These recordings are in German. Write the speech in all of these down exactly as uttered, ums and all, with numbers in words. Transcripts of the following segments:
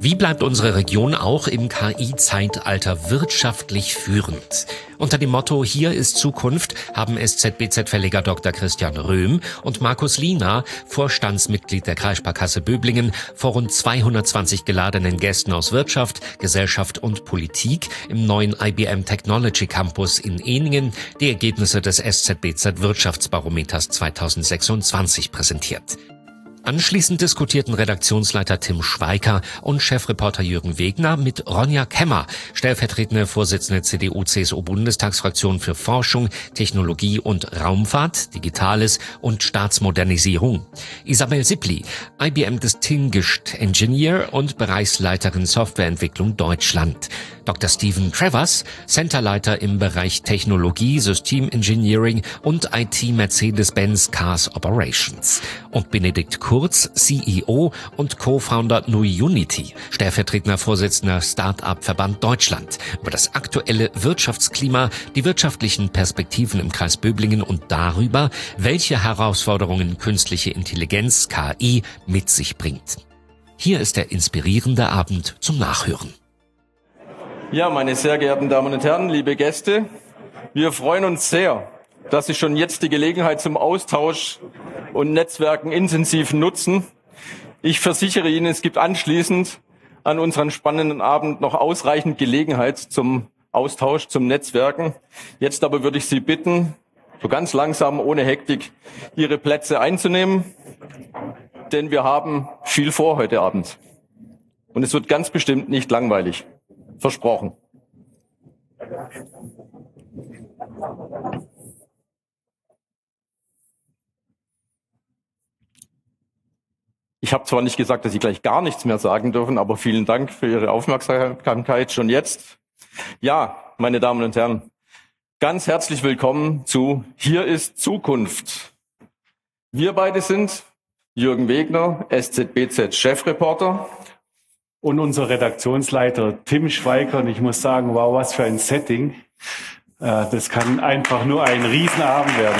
Wie bleibt unsere Region auch im K I-Zeitalter wirtschaftlich führend? Unter dem Motto Hier ist Zukunft haben S Z B Z-Verleger Doktor Christian Röhm und Markus Liener, Vorstandsmitglied der Kreissparkasse Böblingen, vor rund zweihundertzwanzig geladenen Gästen aus Wirtschaft, Gesellschaft und Politik im neuen I B M Technology Campus in Ehningen die Ergebnisse des S Z B Z-Wirtschaftsbarometers zweitausendsechsundzwanzig präsentiert. Anschließend diskutierten Redaktionsleiter Tim Schweiker und Chefreporter Jürgen Wegner mit Ronja Kemmer, stellvertretende Vorsitzende C D U C S U-Bundestagsfraktion für Forschung, Technologie und Raumfahrt, Digitales und Staatsmodernisierung, Isabel Sippli, I B M Distinguished Engineer und Bereichsleiterin Softwareentwicklung Deutschland, Doktor Stephen Travers, Centerleiter im Bereich Technologie, System Engineering und I T Mercedes-Benz Cars Operations und Benedikt Kurz, C E O und Co-Founder Nuunity, stellvertretender Vorsitzender Start-up-Verband Deutschland, über das aktuelle Wirtschaftsklima, die wirtschaftlichen Perspektiven im Kreis Böblingen und darüber, welche Herausforderungen künstliche Intelligenz, K I, mit sich bringt. Hier ist der inspirierende Abend zum Nachhören. Ja, meine sehr geehrten Damen und Herren, liebe Gäste, wir freuen uns sehr, dass Sie schon jetzt die Gelegenheit zum Austausch und Netzwerken intensiv nutzen. Ich versichere Ihnen, es gibt anschließend an unseren spannenden Abend noch ausreichend Gelegenheit zum Austausch, zum Netzwerken. Jetzt aber würde ich Sie bitten, so ganz langsam, ohne Hektik, Ihre Plätze einzunehmen, denn wir haben viel vor heute Abend. Und es wird ganz bestimmt nicht langweilig. Versprochen. Ich habe zwar nicht gesagt, dass Sie gleich gar nichts mehr sagen dürfen, aber vielen Dank für Ihre Aufmerksamkeit schon jetzt. Ja, meine Damen und Herren, ganz herzlich willkommen zu Hier ist Zukunft. Wir beide sind Jürgen Wegner, S Z B Z-Chefreporter. Und unser Redaktionsleiter Tim Schweiker. Und ich muss sagen, wow, was für ein Setting. Das kann einfach nur ein Riesenabend werden.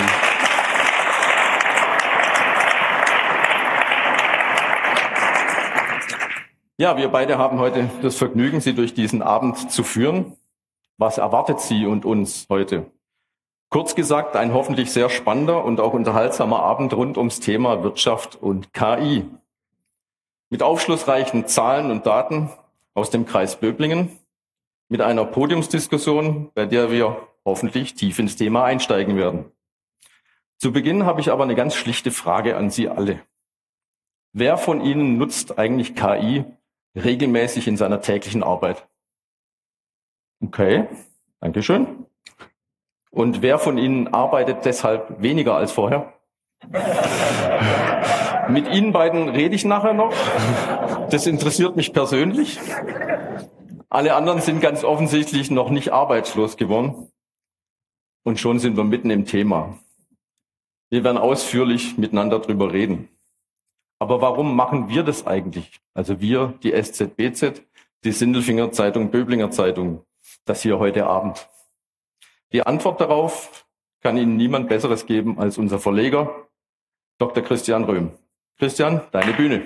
Ja, wir beide haben heute das Vergnügen, Sie durch diesen Abend zu führen. Was erwartet Sie und uns heute? Kurz gesagt, ein hoffentlich sehr spannender und auch unterhaltsamer Abend rund ums Thema Wirtschaft und K I. Mit aufschlussreichen Zahlen und Daten aus dem Kreis Böblingen, mit einer Podiumsdiskussion, bei der wir hoffentlich tief ins Thema einsteigen werden. Zu Beginn habe ich aber eine ganz schlichte Frage an Sie alle. Wer von Ihnen nutzt eigentlich K I regelmäßig in seiner täglichen Arbeit? Okay, Dankeschön. Und wer von Ihnen arbeitet deshalb weniger als vorher? Mit Ihnen beiden rede ich nachher noch. Das interessiert mich persönlich. Alle anderen sind ganz offensichtlich noch nicht arbeitslos geworden. Und schon sind wir mitten im Thema. Wir werden ausführlich miteinander drüber reden. Aber warum machen wir das eigentlich? Also wir, die S Z B Z, die Sindelfinger Zeitung, Böblinger Zeitung, das hier heute Abend. Die Antwort darauf kann Ihnen niemand Besseres geben als unser Verleger, Doktor Christian Röhm. Christian, deine Bühne.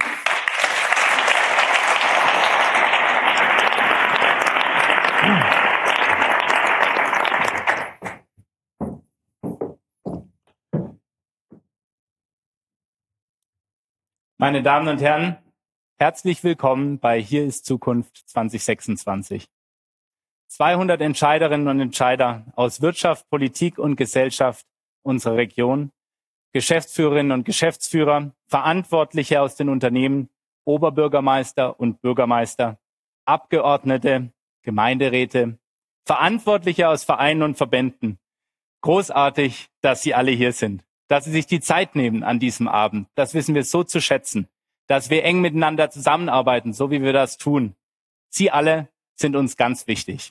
Meine Damen und Herren, herzlich willkommen bei Hier ist Zukunft zwanzig sechsundzwanzig. zweihundert Entscheiderinnen und Entscheider aus Wirtschaft, Politik und Gesellschaft unserer Region, Geschäftsführerinnen und Geschäftsführer, Verantwortliche aus den Unternehmen, Oberbürgermeister und Bürgermeister, Abgeordnete, Gemeinderäte, Verantwortliche aus Vereinen und Verbänden. Großartig, dass Sie alle hier sind, dass Sie sich die Zeit nehmen an diesem Abend. Das wissen wir so zu schätzen, dass wir eng miteinander zusammenarbeiten, so wie wir das tun. Sie alle sind uns ganz wichtig.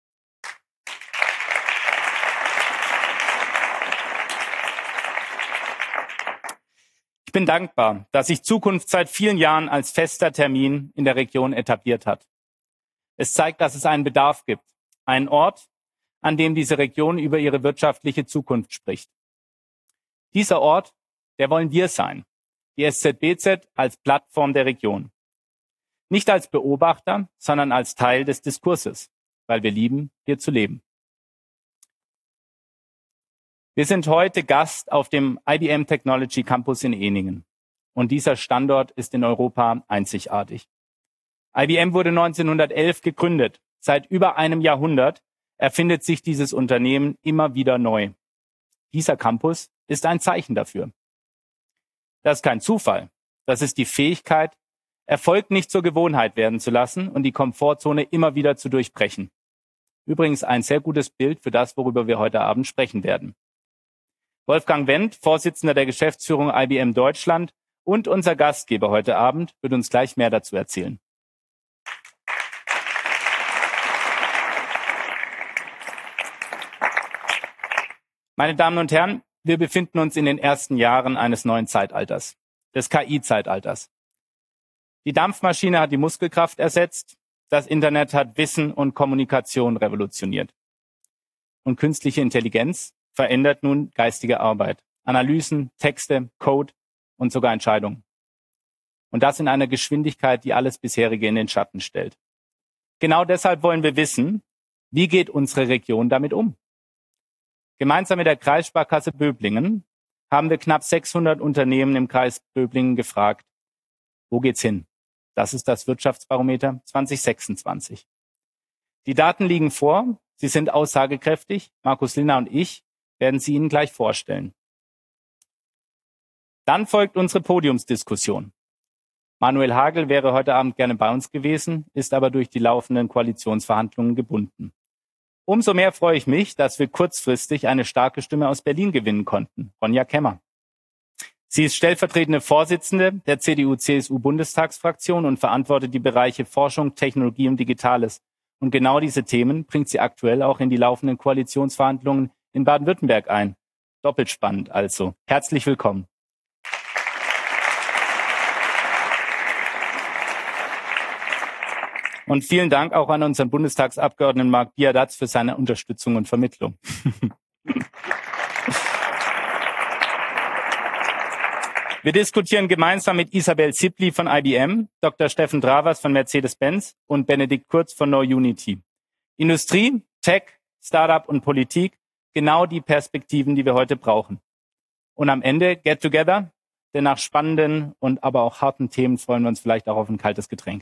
Ich bin dankbar, dass sich Zukunft seit vielen Jahren als fester Termin in der Region etabliert hat. Es zeigt, dass es einen Bedarf gibt, einen Ort, an dem diese Region über ihre wirtschaftliche Zukunft spricht. Dieser Ort, der wollen wir sein, die S Z B Z als Plattform der Region. Nicht als Beobachter, sondern als Teil des Diskurses, weil wir lieben, hier zu leben. Wir sind heute Gast auf dem I B M Technology Campus in Ehningen. Und dieser Standort ist in Europa einzigartig. I B M wurde neunzehnhundertelf gegründet. Seit über einem Jahrhundert erfindet sich dieses Unternehmen immer wieder neu. Dieser Campus ist ein Zeichen dafür. Das ist kein Zufall. Das ist die Fähigkeit, Erfolg nicht zur Gewohnheit werden zu lassen und die Komfortzone immer wieder zu durchbrechen. Übrigens ein sehr gutes Bild für das, worüber wir heute Abend sprechen werden. Wolfgang Wendt, Vorsitzender der Geschäftsführung I B M Deutschland und unser Gastgeber heute Abend, wird uns gleich mehr dazu erzählen. Meine Damen und Herren, wir befinden uns in den ersten Jahren eines neuen Zeitalters, des K I-Zeitalters. Die Dampfmaschine hat die Muskelkraft ersetzt, das Internet hat Wissen und Kommunikation revolutioniert. Und künstliche Intelligenz verändert nun geistige Arbeit, Analysen, Texte, Code und sogar Entscheidungen. Und das in einer Geschwindigkeit, die alles bisherige in den Schatten stellt. Genau deshalb wollen wir wissen, wie geht unsere Region damit um? Gemeinsam mit der Kreissparkasse Böblingen haben wir knapp sechshundert Unternehmen im Kreis Böblingen gefragt, wo geht's hin? Das ist das Wirtschaftsbarometer zwanzig sechsundzwanzig. Die Daten liegen vor, sie sind aussagekräftig. Markus Lindner und ich werden sie Ihnen gleich vorstellen. Dann folgt unsere Podiumsdiskussion. Manuel Hagel wäre heute Abend gerne bei uns gewesen, ist aber durch die laufenden Koalitionsverhandlungen gebunden. Umso mehr freue ich mich, dass wir kurzfristig eine starke Stimme aus Berlin gewinnen konnten, Ronja Kemmer. Sie ist stellvertretende Vorsitzende der C D U C S U-Bundestagsfraktion und verantwortet die Bereiche Forschung, Technologie und Digitales. Und genau diese Themen bringt sie aktuell auch in die laufenden Koalitionsverhandlungen in Baden-Württemberg ein. Doppelt spannend also. Herzlich willkommen. Und vielen Dank auch an unseren Bundestagsabgeordneten Marc Biadatz für seine Unterstützung und Vermittlung. Wir diskutieren gemeinsam mit Isabel Zipli von I B M, Doktor Steffen Dravers von Mercedes-Benz und Benedikt Kurz von NoUnity. Industrie, Tech, Startup und Politik, genau die Perspektiven, die wir heute brauchen. Und am Ende get together, denn nach spannenden und aber auch harten Themen freuen wir uns vielleicht auch auf ein kaltes Getränk.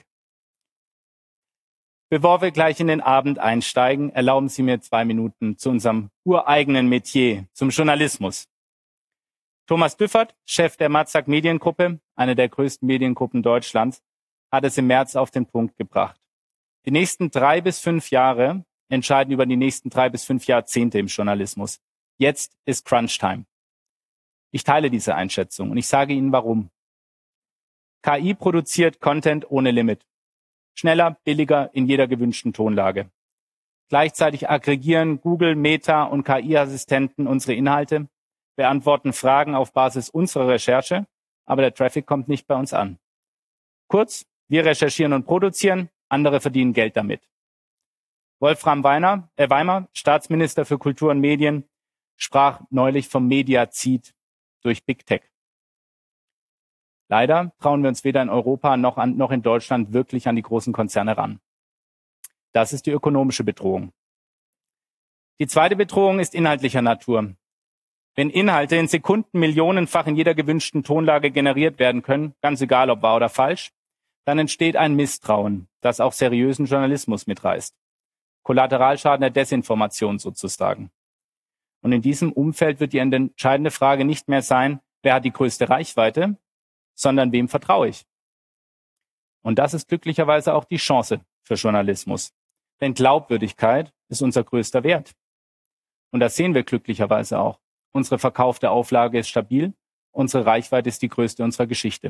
Bevor wir gleich in den Abend einsteigen, erlauben Sie mir zwei Minuten zu unserem ureigenen Metier, zum Journalismus. Thomas Düffert, Chef der Matzak Mediengruppe, eine der größten Mediengruppen Deutschlands, hat es im März auf den Punkt gebracht. Die nächsten drei bis fünf Jahre entscheiden über die nächsten drei bis fünf Jahrzehnte im Journalismus. Jetzt ist Crunch-Time. Ich teile diese Einschätzung und ich sage Ihnen warum. K I produziert Content ohne Limit. Schneller, billiger, in jeder gewünschten Tonlage. Gleichzeitig aggregieren Google, Meta und K I-Assistenten unsere Inhalte, beantworten Fragen auf Basis unserer Recherche, aber der Traffic kommt nicht bei uns an. Kurz, wir recherchieren und produzieren, andere verdienen Geld damit. Wolfram Weiner, äh Weimer, Staatsminister für Kultur und Medien, sprach neulich vom Mediazid durch Big Tech. Leider trauen wir uns weder in Europa noch, an, noch in Deutschland wirklich an die großen Konzerne ran. Das ist die ökonomische Bedrohung. Die zweite Bedrohung ist inhaltlicher Natur. Wenn Inhalte in Sekunden millionenfach in jeder gewünschten Tonlage generiert werden können, ganz egal ob wahr oder falsch, dann entsteht ein Misstrauen, das auch seriösen Journalismus mitreißt. Kollateralschaden der Desinformation sozusagen. Und in diesem Umfeld wird die entscheidende Frage nicht mehr sein, wer hat die größte Reichweite, sondern wem vertraue ich? Und das ist glücklicherweise auch die Chance für Journalismus. Denn Glaubwürdigkeit ist unser größter Wert. Und das sehen wir glücklicherweise auch. Unsere verkaufte Auflage ist stabil, unsere Reichweite ist die größte unserer Geschichte.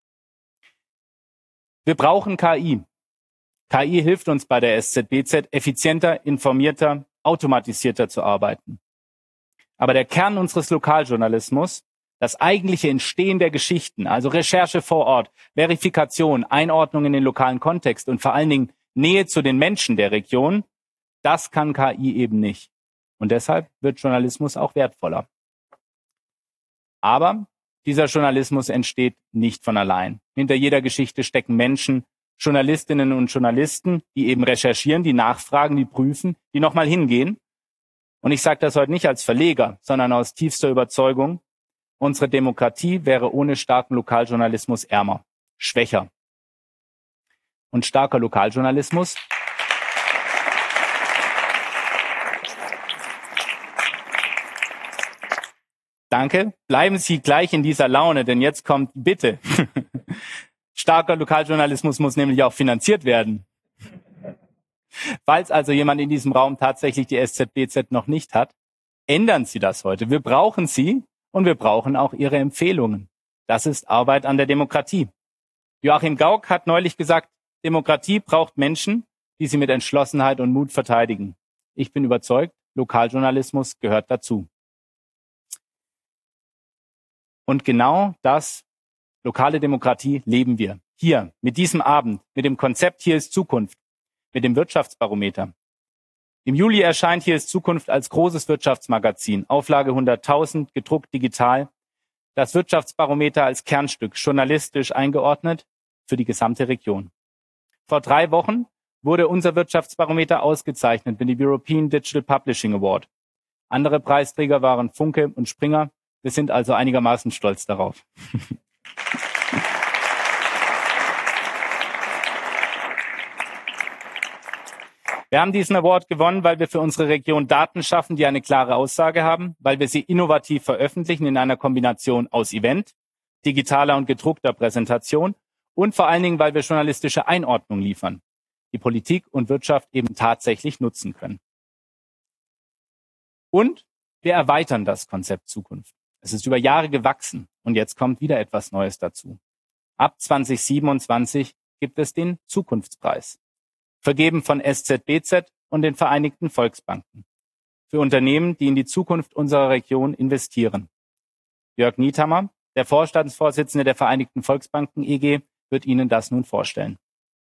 Wir brauchen K I. K I hilft uns bei der S Z B Z, effizienter, informierter, automatisierter zu arbeiten. Aber der Kern unseres Lokaljournalismus, das eigentliche Entstehen der Geschichten, also Recherche vor Ort, Verifikation, Einordnung in den lokalen Kontext und vor allen Dingen Nähe zu den Menschen der Region, das kann K I eben nicht. Und deshalb wird Journalismus auch wertvoller. Aber dieser Journalismus entsteht nicht von allein. Hinter jeder Geschichte stecken Menschen Journalistinnen und Journalisten, die eben recherchieren, die nachfragen, die prüfen, die nochmal hingehen. Und ich sage das heute nicht als Verleger, sondern aus tiefster Überzeugung. Unsere Demokratie wäre ohne starken Lokaljournalismus ärmer, schwächer. Und starker Lokaljournalismus Danke. Bleiben Sie gleich in dieser Laune, denn jetzt kommt bitte. Starker Lokaljournalismus muss nämlich auch finanziert werden. Falls also jemand in diesem Raum tatsächlich die S Z B Z noch nicht hat, ändern Sie das heute. Wir brauchen Sie und wir brauchen auch Ihre Empfehlungen. Das ist Arbeit an der Demokratie. Joachim Gauck hat neulich gesagt, Demokratie braucht Menschen, die sie mit Entschlossenheit und Mut verteidigen. Ich bin überzeugt, Lokaljournalismus gehört dazu. Und genau das, lokale Demokratie, leben wir. Hier, mit diesem Abend, mit dem Konzept Hier ist Zukunft, mit dem Wirtschaftsbarometer. Im Juli erscheint Hier ist Zukunft als großes Wirtschaftsmagazin, Auflage hunderttausend, gedruckt digital. Das Wirtschaftsbarometer als Kernstück, journalistisch eingeordnet, für die gesamte Region. Vor drei Wochen wurde unser Wirtschaftsbarometer ausgezeichnet mit dem European Digital Publishing Award. Andere Preisträger waren Funke und Springer. Wir sind also einigermaßen stolz darauf. Wir haben diesen Award gewonnen, weil wir für unsere Region Daten schaffen, die eine klare Aussage haben, weil wir sie innovativ veröffentlichen in einer Kombination aus Event, digitaler und gedruckter Präsentation und vor allen Dingen, weil wir journalistische Einordnung liefern, die Politik und Wirtschaft eben tatsächlich nutzen können. Und wir erweitern das Konzept Zukunft. Es ist über Jahre gewachsen und jetzt kommt wieder etwas Neues dazu. Ab zwanzig siebenundzwanzig gibt es den Zukunftspreis, vergeben von S Z B Z und den Vereinigten Volksbanken, für Unternehmen, die in die Zukunft unserer Region investieren. Jörg Niethammer, der Vorstandsvorsitzende der Vereinigten Volksbanken E G, wird Ihnen das nun vorstellen.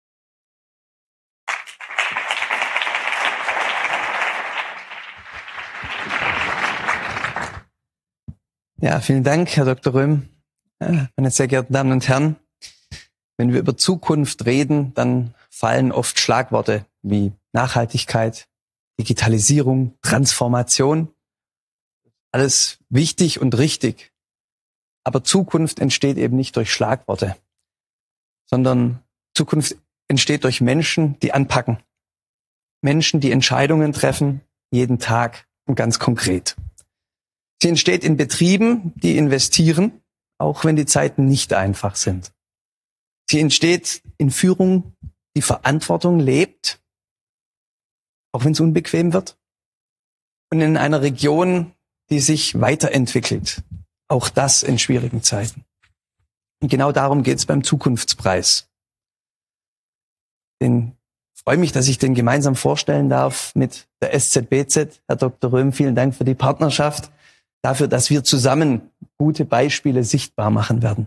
Ja, vielen Dank, Herr Doktor Röhm. Meine sehr geehrten Damen und Herren, wenn wir über Zukunft reden, dann fallen oft Schlagworte wie Nachhaltigkeit, Digitalisierung, Transformation. Alles wichtig und richtig. Aber Zukunft entsteht eben nicht durch Schlagworte, sondern Zukunft entsteht durch Menschen, die anpacken. Menschen, die Entscheidungen treffen, jeden Tag und ganz konkret. Sie entsteht in Betrieben, die investieren, auch wenn die Zeiten nicht einfach sind. Sie entsteht in Führung, die Verantwortung lebt, auch wenn es unbequem wird. Und in einer Region, die sich weiterentwickelt, auch das in schwierigen Zeiten. Und genau darum geht es beim Zukunftspreis. Den Ich freue mich, dass ich den gemeinsam vorstellen darf mit der S Z B Z. Herr Doktor Röhm, vielen Dank für die Partnerschaft, dafür, dass wir zusammen gute Beispiele sichtbar machen werden.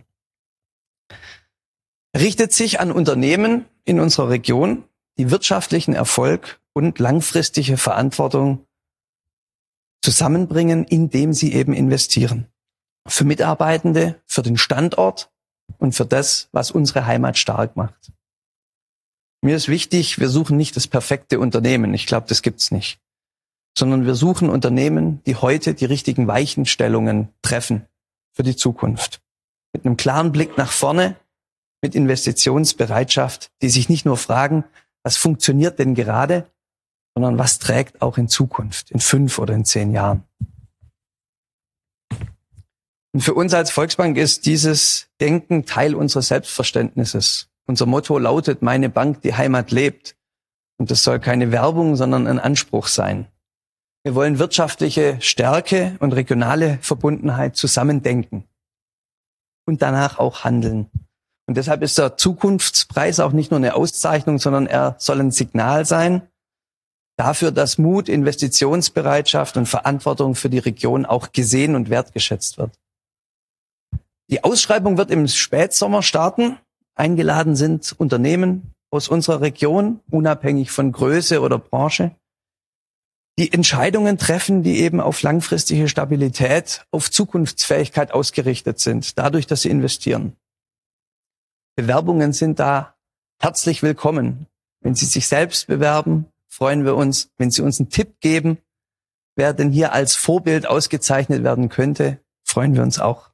Er richtet sich an Unternehmen in unserer Region, die wirtschaftlichen Erfolg und langfristige Verantwortung zusammenbringen, indem sie eben investieren. Für Mitarbeitende, für den Standort und für das, was unsere Heimat stark macht. Mir ist wichtig, wir suchen nicht das perfekte Unternehmen. Ich glaube, das gibt's nicht. Sondern wir suchen Unternehmen, die heute die richtigen Weichenstellungen treffen für die Zukunft. Mit einem klaren Blick nach vorne, mit Investitionsbereitschaft, die sich nicht nur fragen, was funktioniert denn gerade, sondern was trägt auch in Zukunft, in fünf oder in zehn Jahren. Und für uns als Volksbank ist dieses Denken Teil unseres Selbstverständnisses. Unser Motto lautet, meine Bank, die Heimat lebt. Und das soll keine Werbung, sondern ein Anspruch sein. Wir wollen wirtschaftliche Stärke und regionale Verbundenheit zusammendenken und danach auch handeln. Und deshalb ist der Zukunftspreis auch nicht nur eine Auszeichnung, sondern er soll ein Signal sein dafür, dass Mut, Investitionsbereitschaft und Verantwortung für die Region auch gesehen und wertgeschätzt wird. Die Ausschreibung wird im Spätsommer starten. Eingeladen sind Unternehmen aus unserer Region, unabhängig von Größe oder Branche, die Entscheidungen treffen, die eben auf langfristige Stabilität, auf Zukunftsfähigkeit ausgerichtet sind, dadurch, dass sie investieren. Bewerbungen sind da herzlich willkommen. Wenn Sie sich selbst bewerben, freuen wir uns. Wenn Sie uns einen Tipp geben, wer denn hier als Vorbild ausgezeichnet werden könnte, freuen wir uns auch.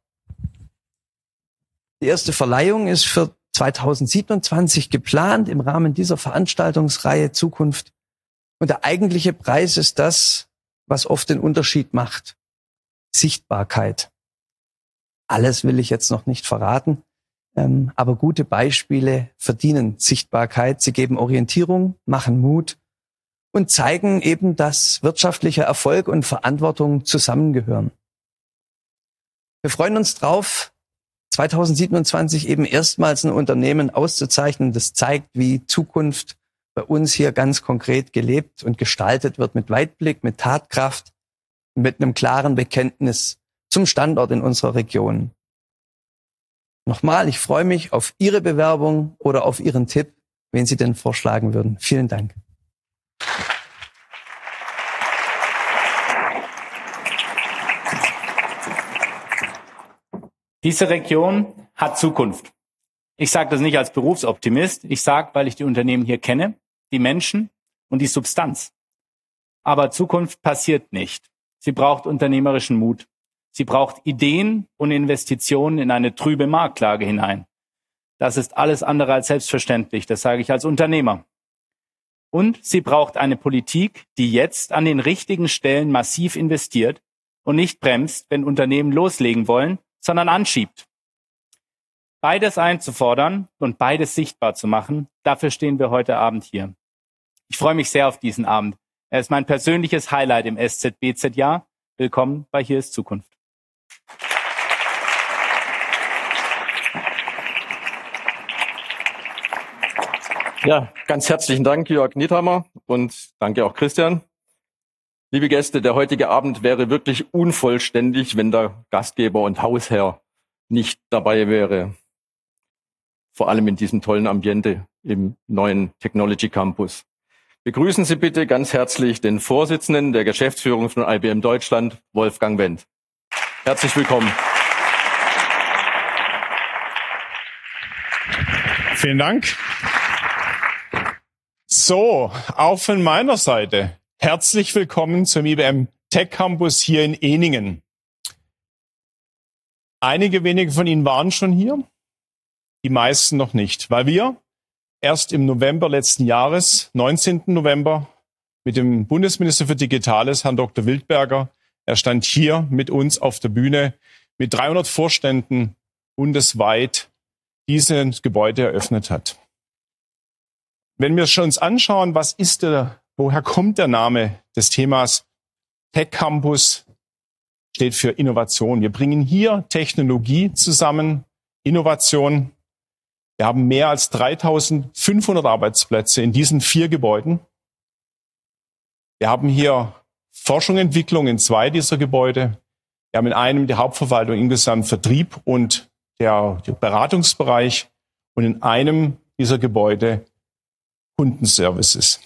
Die erste Verleihung ist für zweitausendsiebenundzwanzig geplant im Rahmen dieser Veranstaltungsreihe Zukunft. Und der eigentliche Preis ist das, was oft den Unterschied macht. Sichtbarkeit. Alles will ich jetzt noch nicht verraten, ähm, aber gute Beispiele verdienen Sichtbarkeit. Sie geben Orientierung, machen Mut und zeigen eben, dass wirtschaftlicher Erfolg und Verantwortung zusammengehören. Wir freuen uns drauf, zweitausendsiebenundzwanzig eben erstmals ein Unternehmen auszuzeichnen, das zeigt, wie Zukunft bei uns hier ganz konkret gelebt und gestaltet wird mit Weitblick, mit Tatkraft, mit einem klaren Bekenntnis zum Standort in unserer Region. Nochmal, ich freue mich auf Ihre Bewerbung oder auf Ihren Tipp, wen Sie denn vorschlagen würden. Vielen Dank. Diese Region hat Zukunft. Ich sage das nicht als Berufsoptimist, ich sage, weil ich die Unternehmen hier kenne, die Menschen und die Substanz. Aber Zukunft passiert nicht. Sie braucht unternehmerischen Mut. Sie braucht Ideen und Investitionen in eine trübe Marktlage hinein. Das ist alles andere als selbstverständlich, das sage ich als Unternehmer. Und sie braucht eine Politik, die jetzt an den richtigen Stellen massiv investiert und nicht bremst, wenn Unternehmen loslegen wollen, sondern anschiebt. Beides einzufordern und beides sichtbar zu machen, dafür stehen wir heute Abend hier. Ich freue mich sehr auf diesen Abend. Er ist mein persönliches Highlight im S Z B Z-Jahr. Willkommen bei Hier ist Zukunft. Ja, ganz herzlichen Dank, Jörg Niethammer, und danke auch Christian. Liebe Gäste, der heutige Abend wäre wirklich unvollständig, wenn der Gastgeber und Hausherr nicht dabei wäre. Vor allem in diesem tollen Ambiente im neuen Technology Campus. Begrüßen Sie bitte ganz herzlich den Vorsitzenden der Geschäftsführung von I B M Deutschland, Wolfgang Wendt. Herzlich willkommen. Vielen Dank. So, auch von meiner Seite herzlich willkommen zum I B M Tech Campus hier in Ehningen. Einige wenige von Ihnen waren schon hier, die meisten noch nicht, weil wir erst im November letzten Jahres, neunzehnten November, mit dem Bundesminister für Digitales, Herrn Doktor Wildberger, er stand hier mit uns auf der Bühne mit dreihundert Vorständen bundesweit dieses Gebäude eröffnet hat. Wenn wir uns anschauen, was ist der, woher kommt der Name des Themas Tech Campus, steht für Innovation. Wir bringen hier Technologie zusammen, Innovation. Wir haben mehr als dreitausendfünfhundert Arbeitsplätze in diesen vier Gebäuden. Wir haben hier Forschung und Entwicklung in zwei dieser Gebäude. Wir haben in einem die Hauptverwaltung, insgesamt Vertrieb und der, der Beratungsbereich, und in einem dieser Gebäude Kundenservices.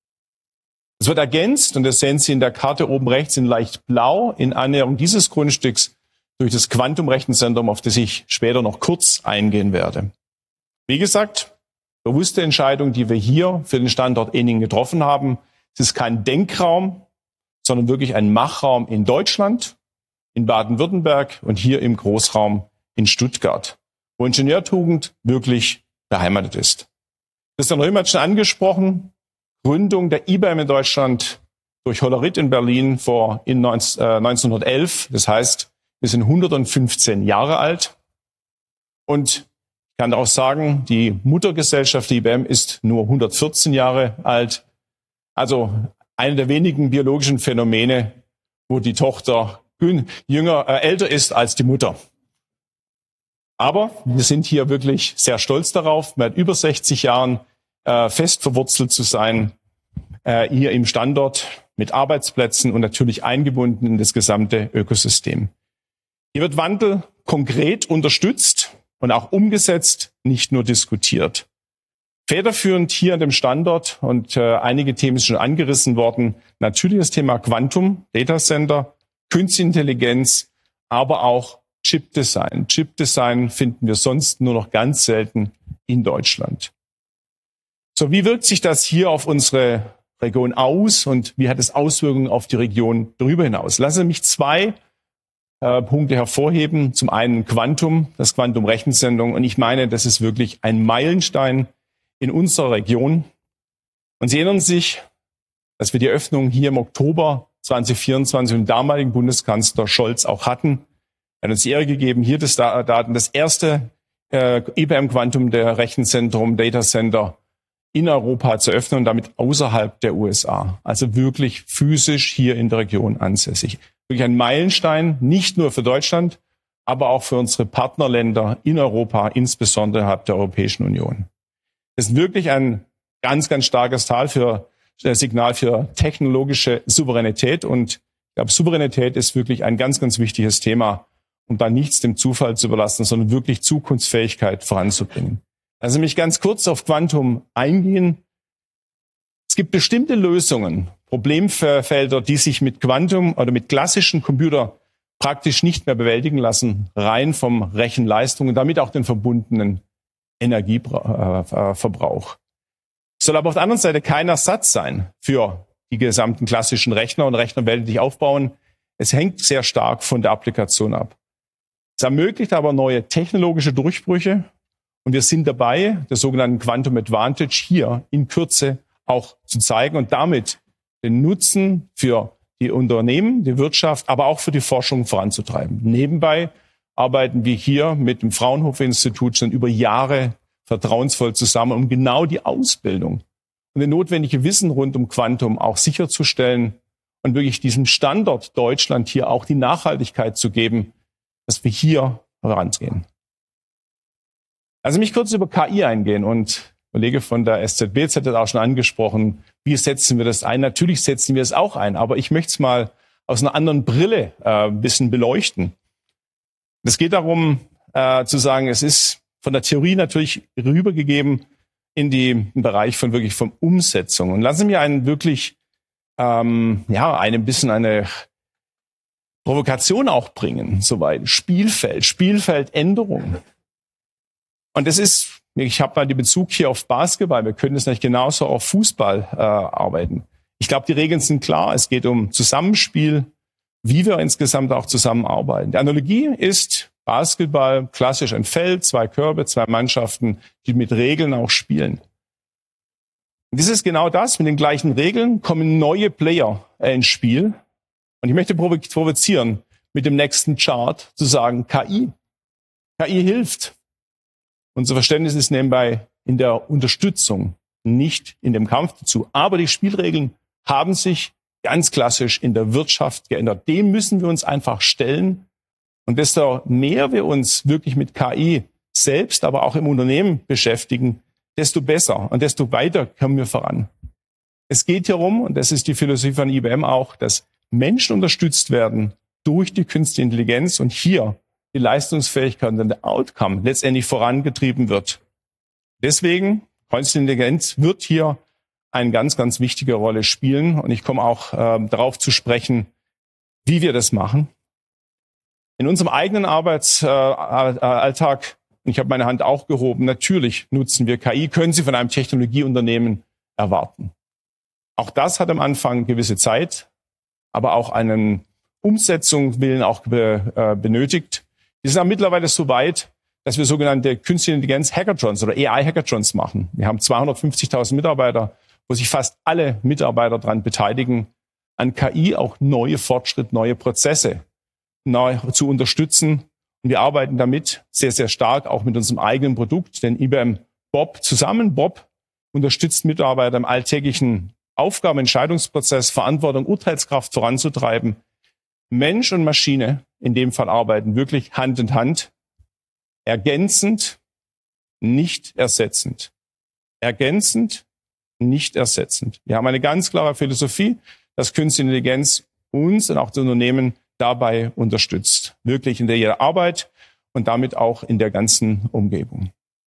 Es wird ergänzt, und das sehen Sie in der Karte oben rechts in leicht blau, in Annäherung dieses Grundstücks durch das Quantum-Rechenzentrum, auf das ich später noch kurz eingehen werde. Wie gesagt, bewusste Entscheidung, die wir hier für den Standort Ehningen getroffen haben. Es ist kein Denkraum, sondern wirklich ein Machraum in Deutschland, in Baden-Württemberg und hier im Großraum in Stuttgart, wo Ingenieurtugend wirklich beheimatet ist. Christian Röhm hat schon angesprochen, Gründung der I B M in Deutschland durch Hollerith in Berlin vor in neunzehnhundertelf. Das heißt, wir sind hundertfünfzehn Jahre alt. Und ich kann auch sagen, die Muttergesellschaft der I B M ist nur hundertvierzehn Jahre alt. Also eine der wenigen biologischen Phänomene, wo die Tochter jünger, äh, älter ist als die Mutter. Aber wir sind hier wirklich sehr stolz darauf, mit über sechzig Jahren äh, fest verwurzelt zu sein, äh, hier im Standort mit Arbeitsplätzen und natürlich eingebunden in das gesamte Ökosystem. Hier wird Wandel konkret unterstützt und auch umgesetzt, nicht nur diskutiert. Federführend hier an dem Standort, und äh, einige Themen sind schon angerissen worden, natürlich das Thema Quantum, Datacenter, Künstliche Intelligenz, aber auch Chipdesign. Chipdesign finden wir sonst nur noch ganz selten in Deutschland. So, wie wirkt sich das hier auf unsere Region aus und wie hat es Auswirkungen auf die Region darüber hinaus? Lassen Sie mich zwei äh, Punkte hervorheben. Zum einen Quantum, das Quantum-Rechensendung. Und ich meine, das ist wirklich ein Meilenstein in unserer Region. Und Sie erinnern sich, dass wir die Öffnung hier im Oktober zwanzig vierundzwanzig mit dem damaligen Bundeskanzler Scholz auch hatten. Er hat uns die Ehre gegeben, hier das Daten, das erste äh, I B M Quantum, der Rechenzentrum, Data Center in Europa zu öffnen und damit außerhalb der U S A. Also wirklich physisch hier in der Region ansässig. Wirklich ein Meilenstein, nicht nur für Deutschland, aber auch für unsere Partnerländer in Europa, insbesondere innerhalb der Europäischen Union. Das ist wirklich ein ganz, ganz starkes Tal für, äh, Signal für technologische Souveränität. Und ich glaube, Souveränität ist wirklich ein ganz, ganz wichtiges Thema, um da nichts dem Zufall zu überlassen, sondern wirklich Zukunftsfähigkeit voranzubringen. Also mich ganz kurz auf Quantum eingehen. Es gibt bestimmte Lösungen, Problemfelder, die sich mit Quantum oder mit klassischen Computern praktisch nicht mehr bewältigen lassen, rein vom Rechenleistung und damit auch den verbundenen Energieverbrauch. Es soll aber auf der anderen Seite kein Ersatz sein für die gesamten klassischen Rechner und Rechnerwelt, die sich aufbauen. Es hängt sehr stark von der Applikation ab. Es ermöglicht aber neue technologische Durchbrüche. Und wir sind dabei, der sogenannten Quantum Advantage hier in Kürze auch zu zeigen und damit den Nutzen für die Unternehmen, die Wirtschaft, aber auch für die Forschung voranzutreiben. Nebenbei arbeiten wir hier mit dem Fraunhofer-Institut schon über Jahre vertrauensvoll zusammen, um genau die Ausbildung und das notwendige Wissen rund um Quantum auch sicherzustellen und wirklich diesem Standort Deutschland hier auch die Nachhaltigkeit zu geben, dass wir hier vorangehen. Also mich kurz über K I eingehen und der Kollege von der S Z B Z hat auch schon angesprochen, wie setzen wir das ein? Natürlich setzen wir es auch ein, aber ich möchte es mal aus einer anderen Brille äh, ein bisschen beleuchten. Es geht darum, äh, zu sagen, es ist von der Theorie natürlich rübergegeben in den Bereich von wirklich von Umsetzung. Und lassen Sie mir einen wirklich, ähm, ja, ein bisschen eine Provokation auch bringen, soweit. Spielfeld, Spielfeldänderung. Und das ist, ich habe mal den Bezug hier auf Basketball, wir können das nicht genauso auf Fußball äh, arbeiten. Ich glaube, die Regeln sind klar, es geht um Zusammenspiel, wie wir insgesamt auch zusammenarbeiten. Die Analogie ist Basketball, klassisch ein Feld, zwei Körbe, zwei Mannschaften, die mit Regeln auch spielen. Und das ist genau das, mit den gleichen Regeln kommen neue Player äh, ins Spiel. Und ich möchte provozieren, mit dem nächsten Chart zu sagen, K I. K I hilft. Unser Verständnis ist nebenbei in der Unterstützung, nicht in dem Kampf dazu. Aber die Spielregeln haben sich ganz klassisch in der Wirtschaft geändert. Dem müssen wir uns einfach stellen. Und desto mehr wir uns wirklich mit K I selbst, aber auch im Unternehmen beschäftigen, desto besser und desto weiter kommen wir voran. Es geht hier um, und das ist die Philosophie von I B M auch, dass Menschen unterstützt werden durch die künstliche Intelligenz und hier die Leistungsfähigkeit und der Outcome letztendlich vorangetrieben wird. Deswegen, künstliche Intelligenz wird hier eine ganz, ganz wichtige Rolle spielen. Und ich komme auch äh, darauf zu sprechen, wie wir das machen. In unserem eigenen Arbeitsalltag, äh, und ich habe meine Hand auch gehoben, natürlich nutzen wir K I, können Sie von einem Technologieunternehmen erwarten. Auch das hat am Anfang gewisse Zeit, aber auch einen Umsetzungswillen auch be, äh, benötigt. Wir sind mittlerweile so weit, dass wir sogenannte Künstliche Intelligenz Hackathons oder A I Hackathons machen. Wir haben zweihundertfünfzigtausend Mitarbeiter, wo sich fast alle Mitarbeiter daran beteiligen, an K I auch neue Fortschritte, neue Prozesse neu zu unterstützen. Und wir arbeiten damit sehr, sehr stark auch mit unserem eigenen Produkt, den I B M Bob zusammen. Bob unterstützt Mitarbeiter im alltäglichen Aufgaben, Entscheidungsprozess, Verantwortung, Urteilskraft voranzutreiben. Mensch und Maschine in dem Fall arbeiten wirklich Hand in Hand, ergänzend, nicht ersetzend. Ergänzend, nicht ersetzend. Wir haben eine ganz klare Philosophie, dass Künstliche Intelligenz uns und auch das Unternehmen dabei unterstützt. Wirklich in der Arbeit und damit auch in der ganzen Umgebung.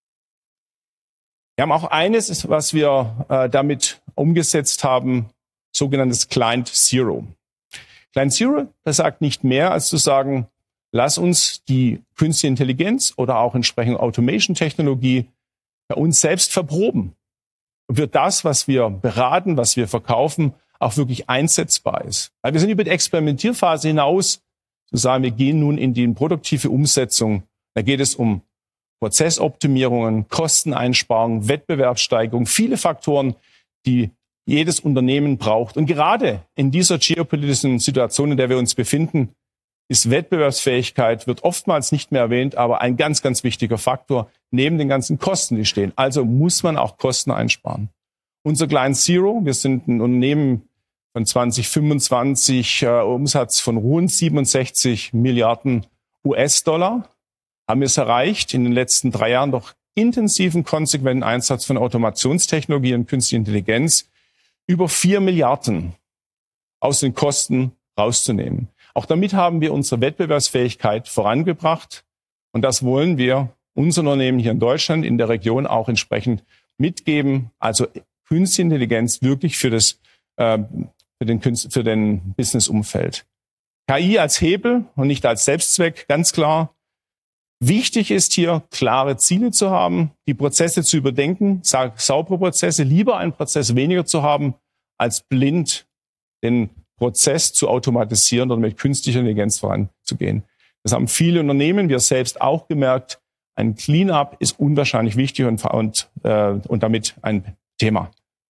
Wir haben auch eines, was wir äh, damit umgesetzt haben, sogenanntes Client Zero. Client Zero, das sagt nicht mehr, als zu sagen, lass uns die künstliche Intelligenz oder auch entsprechende Automation-Technologie bei uns selbst verproben. für das, was wir beraten, was wir verkaufen, auch wirklich einsetzbar ist. Weil wir sind über die Experimentierphase hinaus, zu sagen, wir gehen nun in die produktive Umsetzung. Da geht es um Prozessoptimierungen, Kosteneinsparungen, Wettbewerbssteigerung, viele Faktoren, die jedes Unternehmen braucht. Und gerade in dieser geopolitischen Situation, in der wir uns befinden, ist Wettbewerbsfähigkeit, wird oftmals nicht mehr erwähnt, aber ein ganz, ganz wichtiger Faktor neben den ganzen Kosten, die stehen. Also muss man auch Kosten einsparen. Unser Client Zero, wir sind ein Unternehmen von zwanzig fünfundzwanzig, äh, Umsatz von rund siebenundsechzig Milliarden U S-Dollar, haben wir es erreicht, in den letzten drei Jahren durch intensiven, konsequenten Einsatz von Automationstechnologie und künstlicher Intelligenz über vier Milliarden aus den Kosten rauszunehmen. Auch damit haben wir unsere Wettbewerbsfähigkeit vorangebracht. Und das wollen wir unseren Unternehmen hier in Deutschland, in der Region auch entsprechend mitgeben. Also künstliche Intelligenz wirklich für das, äh, für den, Künst, für den Business-Umfeld. K I als Hebel und nicht als Selbstzweck, ganz klar. Wichtig ist hier, klare Ziele zu haben, die Prozesse zu überdenken, sa- saubere Prozesse, lieber einen Prozess weniger zu haben, als blind den Prozess zu automatisieren oder mit künstlicher Intelligenz voranzugehen. Das haben viele Unternehmen, wir selbst auch gemerkt. Ein Clean-up ist unwahrscheinlich wichtig und, und, äh, und damit ein Thema.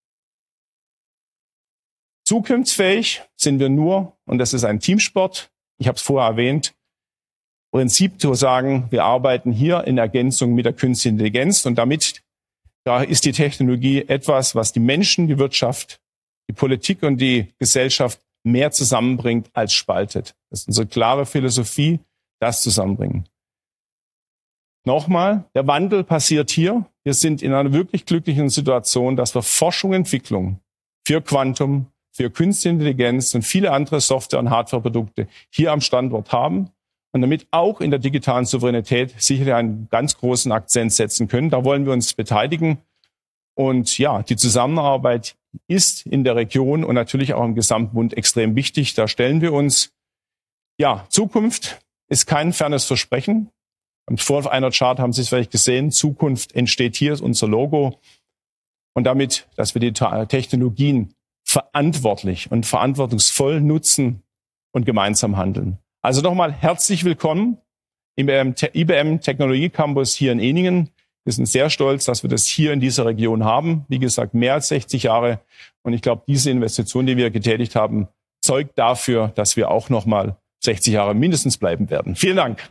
Zukunftsfähig sind wir nur, und das ist ein Teamsport, ich habe es vorher erwähnt, im Prinzip zu sagen, wir arbeiten hier in Ergänzung mit der künstlichen Intelligenz und damit da ist die Technologie etwas, was die Menschen, die Wirtschaft, die Politik und die Gesellschaft mehr zusammenbringt als spaltet. Das ist unsere klare Philosophie, das zusammenbringen. Nochmal, der Wandel passiert hier. Wir sind in einer wirklich glücklichen Situation, dass wir Forschung und Entwicklung für Quantum, für künstliche Intelligenz und viele andere Software- und Hardwareprodukte hier am Standort haben und damit auch in der digitalen Souveränität sicherlich einen ganz großen Akzent setzen können. Da wollen wir uns beteiligen. Und ja, die Zusammenarbeit ist in der Region und natürlich auch im Gesamtbund extrem wichtig. Da stellen wir uns, ja, Zukunft ist kein fernes Versprechen. Und vor auf einer Chart haben Sie es vielleicht gesehen, Zukunft entsteht hier, ist unser Logo. Und damit, dass wir die Technologien verantwortlich und verantwortungsvoll nutzen und gemeinsam handeln. Also nochmal herzlich willkommen im I B M Technologie Campus hier in Ehningen. Wir sind sehr stolz, dass wir das hier in dieser Region haben. Wie gesagt, mehr als sechzig Jahre. Und ich glaube, diese Investition, die wir getätigt haben, zeugt dafür, dass wir auch nochmal sechzig Jahre mindestens bleiben werden. Vielen Dank.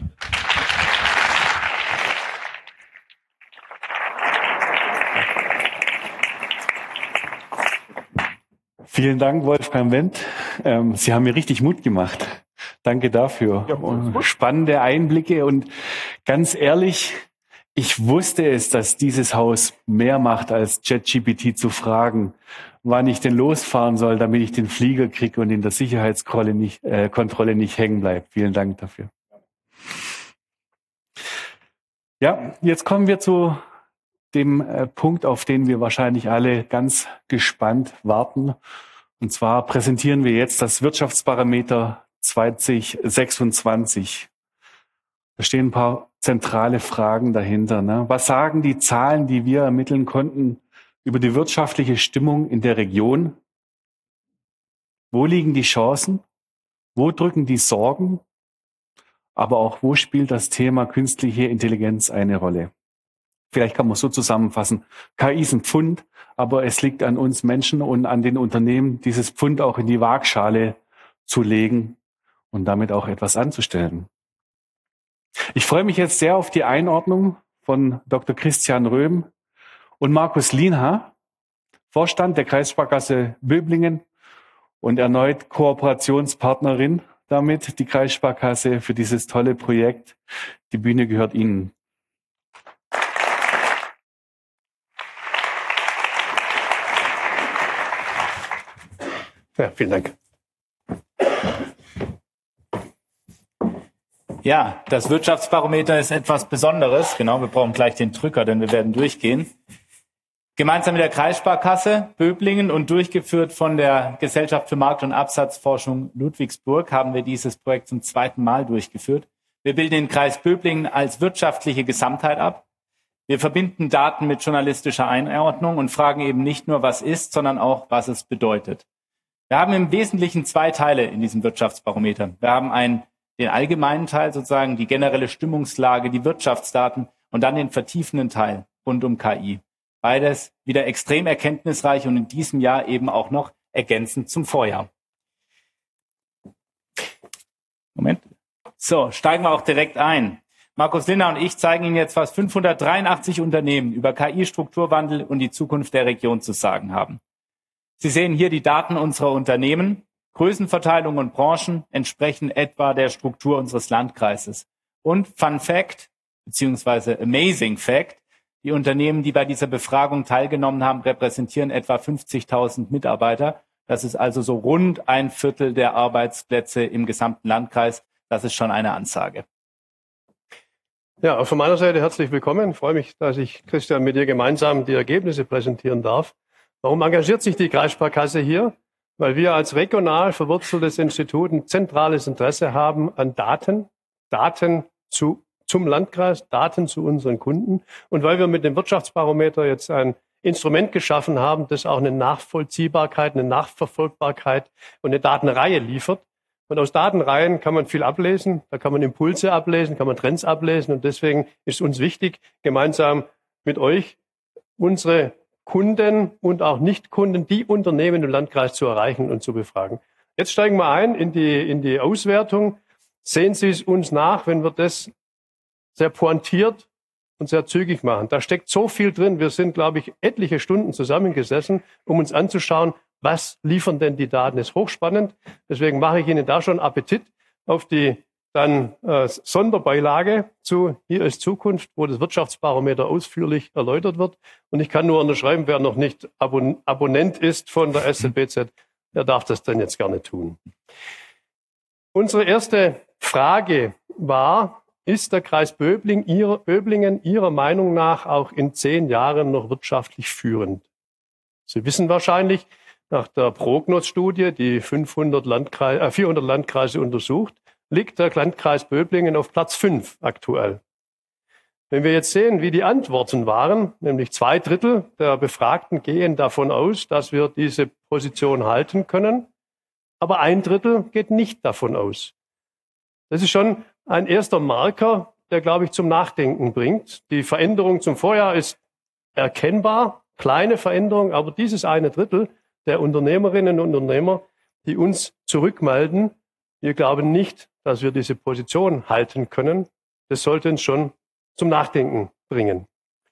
Vielen Dank, Wolfgang Wendt. Ähm, Sie haben mir richtig Mut gemacht. Danke dafür. Ja, spannende Einblicke und ganz ehrlich, ich wusste es, dass dieses Haus mehr macht, als ChatGPT zu fragen, wann ich denn losfahren soll, damit ich den Flieger kriege und in der Sicherheitskontrolle nicht, äh, Kontrolle nicht hängen bleibe. Vielen Dank dafür. Ja, jetzt kommen wir zu dem äh, Punkt, auf den wir wahrscheinlich alle ganz gespannt warten. Und zwar präsentieren wir jetzt das Wirtschaftsbarometer zwanzig sechsundzwanzig. Da stehen ein paar zentrale Fragen dahinter. Ne? Was sagen die Zahlen, die wir ermitteln konnten, über die wirtschaftliche Stimmung in der Region? Wo liegen die Chancen? Wo drücken die Sorgen? Aber auch, wo spielt das Thema künstliche Intelligenz eine Rolle? Vielleicht kann man so zusammenfassen, K I ist ein Pfund, aber es liegt an uns Menschen und an den Unternehmen, dieses Pfund auch in die Waagschale zu legen und damit auch etwas anzustellen. Ich freue mich jetzt sehr auf die Einordnung von Doktor Christian Röhm und Markus Lienhar, Vorstand der Kreissparkasse Böblingen und erneut Kooperationspartnerin damit, die Kreissparkasse, für dieses tolle Projekt. Die Bühne gehört Ihnen. Ja, vielen Dank. Ja, das Wirtschaftsbarometer ist etwas Besonderes. Genau, wir brauchen gleich den Drücker, denn wir werden durchgehen. Gemeinsam mit der Kreissparkasse Böblingen und durchgeführt von der Gesellschaft für Markt- und Absatzforschung Ludwigsburg haben wir dieses Projekt zum zweiten Mal durchgeführt. Wir bilden den Kreis Böblingen als wirtschaftliche Gesamtheit ab. Wir verbinden Daten mit journalistischer Einordnung und fragen eben nicht nur, was ist, sondern auch, was es bedeutet. Wir haben im Wesentlichen zwei Teile in diesem Wirtschaftsbarometer. Wir haben einen, den allgemeinen Teil, sozusagen die generelle Stimmungslage, die Wirtschaftsdaten und dann den vertiefenden Teil rund um K I. Beides wieder extrem erkenntnisreich und in diesem Jahr eben auch noch ergänzend zum Vorjahr. Moment. So, steigen wir auch direkt ein. Markus Lindner und ich zeigen Ihnen jetzt, was fünfhundertdreiundachtzig Unternehmen über K I-Strukturwandel und die Zukunft der Region zu sagen haben. Sie sehen hier die Daten unserer Unternehmen. Größenverteilung und Branchen entsprechen etwa der Struktur unseres Landkreises. Und Fun Fact, beziehungsweise Amazing Fact, die Unternehmen, die bei dieser Befragung teilgenommen haben, repräsentieren etwa fünfzigtausend Mitarbeiter. Das ist also so rund ein Viertel der Arbeitsplätze im gesamten Landkreis. Das ist schon eine Ansage. Ja, auch von meiner Seite herzlich willkommen. Ich freue mich, dass ich, Christian, mit dir gemeinsam die Ergebnisse präsentieren darf. Warum engagiert sich die Kreissparkasse hier? Weil wir als regional verwurzeltes Institut ein zentrales Interesse haben an Daten, Daten zu, zum Landkreis, Daten zu unseren Kunden. Und weil wir mit dem Wirtschaftsbarometer jetzt ein Instrument geschaffen haben, das auch eine Nachvollziehbarkeit, eine Nachverfolgbarkeit und eine Datenreihe liefert. Und aus Datenreihen kann man viel ablesen, da kann man Impulse ablesen, kann man Trends ablesen. Und deswegen ist uns wichtig, gemeinsam mit euch unsere Kunden und auch Nichtkunden, die Unternehmen im Landkreis zu erreichen und zu befragen. Jetzt steigen wir ein in die, in die Auswertung. Sehen Sie es uns nach, wenn wir das sehr pointiert und sehr zügig machen. Da steckt so viel drin. Wir sind, glaube ich, etliche Stunden zusammengesessen, um uns anzuschauen, was liefern denn die Daten? Das ist hochspannend. Deswegen mache ich Ihnen da schon Appetit auf die dann äh, Sonderbeilage zu Hier ist Zukunft, wo das Wirtschaftsbarometer ausführlich erläutert wird. Und ich kann nur unterschreiben, wer noch nicht Abon- Abonnent ist von der S Z B Z, der darf das dann jetzt gerne tun. Unsere erste Frage war, ist der Kreis Böbling, ihrer, Böblingen Ihrer Meinung nach auch in zehn Jahren noch wirtschaftlich führend? Sie wissen wahrscheinlich, nach der Prognos-Studie, die fünfhundert Landkreise, äh, vierhundert Landkreise untersucht, liegt der Landkreis Böblingen auf Platz fünf aktuell. Wenn wir jetzt sehen, wie die Antworten waren, nämlich zwei Drittel der Befragten gehen davon aus, dass wir diese Position halten können, aber ein Drittel geht nicht davon aus. Das ist schon ein erster Marker, der, glaube ich, zum Nachdenken bringt. Die Veränderung zum Vorjahr ist erkennbar, kleine Veränderung, aber dieses eine Drittel der Unternehmerinnen und Unternehmer, die uns zurückmelden, wir glauben nicht, dass wir diese Position halten können. Das sollte uns schon zum Nachdenken bringen.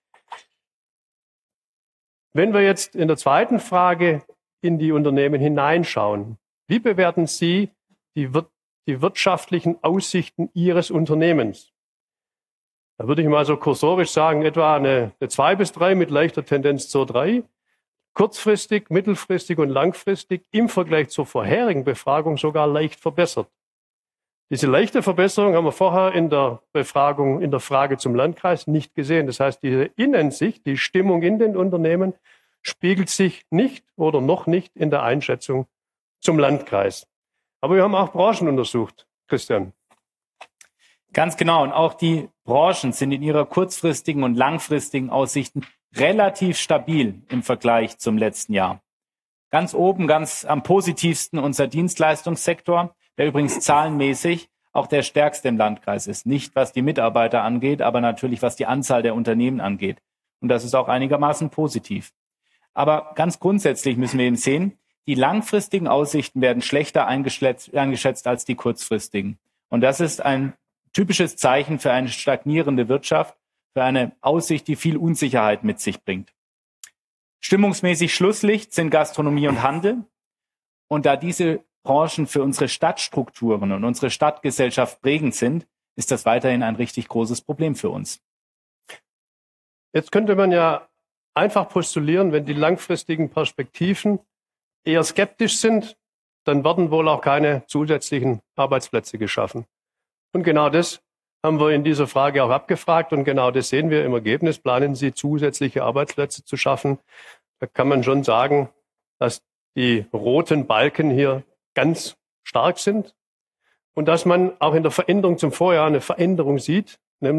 Wenn wir jetzt in der zweiten Frage in die Unternehmen hineinschauen, wie bewerten Sie die, wir- die wirtschaftlichen Aussichten Ihres Unternehmens? Da würde ich mal so kursorisch sagen, etwa eine, eine zwei bis drei mit leichter Tendenz zur drei. Kurzfristig, mittelfristig und langfristig im Vergleich zur vorherigen Befragung sogar leicht verbessert. Diese leichte Verbesserung haben wir vorher in der Befragung, in der Frage zum Landkreis nicht gesehen. Das heißt, diese Innensicht, die Stimmung in den Unternehmen spiegelt sich nicht oder noch nicht in der Einschätzung zum Landkreis. Aber wir haben auch Branchen untersucht, Christian. Ganz genau. Und auch die Branchen sind in ihrer kurzfristigen und langfristigen Aussichten relativ stabil im Vergleich zum letzten Jahr. Ganz oben, ganz am positivsten unser Dienstleistungssektor, der übrigens zahlenmäßig auch der stärkste im Landkreis ist. Nicht was die Mitarbeiter angeht, aber natürlich was die Anzahl der Unternehmen angeht. Und das ist auch einigermaßen positiv. Aber ganz grundsätzlich müssen wir eben sehen, die langfristigen Aussichten werden schlechter eingeschätzt, eingeschätzt als die kurzfristigen. Und das ist ein typisches Zeichen für eine stagnierende Wirtschaft, für eine Aussicht, die viel Unsicherheit mit sich bringt. Stimmungsmäßig Schlusslicht sind Gastronomie und Handel. Und da diese Branchen für unsere Stadtstrukturen und unsere Stadtgesellschaft prägend sind, ist das weiterhin ein richtig großes Problem für uns. Jetzt könnte man ja einfach postulieren, wenn die langfristigen Perspektiven eher skeptisch sind, dann werden wohl auch keine zusätzlichen Arbeitsplätze geschaffen. Und genau das haben wir in dieser Frage auch abgefragt und genau das sehen wir im Ergebnis. Planen Sie, zusätzliche Arbeitsplätze zu schaffen? Da kann man schon sagen, dass die roten Balken hier ganz stark sind und dass man auch in der Veränderung zum Vorjahr eine Veränderung sieht, nämlich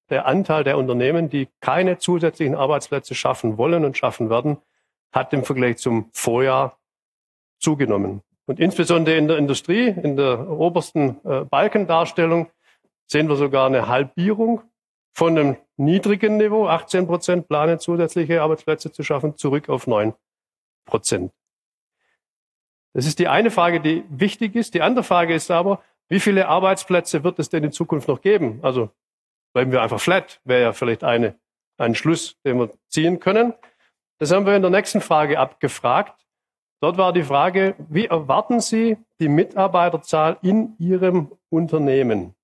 der Anteil der Unternehmen, die keine zusätzlichen Arbeitsplätze schaffen wollen und schaffen werden, hat im Vergleich zum Vorjahr zugenommen. Und insbesondere in der Industrie, in der obersten äh, Balkendarstellung, sehen wir sogar eine Halbierung von einem niedrigen Niveau, achtzehn Prozent planen zusätzliche Arbeitsplätze zu schaffen, zurück auf neun Prozent. Das ist die eine Frage, die wichtig ist. Die andere Frage ist aber, wie viele Arbeitsplätze wird es denn in Zukunft noch geben? Also bleiben wir einfach flat, wäre ja vielleicht eine, ein Schluss, den wir ziehen können. Das haben wir in der nächsten Frage abgefragt. Dort war die Frage, wie erwarten Sie die Mitarbeiterzahl in Ihrem Unternehmen?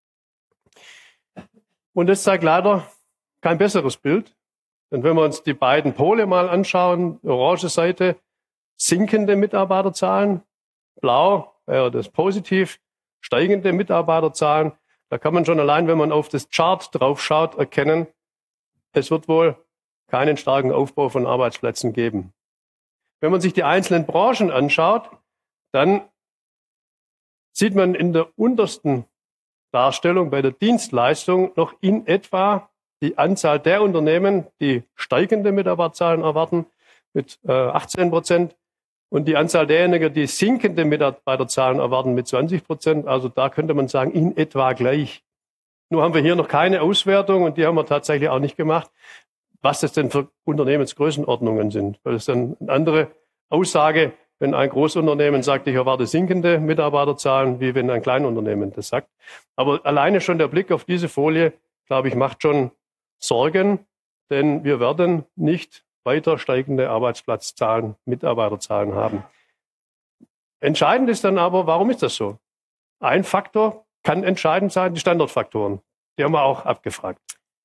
Und das zeigt leider kein besseres Bild. Denn wenn wir uns die beiden Pole mal anschauen, orange Seite, sinkende Mitarbeiterzahlen, blau wäre das positiv, steigende Mitarbeiterzahlen. Da kann man schon allein, wenn man auf das Chart drauf schaut, erkennen, es wird wohl keinen starken Aufbau von Arbeitsplätzen geben. Wenn man sich die einzelnen Branchen anschaut, dann sieht man in der untersten Darstellung bei der Dienstleistung noch in etwa die Anzahl der Unternehmen, die steigende Mitarbeiterzahlen erwarten, mit äh, achtzehn Prozent und die Anzahl derjenigen, die sinkende Mitarbeiterzahlen erwarten, mit zwanzig Prozent. Also da könnte man sagen, in etwa gleich. Nur haben wir hier noch keine Auswertung und die haben wir tatsächlich auch nicht gemacht, was das denn für Unternehmensgrößenordnungen sind. Weil das dann eine andere Aussage, wenn ein Großunternehmen sagt, ich erwarte sinkende Mitarbeiterzahlen, wie wenn ein Kleinunternehmen das sagt. Aber alleine schon der Blick auf diese Folie, glaube ich, macht schon Sorgen, denn wir werden nicht weiter steigende Arbeitsplatzzahlen, Mitarbeiterzahlen haben. Entscheidend ist dann aber, warum ist das so? Ein Faktor kann entscheidend sein, die Standortfaktoren. Die haben wir auch abgefragt.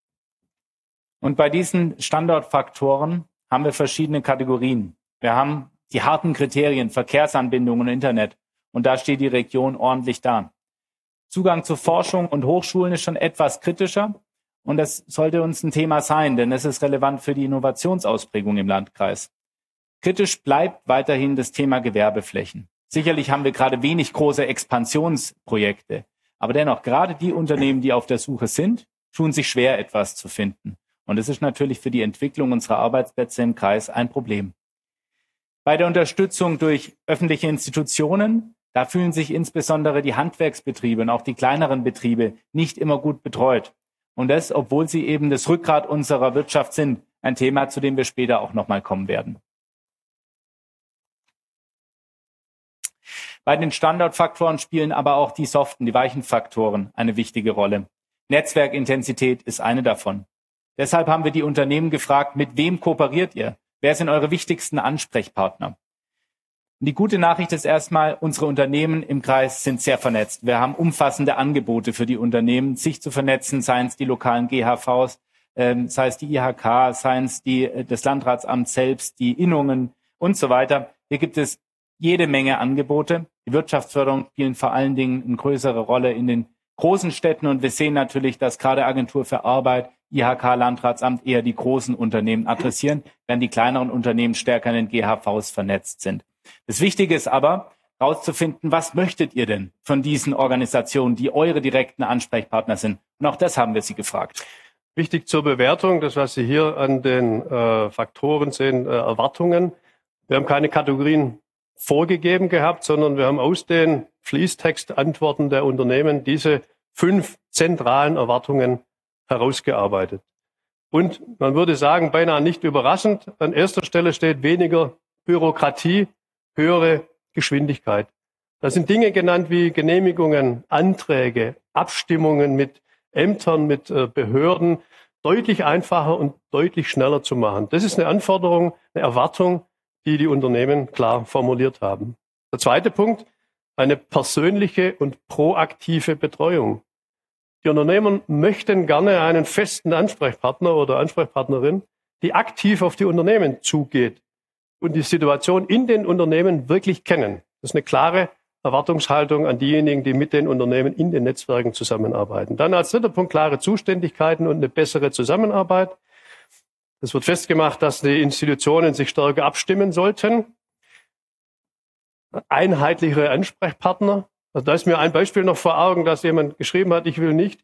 Und bei diesen Standortfaktoren haben wir verschiedene Kategorien. Wir haben die harten Kriterien, Verkehrsanbindung und Internet. Und da steht die Region ordentlich da. Zugang zu Forschung und Hochschulen ist schon etwas kritischer. Und das sollte uns ein Thema sein, denn es ist relevant für die Innovationsausprägung im Landkreis. Kritisch bleibt weiterhin das Thema Gewerbeflächen. Sicherlich haben wir gerade wenig große Expansionsprojekte. Aber dennoch, gerade die Unternehmen, die auf der Suche sind, tun sich schwer, etwas zu finden. Und es ist natürlich für die Entwicklung unserer Arbeitsplätze im Kreis ein Problem. Bei der Unterstützung durch öffentliche Institutionen, da fühlen sich insbesondere die Handwerksbetriebe und auch die kleineren Betriebe nicht immer gut betreut. Und das, obwohl sie eben das Rückgrat unserer Wirtschaft sind. Ein Thema, zu dem wir später auch nochmal kommen werden. Bei den Standortfaktoren spielen aber auch die soften, die weichen Faktoren eine wichtige Rolle. Netzwerkintensität ist eine davon. Deshalb haben wir die Unternehmen gefragt, mit wem kooperiert ihr? Wer sind eure wichtigsten Ansprechpartner? Und die gute Nachricht ist erstmal, unsere Unternehmen im Kreis sind sehr vernetzt. Wir haben umfassende Angebote für die Unternehmen, sich zu vernetzen, seien es die lokalen G H Vs, ähm, sei es die I H K, seien es die, das Landratsamt selbst, die Innungen und so weiter. Hier gibt es jede Menge Angebote. Die Wirtschaftsförderung spielt vor allen Dingen eine größere Rolle in den großen Städten und wir sehen natürlich, dass gerade Agentur für Arbeit, I H K, Landratsamt eher die großen Unternehmen adressieren, während die kleineren Unternehmen stärker in den G H Vs vernetzt sind. Das Wichtige ist aber, herauszufinden, was möchtet ihr denn von diesen Organisationen, die eure direkten Ansprechpartner sind? Und auch das haben wir sie gefragt. Wichtig zur Bewertung, das, was Sie hier an den äh, Faktoren sehen, äh, Erwartungen. Wir haben keine Kategorien vorgegeben gehabt, sondern wir haben aus den Fließtextantworten der Unternehmen diese fünf zentralen Erwartungen herausgearbeitet. Und man würde sagen, beinahe nicht überraschend, an erster Stelle steht weniger Bürokratie, höhere Geschwindigkeit. Da sind Dinge genannt wie Genehmigungen, Anträge, Abstimmungen mit Ämtern, mit Behörden, deutlich einfacher und deutlich schneller zu machen. Das ist eine Anforderung, eine Erwartung, die die Unternehmen klar formuliert haben. Der zweite Punkt, eine persönliche und proaktive Betreuung. Die Unternehmen möchten gerne einen festen Ansprechpartner oder Ansprechpartnerin, die aktiv auf die Unternehmen zugeht und die Situation in den Unternehmen wirklich kennen. Das ist eine klare Erwartungshaltung an diejenigen, die mit den Unternehmen in den Netzwerken zusammenarbeiten. Dann als dritter Punkt klare Zuständigkeiten und eine bessere Zusammenarbeit. Es wird festgemacht, dass die Institutionen sich stärker abstimmen sollten. Einheitlichere Ansprechpartner. Also da ist mir ein Beispiel noch vor Augen, dass jemand geschrieben hat, ich will nicht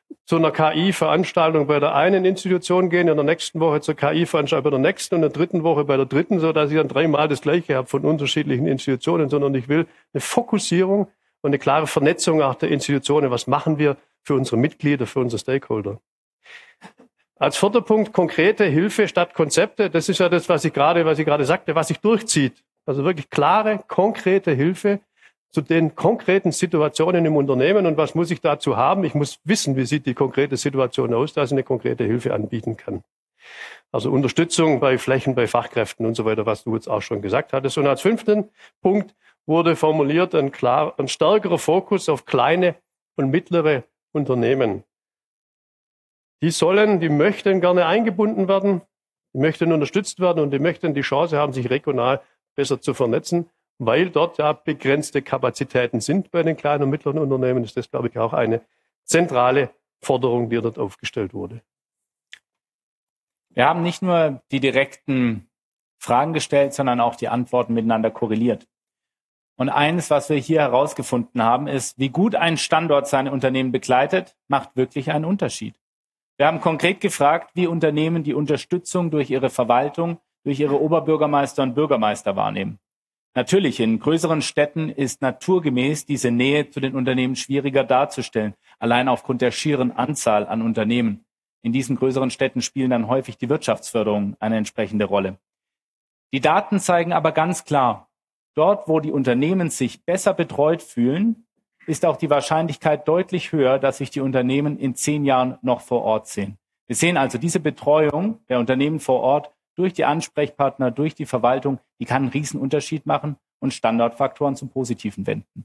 zu einer K I-Veranstaltung bei der einen Institution gehen, in der nächsten Woche zur K I-Veranstaltung bei der nächsten und in der dritten Woche bei der dritten, so dass ich dann dreimal das Gleiche habe von unterschiedlichen Institutionen, sondern ich will eine Fokussierung und eine klare Vernetzung auch der Institutionen. Was machen wir für unsere Mitglieder, für unsere Stakeholder? Als vierter Punkt konkrete Hilfe statt Konzepte. Das ist ja das, was ich gerade, was ich gerade sagte, was sich durchzieht. Also wirklich klare, konkrete Hilfe zu den konkreten Situationen im Unternehmen. Und was muss ich dazu haben? Ich muss wissen, wie sieht die konkrete Situation aus, dass ich eine konkrete Hilfe anbieten kann. Also Unterstützung bei Flächen, bei Fachkräften und so weiter, was du jetzt auch schon gesagt hattest. Und als fünften Punkt wurde formuliert ein klar, ein stärkerer Fokus auf kleine und mittlere Unternehmen. Die sollen, die möchten gerne eingebunden werden, die möchten unterstützt werden und die möchten die Chance haben, sich regional besser zu vernetzen, weil dort ja begrenzte Kapazitäten sind bei den kleinen und mittleren Unternehmen. Ist das, glaube ich, auch eine zentrale Forderung, die dort aufgestellt wurde. Wir haben nicht nur die direkten Fragen gestellt, sondern auch die Antworten miteinander korreliert. Und eines, was wir hier herausgefunden haben, ist, wie gut ein Standort seine Unternehmen begleitet, macht wirklich einen Unterschied. Wir haben konkret gefragt, wie Unternehmen die Unterstützung durch ihre Verwaltung, durch ihre Oberbürgermeister und Bürgermeister wahrnehmen. Natürlich, in größeren Städten ist naturgemäß diese Nähe zu den Unternehmen schwieriger darzustellen, allein aufgrund der schieren Anzahl an Unternehmen. In diesen größeren Städten spielen dann häufig die Wirtschaftsförderungen eine entsprechende Rolle. Die Daten zeigen aber ganz klar, dort, wo die Unternehmen sich besser betreut fühlen, ist auch die Wahrscheinlichkeit deutlich höher, dass sich die Unternehmen in zehn Jahren noch vor Ort sehen. Wir sehen also, diese Betreuung der Unternehmen vor Ort durch die Ansprechpartner, durch die Verwaltung, die kann einen riesen Unterschied machen und Standortfaktoren zum Positiven wenden.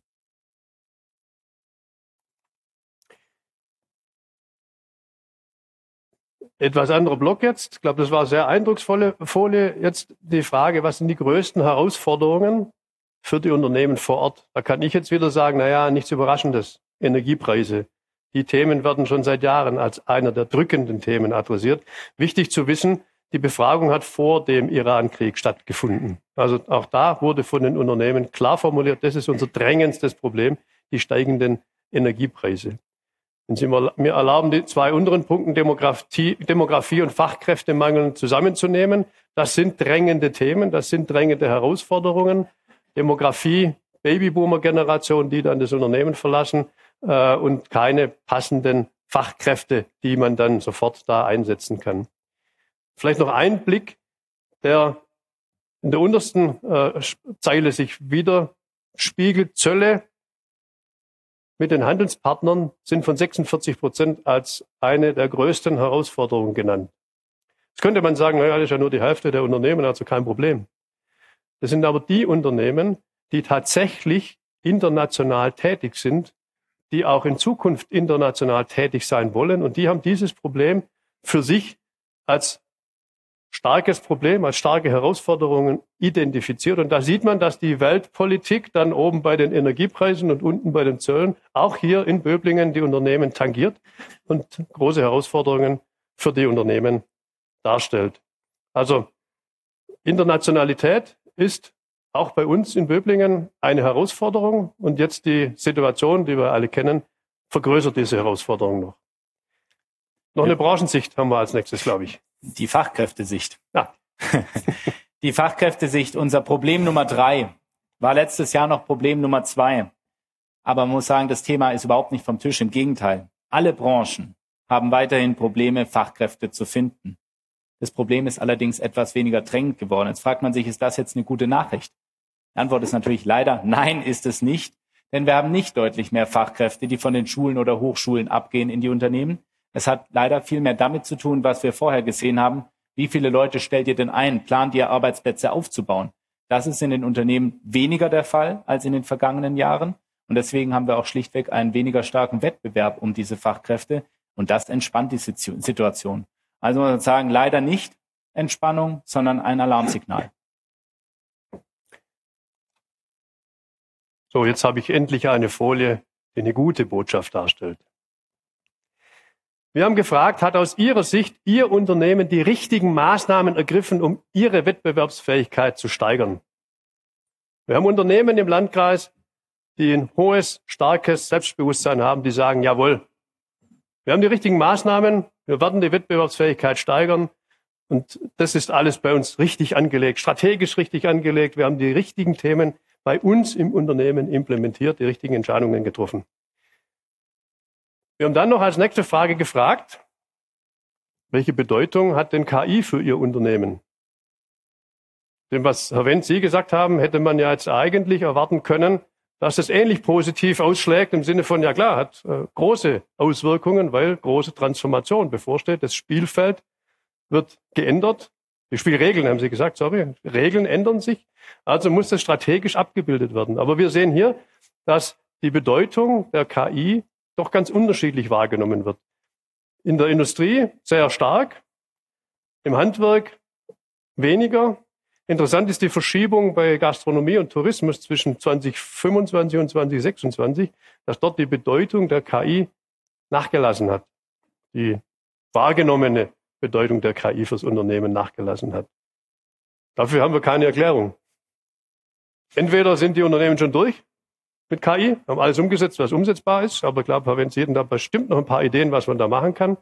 Etwas anderer Block jetzt. Ich glaube, das war eine sehr eindrucksvolle Folie. Jetzt die Frage, was sind die größten Herausforderungen für die Unternehmen vor Ort? Da kann ich jetzt wieder sagen, naja, nichts Überraschendes. Energiepreise. Die Themen werden schon seit Jahren als einer der drückenden Themen adressiert. Wichtig zu wissen, die Befragung hat vor dem Iran-Krieg stattgefunden. Also auch da wurde von den Unternehmen klar formuliert, das ist unser drängendstes Problem, die steigenden Energiepreise. Wenn Sie mir erlauben, die zwei unteren Punkte, Demografie, Demografie und Fachkräftemangel zusammenzunehmen, das sind drängende Themen, das sind drängende Herausforderungen. Demografie, Babyboomer-Generation, die dann das Unternehmen verlassen äh, und keine passenden Fachkräfte, die man dann sofort da einsetzen kann. Vielleicht noch ein Blick, der in der untersten äh, Zeile sich widerspiegelt. Zölle mit den Handelspartnern sind von sechsundvierzig Prozent als eine der größten Herausforderungen genannt. Jetzt könnte man sagen, naja, das ist ja nur die Hälfte der Unternehmen, also kein Problem. Das sind aber die Unternehmen, die tatsächlich international tätig sind, die auch in Zukunft international tätig sein wollen. Und die haben dieses Problem für sich als starkes Problem, als starke Herausforderungen identifiziert. Und da sieht man, dass die Weltpolitik dann oben bei den Energiepreisen und unten bei den Zöllen auch hier in Böblingen die Unternehmen tangiert und große Herausforderungen für die Unternehmen darstellt. Also Internationalität ist auch bei uns in Böblingen eine Herausforderung. Und jetzt die Situation, die wir alle kennen, vergrößert diese Herausforderung noch. Noch eine Branchensicht haben wir als nächstes, glaube ich. Die Fachkräftesicht. Ja. Die Fachkräftesicht, unser Problem Nummer drei, war letztes Jahr noch Problem Nummer zwei. Aber man muss sagen, das Thema ist überhaupt nicht vom Tisch. Im Gegenteil. Alle Branchen haben weiterhin Probleme, Fachkräfte zu finden. Das Problem ist allerdings etwas weniger drängend geworden. Jetzt fragt man sich, ist das jetzt eine gute Nachricht? Die Antwort ist natürlich leider, nein, ist es nicht. Denn wir haben nicht deutlich mehr Fachkräfte, die von den Schulen oder Hochschulen abgehen in die Unternehmen. Es hat leider viel mehr damit zu tun, was wir vorher gesehen haben. Wie viele Leute stellt ihr denn ein? Plant ihr Arbeitsplätze aufzubauen? Das ist in den Unternehmen weniger der Fall als in den vergangenen Jahren. Und deswegen haben wir auch schlichtweg einen weniger starken Wettbewerb um diese Fachkräfte. Und das entspannt die Situation. Also man muss sagen, leider nicht Entspannung, sondern ein Alarmsignal. So, jetzt habe ich endlich eine Folie, die eine gute Botschaft darstellt. Wir haben gefragt, hat aus Ihrer Sicht Ihr Unternehmen die richtigen Maßnahmen ergriffen, um Ihre Wettbewerbsfähigkeit zu steigern? Wir haben Unternehmen im Landkreis, die ein hohes, starkes Selbstbewusstsein haben, die sagen, jawohl, Wir haben die richtigen Maßnahmen, wir werden die Wettbewerbsfähigkeit steigern und das ist alles bei uns richtig angelegt, strategisch richtig angelegt. Wir haben die richtigen Themen bei uns im Unternehmen implementiert, die richtigen Entscheidungen getroffen. Wir haben dann noch als nächste Frage gefragt, welche Bedeutung hat denn K I für Ihr Unternehmen? Denn was Herr Wendt, Sie gesagt haben, hätte man ja jetzt eigentlich erwarten können, dass es ähnlich positiv ausschlägt im Sinne von, ja klar, hat äh, große Auswirkungen, weil große Transformation bevorsteht. Das Spielfeld wird geändert. Die Spielregeln, haben Sie gesagt, sorry, Regeln ändern sich. Also muss das strategisch abgebildet werden. Aber wir sehen hier, dass die Bedeutung der K I doch ganz unterschiedlich wahrgenommen wird. In der Industrie sehr stark, im Handwerk weniger. Interessant ist die Verschiebung bei Gastronomie und Tourismus zwischen zwanzig fünfundzwanzig und zwanzig sechsundzwanzig, dass dort die Bedeutung der K I nachgelassen hat. Die wahrgenommene Bedeutung der K I fürs Unternehmen nachgelassen hat. Dafür haben wir keine Erklärung. Entweder sind die Unternehmen schon durch mit K I, haben alles umgesetzt, was umsetzbar ist, aber ich glaube, Herr Wendt, Sie hätten da bestimmt noch ein paar Ideen, was man da machen kann.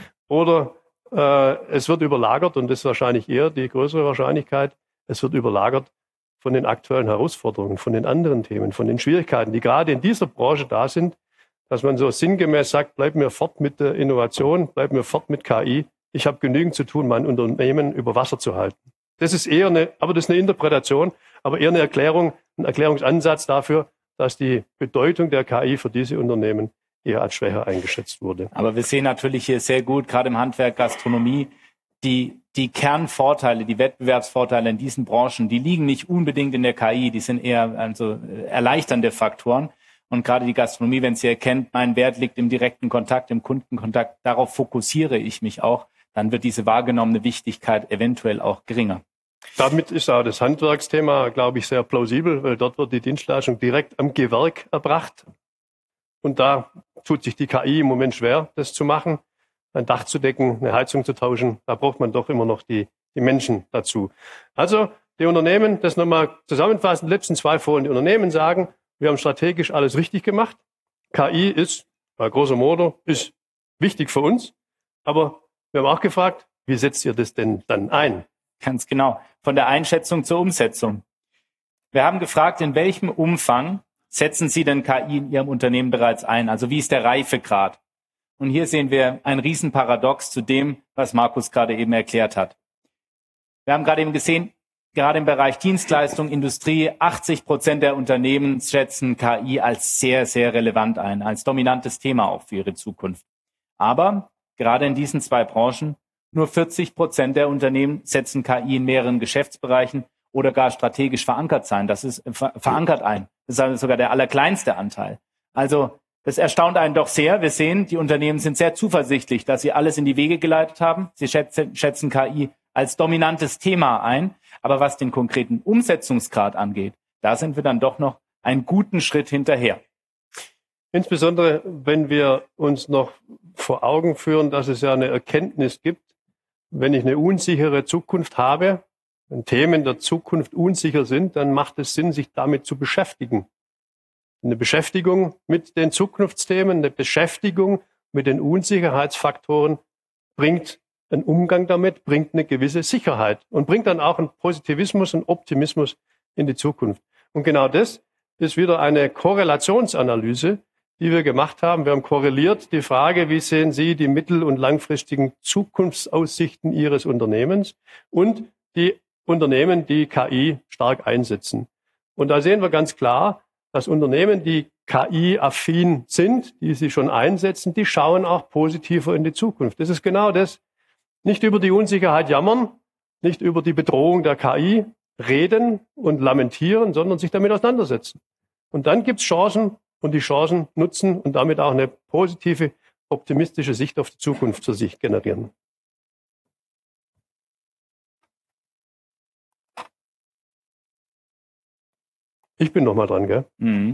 Oder äh, es wird überlagert, und das ist wahrscheinlich eher die größere Wahrscheinlichkeit, es wird überlagert von den aktuellen Herausforderungen, von den anderen Themen, von den Schwierigkeiten, die gerade in dieser Branche da sind, dass man so sinngemäß sagt, bleib mir fort mit der Innovation, bleib mir fort mit K I. Ich habe genügend zu tun, mein Unternehmen über Wasser zu halten. Das ist eher eine, aber das ist eine Interpretation, aber eher eine Erklärung, ein Erklärungsansatz dafür, dass die Bedeutung der K I für diese Unternehmen eher als schwächer eingeschätzt wurde. Aber wir sehen natürlich hier sehr gut, gerade im Handwerk, Gastronomie, die, die Kernvorteile, die Wettbewerbsvorteile in diesen Branchen, die liegen nicht unbedingt in der K I, die sind eher also erleichternde Faktoren. Und gerade die Gastronomie, wenn sie erkennt, mein Wert liegt im direkten Kontakt, im Kundenkontakt, darauf fokussiere ich mich auch, dann wird diese wahrgenommene Wichtigkeit eventuell auch geringer. Damit ist auch das Handwerksthema, glaube ich, sehr plausibel, weil dort wird die Dienstleistung direkt am Gewerk erbracht. Und da tut sich die K I im Moment schwer, das zu machen. Ein Dach zu decken, eine Heizung zu tauschen, da braucht man doch immer noch die, die Menschen dazu. Also die Unternehmen, das nochmal zusammenfassend, die letzten zwei Folien, die Unternehmen sagen, wir haben strategisch alles richtig gemacht. K I ist, bei großer Modo, ist wichtig für uns. Aber wir haben auch gefragt, wie setzt ihr das denn dann ein? Ganz genau. Von der Einschätzung zur Umsetzung. Wir haben gefragt, in welchem Umfang setzen Sie denn K I in Ihrem Unternehmen bereits ein? Also wie ist der Reifegrad? Und hier sehen wir ein Riesenparadox zu dem, was Markus gerade eben erklärt hat. Wir haben gerade eben gesehen, gerade im Bereich Dienstleistung, Industrie, achtzig Prozent der Unternehmen schätzen K I als sehr, sehr relevant ein, als dominantes Thema auch für ihre Zukunft. Aber gerade in diesen zwei Branchen, nur vierzig Prozent der Unternehmen setzen K I in mehreren Geschäftsbereichen oder gar strategisch verankert sein. Das ist ver- verankert ein. Das ist also sogar der allerkleinste Anteil. Also das erstaunt einen doch sehr. Wir sehen, die Unternehmen sind sehr zuversichtlich, dass sie alles in die Wege geleitet haben. Sie schätzen, schätzen K I als dominantes Thema ein. Aber was den konkreten Umsetzungsgrad angeht, da sind wir dann doch noch einen guten Schritt hinterher. Insbesondere, wenn wir uns noch vor Augen führen, dass es ja eine Erkenntnis gibt, wenn ich eine unsichere Zukunft habe, wenn Themen der Zukunft unsicher sind, dann macht es Sinn, sich damit zu beschäftigen. Eine Beschäftigung mit den Zukunftsthemen, eine Beschäftigung mit den Unsicherheitsfaktoren bringt einen Umgang damit, bringt eine gewisse Sicherheit und bringt dann auch einen Positivismus, einen Optimismus in die Zukunft. Und genau das ist wieder eine Korrelationsanalyse, die wir gemacht haben. Wir haben korreliert die Frage, wie sehen Sie die mittel- und langfristigen Zukunftsaussichten Ihres Unternehmens und die Unternehmen, die K I stark einsetzen. Und da sehen wir ganz klar, dass Unternehmen, die K I-affin sind, die sie schon einsetzen, die schauen auch positiver in die Zukunft. Das ist genau das. Nicht über die Unsicherheit jammern, nicht über die Bedrohung der K I reden und lamentieren, sondern sich damit auseinandersetzen. Und dann gibt's Chancen und die Chancen nutzen und damit auch eine positive, optimistische Sicht auf die Zukunft für sich generieren. Ich bin noch mal dran, gell? Mhm.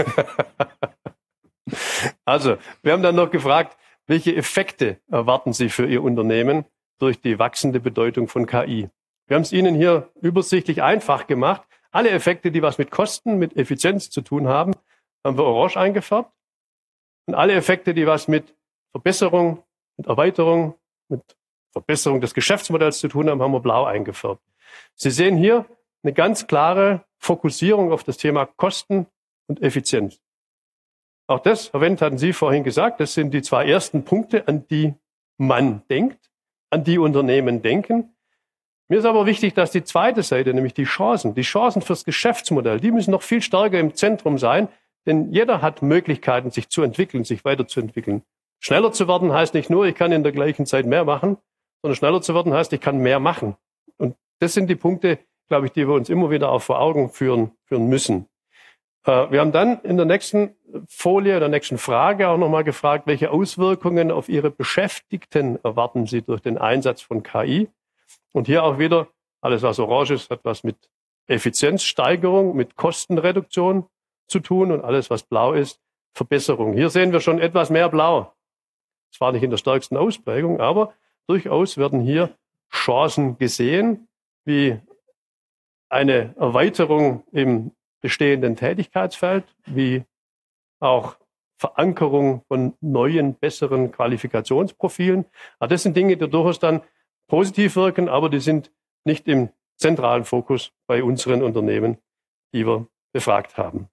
Also, wir haben dann noch gefragt, welche Effekte erwarten Sie für Ihr Unternehmen durch die wachsende Bedeutung von K I? Wir haben es Ihnen hier übersichtlich einfach gemacht. Alle Effekte, die was mit Kosten, mit Effizienz zu tun haben, haben wir orange eingefärbt. Und alle Effekte, die was mit Verbesserung, mit Erweiterung, mit Verbesserung des Geschäftsmodells zu tun haben, haben wir blau eingefärbt. Sie sehen hier eine ganz klare Fokussierung auf das Thema Kosten und Effizienz. Auch das, Herr Wendt, hatten Sie vorhin gesagt, das sind die zwei ersten Punkte, an die man denkt, an die Unternehmen denken. Mir ist aber wichtig, dass die zweite Seite, nämlich die Chancen, die Chancen fürs Geschäftsmodell, die müssen noch viel stärker im Zentrum sein, denn jeder hat Möglichkeiten, sich zu entwickeln, sich weiterzuentwickeln. Schneller zu werden heißt nicht nur, ich kann in der gleichen Zeit mehr machen, sondern schneller zu werden heißt, ich kann mehr machen. Und das sind die Punkte, glaube ich, die wir uns immer wieder auch vor Augen führen, führen müssen. Äh, wir haben dann in der nächsten Folie, der nächsten Frage auch nochmal gefragt, welche Auswirkungen auf Ihre Beschäftigten erwarten Sie durch den Einsatz von K I? Und hier auch wieder, alles was orange ist, hat was mit Effizienzsteigerung, mit Kostenreduktion zu tun und alles was blau ist, Verbesserung. Hier sehen wir schon etwas mehr blau. Zwar nicht in der stärksten Ausprägung, aber durchaus werden hier Chancen gesehen, wie eine Erweiterung im bestehenden Tätigkeitsfeld, wie auch Verankerung von neuen, besseren Qualifikationsprofilen. Aber das sind Dinge, die durchaus dann positiv wirken, aber die sind nicht im zentralen Fokus bei unseren Unternehmen, die wir befragt haben.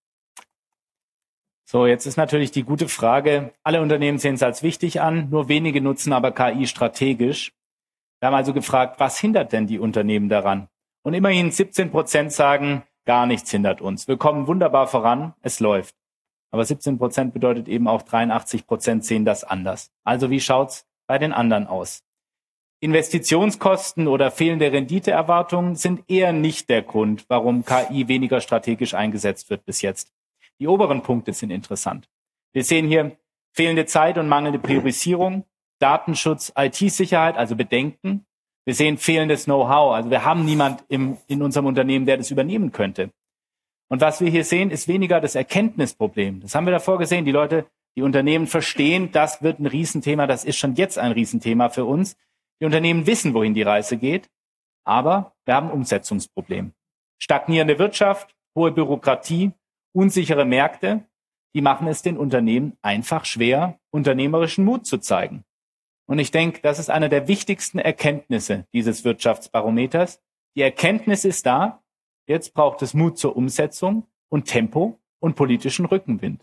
So, jetzt ist natürlich die gute Frage, alle Unternehmen sehen es als wichtig an, nur wenige nutzen aber K I strategisch. Wir haben also gefragt, was hindert denn die Unternehmen daran? Und immerhin siebzehn Prozent sagen, gar nichts hindert uns. Wir kommen wunderbar voran, es läuft. Aber siebzehn Prozent bedeutet eben auch dreiundachtzig Prozent sehen das anders. Also wie schaut's bei den anderen aus? Investitionskosten oder fehlende Renditeerwartungen sind eher nicht der Grund, warum K I weniger strategisch eingesetzt wird bis jetzt. Die oberen Punkte sind interessant. Wir sehen hier fehlende Zeit und mangelnde Priorisierung, Datenschutz, I T-Sicherheit, also Bedenken. Wir sehen fehlendes Know-how, also wir haben niemand im, in unserem Unternehmen, der das übernehmen könnte. Und was wir hier sehen, ist weniger das Erkenntnisproblem. Das haben wir davor gesehen. Die Leute, die Unternehmen verstehen, das wird ein Riesenthema, das ist schon jetzt ein Riesenthema für uns. Die Unternehmen wissen, wohin die Reise geht, aber wir haben ein Umsetzungsproblem. Stagnierende Wirtschaft, hohe Bürokratie, unsichere Märkte, die machen es den Unternehmen einfach schwer, unternehmerischen Mut zu zeigen. Und ich denke, das ist eine der wichtigsten Erkenntnisse dieses Wirtschaftsbarometers. Die Erkenntnis ist da, jetzt braucht es Mut zur Umsetzung und Tempo und politischen Rückenwind.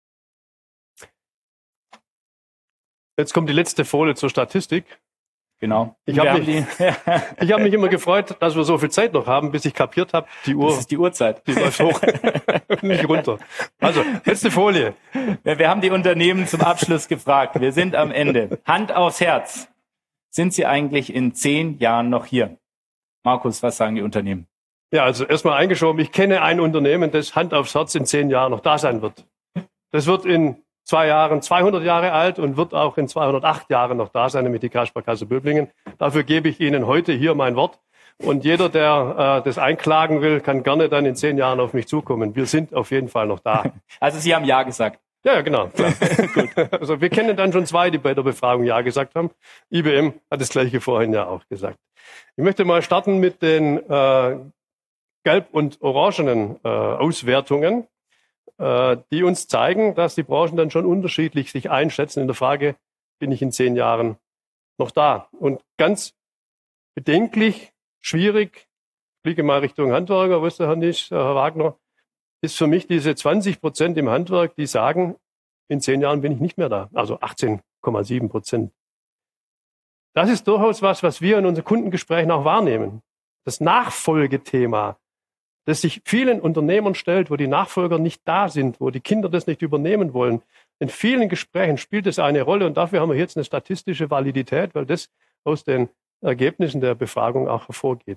Jetzt kommt die letzte Folie zur Statistik. Genau. Ich habe mich, ich hab mich immer gefreut, dass wir so viel Zeit noch haben, bis ich kapiert habe, die Uhr. Das ist die Uhrzeit. Die läuft hoch und nicht runter. Also, letzte Folie. Wir haben die Unternehmen zum Abschluss gefragt. Wir sind am Ende. Hand aufs Herz. Sind sie eigentlich in zehn Jahren noch hier? Markus, was sagen die Unternehmen? Ja, also erstmal eingeschoben. Ich kenne ein Unternehmen, das Hand aufs Herz in zehn Jahren noch da sein wird. Das wird in zwei Jahren zweihundert Jahre alt und wird auch in zweihundertacht Jahren noch da sein, nämlich die Kreissparkasse Böblingen. Dafür gebe ich Ihnen heute hier mein Wort. Und jeder, der äh, das einklagen will, kann gerne dann in zehn Jahren auf mich zukommen. Wir sind auf jeden Fall noch da. Also Sie haben Ja gesagt. Ja, ja, genau. Klar. Gut. Also wir kennen dann schon zwei, die bei der Befragung Ja gesagt haben. I B M hat das Gleiche vorhin ja auch gesagt. Ich möchte mal starten mit den äh, gelb- und orangenen äh, Auswertungen, die uns zeigen, dass die Branchen dann schon unterschiedlich sich einschätzen in der Frage, bin ich in zehn Jahren noch da? Und ganz bedenklich, schwierig, ich blicke mal Richtung Handwerker, was der Herr nicht, Herr Wagner, ist für mich diese zwanzig Prozent im Handwerk, die sagen, in zehn Jahren bin ich nicht mehr da. Also achtzehn Komma sieben Prozent. Das ist durchaus was, was wir in unseren Kundengesprächen auch wahrnehmen. Das Nachfolgethema, das sich vielen Unternehmern stellt, wo die Nachfolger nicht da sind, wo die Kinder das nicht übernehmen wollen. In vielen Gesprächen spielt es eine Rolle und dafür haben wir jetzt eine statistische Validität, weil das aus den Ergebnissen der Befragung auch hervorgeht.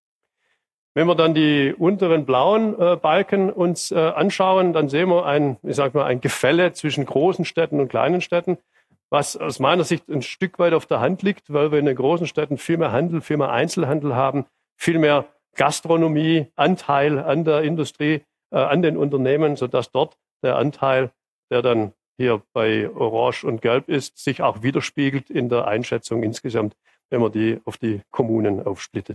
Wenn wir dann die unteren blauen äh, Balken uns äh, anschauen, dann sehen wir ein, ich sag mal, ein Gefälle zwischen großen Städten und kleinen Städten, was aus meiner Sicht ein Stück weit auf der Hand liegt, weil wir in den großen Städten viel mehr Handel, viel mehr Einzelhandel haben, viel mehr Gastronomie, Anteil an der Industrie, äh, an den Unternehmen, sodass dort der Anteil, der dann hier bei Orange und Gelb ist, sich auch widerspiegelt in der Einschätzung insgesamt, wenn man die auf die Kommunen aufsplittet.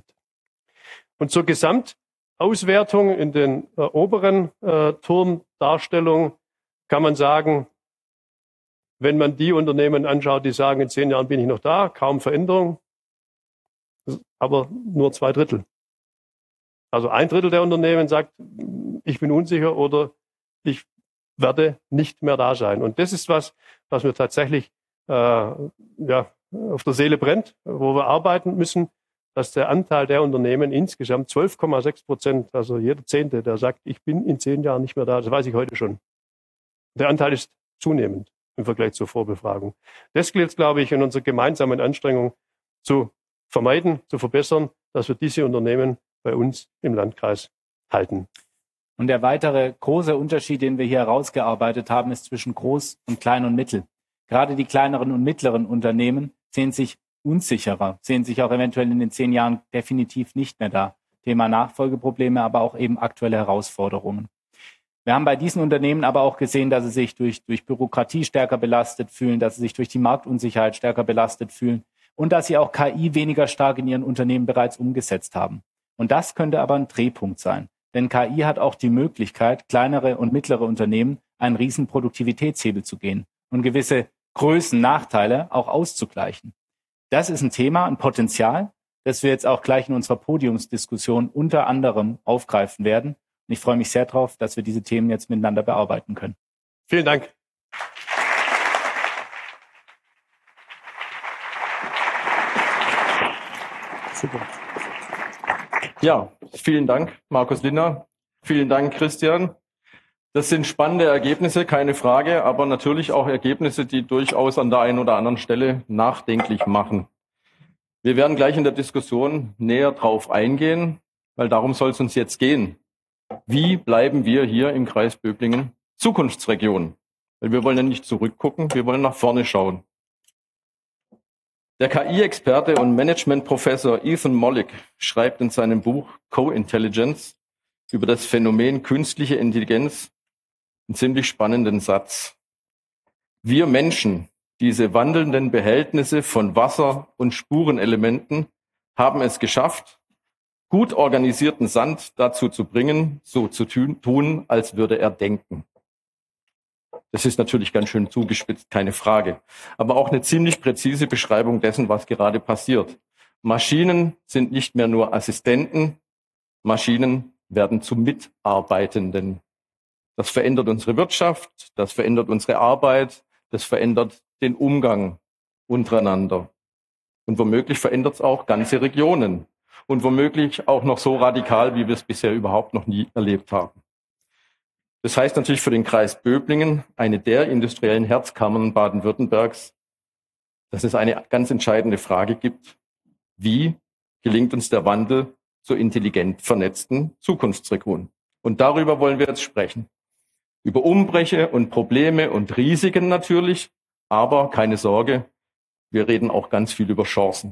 Und zur Gesamtauswertung in den äh, oberen äh, Turmdarstellungen kann man sagen, wenn man die Unternehmen anschaut, die sagen, in zehn Jahren bin ich noch da, kaum Veränderung, aber nur zwei Drittel. Also ein Drittel der Unternehmen sagt, ich bin unsicher oder ich werde nicht mehr da sein. Und das ist was, was mir tatsächlich äh, ja, auf der Seele brennt, wo wir arbeiten müssen, dass der Anteil der Unternehmen insgesamt zwölf Komma sechs Prozent, also jeder Zehnte, der sagt, ich bin in zehn Jahren nicht mehr da, das weiß ich heute schon. Der Anteil ist zunehmend im Vergleich zur Vorbefragung. Das gilt, glaube ich, in unserer gemeinsamen Anstrengung zu vermeiden, zu verbessern, dass wir diese Unternehmen bei uns im Landkreis halten. Und der weitere große Unterschied, den wir hier herausgearbeitet haben, ist zwischen Groß und Klein und Mittel. Gerade die kleineren und mittleren Unternehmen sehen sich unsicherer, sehen sich auch eventuell in den zehn Jahren definitiv nicht mehr da. Thema Nachfolgeprobleme, aber auch eben aktuelle Herausforderungen. Wir haben bei diesen Unternehmen aber auch gesehen, dass sie sich durch, durch Bürokratie stärker belastet fühlen, dass sie sich durch die Marktunsicherheit stärker belastet fühlen und dass sie auch K I weniger stark in ihren Unternehmen bereits umgesetzt haben. Und das könnte aber ein Drehpunkt sein. Denn K I hat auch die Möglichkeit, kleinere und mittlere Unternehmen einen riesen Produktivitätshebel zu gehen und gewisse Größennachteile auch auszugleichen. Das ist ein Thema, ein Potenzial, das wir jetzt auch gleich in unserer Podiumsdiskussion unter anderem aufgreifen werden. Und ich freue mich sehr darauf, dass wir diese Themen jetzt miteinander bearbeiten können. Vielen Dank. Super. Ja, vielen Dank, Markus Lindner. Vielen Dank, Christian. Das sind spannende Ergebnisse, keine Frage, aber natürlich auch Ergebnisse, die durchaus an der einen oder anderen Stelle nachdenklich machen. Wir werden gleich in der Diskussion näher drauf eingehen, weil darum soll es uns jetzt gehen. Wie bleiben wir hier im Kreis Böblingen Zukunftsregion? Weil wir wollen ja nicht zurückgucken, wir wollen nach vorne schauen. Der K I-Experte und Management-Professor Ethan Mollick schreibt in seinem Buch Co-Intelligence über das Phänomen künstliche Intelligenz einen ziemlich spannenden Satz. Wir Menschen, diese wandelnden Behältnisse von Wasser und Spurenelementen, haben es geschafft, gut organisierten Sand dazu zu bringen, so zu tun, als würde er denken. Das ist natürlich ganz schön zugespitzt, keine Frage. Aber auch eine ziemlich präzise Beschreibung dessen, was gerade passiert. Maschinen sind nicht mehr nur Assistenten, Maschinen werden zu Mitarbeitenden. Das verändert unsere Wirtschaft, das verändert unsere Arbeit, das verändert den Umgang untereinander. Und womöglich verändert es auch ganze Regionen. Und womöglich auch noch so radikal, wie wir es bisher überhaupt noch nie erlebt haben. Das heißt natürlich für den Kreis Böblingen, eine der industriellen Herzkammern Baden-Württembergs, dass es eine ganz entscheidende Frage gibt. Wie gelingt uns der Wandel zur intelligent vernetzten Zukunftsregion? Und darüber wollen wir jetzt sprechen. Über Umbrüche und Probleme und Risiken natürlich, aber keine Sorge, wir reden auch ganz viel über Chancen.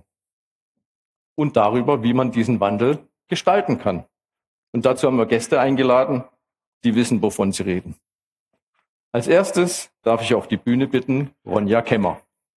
Und darüber, wie man diesen Wandel gestalten kann. Und dazu haben wir Gäste eingeladen, die wissen, wovon sie reden. Als erstes darf ich auf die Bühne bitten Ronja Kemmer.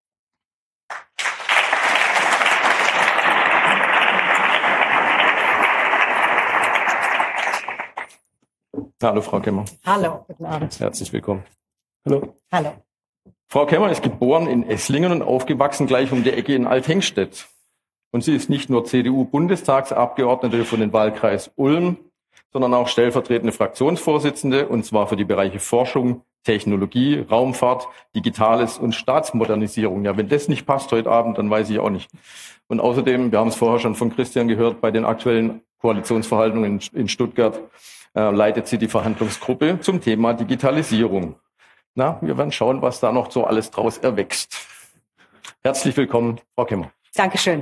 Hallo, Frau Kemmer. Hallo, guten Abend. Herzlich willkommen. Hallo. Hallo. Frau Kemmer ist geboren in Esslingen und aufgewachsen gleich um die Ecke in Althengstedt. Und sie ist nicht nur C D U-Bundestagsabgeordnete für den Wahlkreis Ulm, sondern auch stellvertretende Fraktionsvorsitzende, und zwar für die Bereiche Forschung, Technologie, Raumfahrt, Digitales und Staatsmodernisierung. Ja, wenn das nicht passt heute Abend, dann weiß ich auch nicht. Und außerdem, wir haben es vorher schon von Christian gehört, bei den aktuellen Koalitionsverhandlungen in, in Stuttgart äh, leitet sie die Verhandlungsgruppe zum Thema Digitalisierung. Na, wir werden schauen, was da noch so alles draus erwächst. Herzlich willkommen, Frau Kemmer. Dankeschön.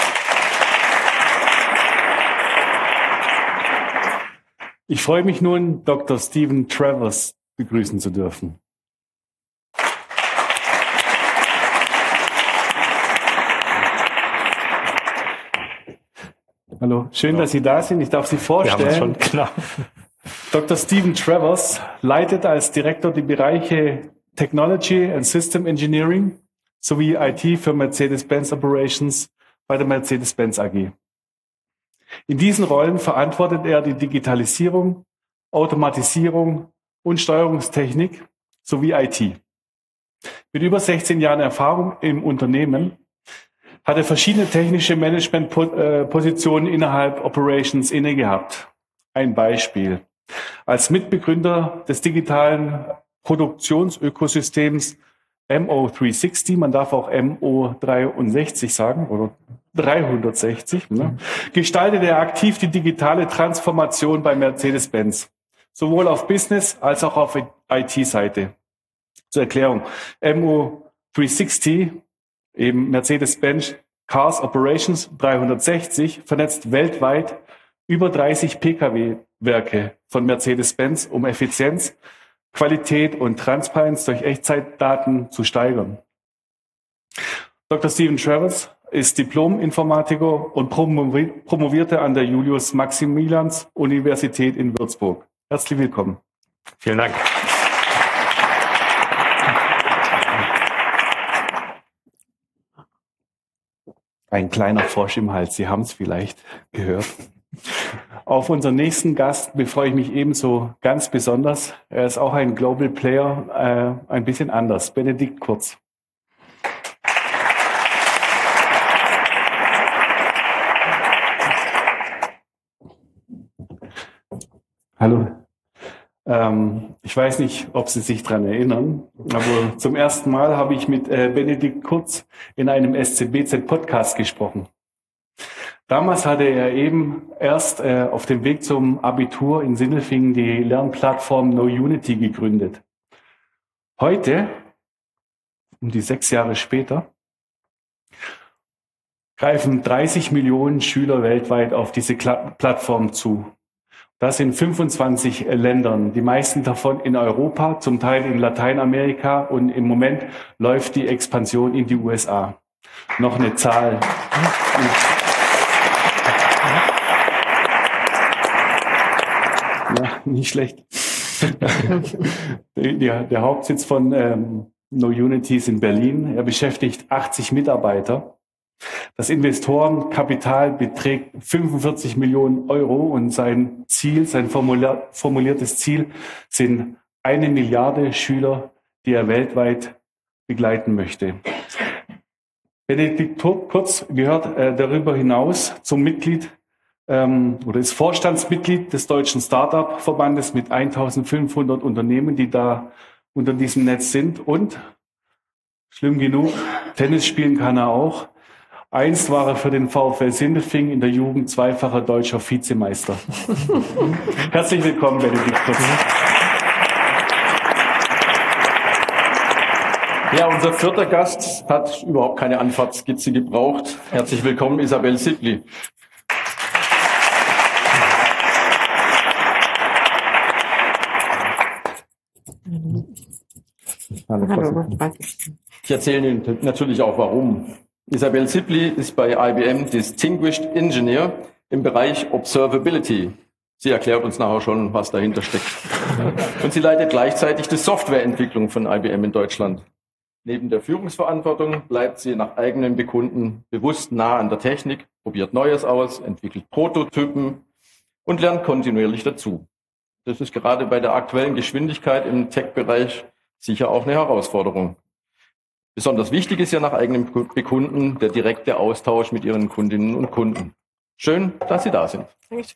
Ich freue mich nun, Doktor Stephen Travers begrüßen zu dürfen. Hallo, schön, dass Sie da sind. Ich darf Sie vorstellen. Wir haben uns schon klar. Doktor Stephen Travers leitet als Direktor die Bereiche Technology and System Engineering sowie I T für Mercedes-Benz Operations bei der Mercedes-Benz A G. In diesen Rollen verantwortet er die Digitalisierung, Automatisierung und Steuerungstechnik sowie I T. Mit über sechzehn Jahren Erfahrung im Unternehmen hat er verschiedene technische Managementpositionen innerhalb Operations inne gehabt. Ein Beispiel. Als Mitbegründer des digitalen Produktionsökosystems M O dreihundertsechzig, man darf auch M O dreiundsechzig sagen, oder dreihundertsechzig, ne? Gestaltete er aktiv die digitale Transformation bei Mercedes-Benz, sowohl auf Business- als auch auf I T-Seite. Zur Erklärung, M O dreihundertsechzig, eben Mercedes-Benz Cars Operations dreihundertsechzig, vernetzt weltweit über dreißig Pkw-Werke von Mercedes-Benz, um Effizienz, Qualität und Transparenz durch Echtzeitdaten zu steigern. Doktor Steven Travers ist Diplom-Informatiker und promovierte an der Julius-Maximilians-Universität in Würzburg. Herzlich willkommen. Vielen Dank. Ein kleiner Frosch im Hals, Sie haben es vielleicht gehört. Auf unseren nächsten Gast befreue ich mich ebenso ganz besonders. Er ist auch ein Global Player, äh, ein bisschen anders. Benedikt Kurz. Hallo. Ähm, ich weiß nicht, ob Sie sich daran erinnern, aber zum ersten Mal habe ich mit äh, Benedikt Kurz in einem S Z B Z-Podcast gesprochen. Damals hatte er eben erst äh, auf dem Weg zum Abitur in Sindelfingen die Lernplattform KnowUnity gegründet. Heute, um die sechs Jahre später, greifen dreißig Millionen Schüler weltweit auf diese Kla- Plattform zu. Das in fünfundzwanzig Ländern, die meisten davon in Europa, zum Teil in Lateinamerika, und im Moment läuft die Expansion in die U S A. Noch eine Zahl. Ja, nicht schlecht. der, der Hauptsitz von ähm, KnowUnity ist in Berlin. Er beschäftigt achtzig Mitarbeiter. Das Investorenkapital beträgt fünfundvierzig Millionen Euro und sein Ziel, sein formulier, formuliertes Ziel sind eine Milliarde Schüler, die er weltweit begleiten möchte. Benedikt Kurz gehört äh, darüber hinaus zum Mitglied ähm, oder ist Vorstandsmitglied des Deutschen Start-up-Verbandes mit eintausendfünfhundert Unternehmen, die da unter diesem Netz sind. Und, schlimm genug, Tennis spielen kann er auch. Einst war er für den VfL Sindelfingen in der Jugend zweifacher deutscher Vizemeister. Herzlich willkommen, Benedikt Kurz. Ja, unser vierter Gast hat überhaupt keine Anfahrtskizze gebraucht. Herzlich willkommen, Isabel Sibley. Hallo. Ich erzähle Ihnen natürlich auch, warum. Isabel Sibley ist bei I B M Distinguished Engineer im Bereich Observability. Sie erklärt uns nachher schon, was dahinter steckt. Und sie leitet gleichzeitig die Softwareentwicklung von I B M in Deutschland. Neben der Führungsverantwortung bleibt sie nach eigenem Bekunden bewusst nah an der Technik, probiert Neues aus, entwickelt Prototypen und lernt kontinuierlich dazu. Das ist gerade bei der aktuellen Geschwindigkeit im Tech-Bereich sicher auch eine Herausforderung. Besonders wichtig ist ja nach eigenem Bekunden der direkte Austausch mit Ihren Kundinnen und Kunden. Schön, dass Sie da sind.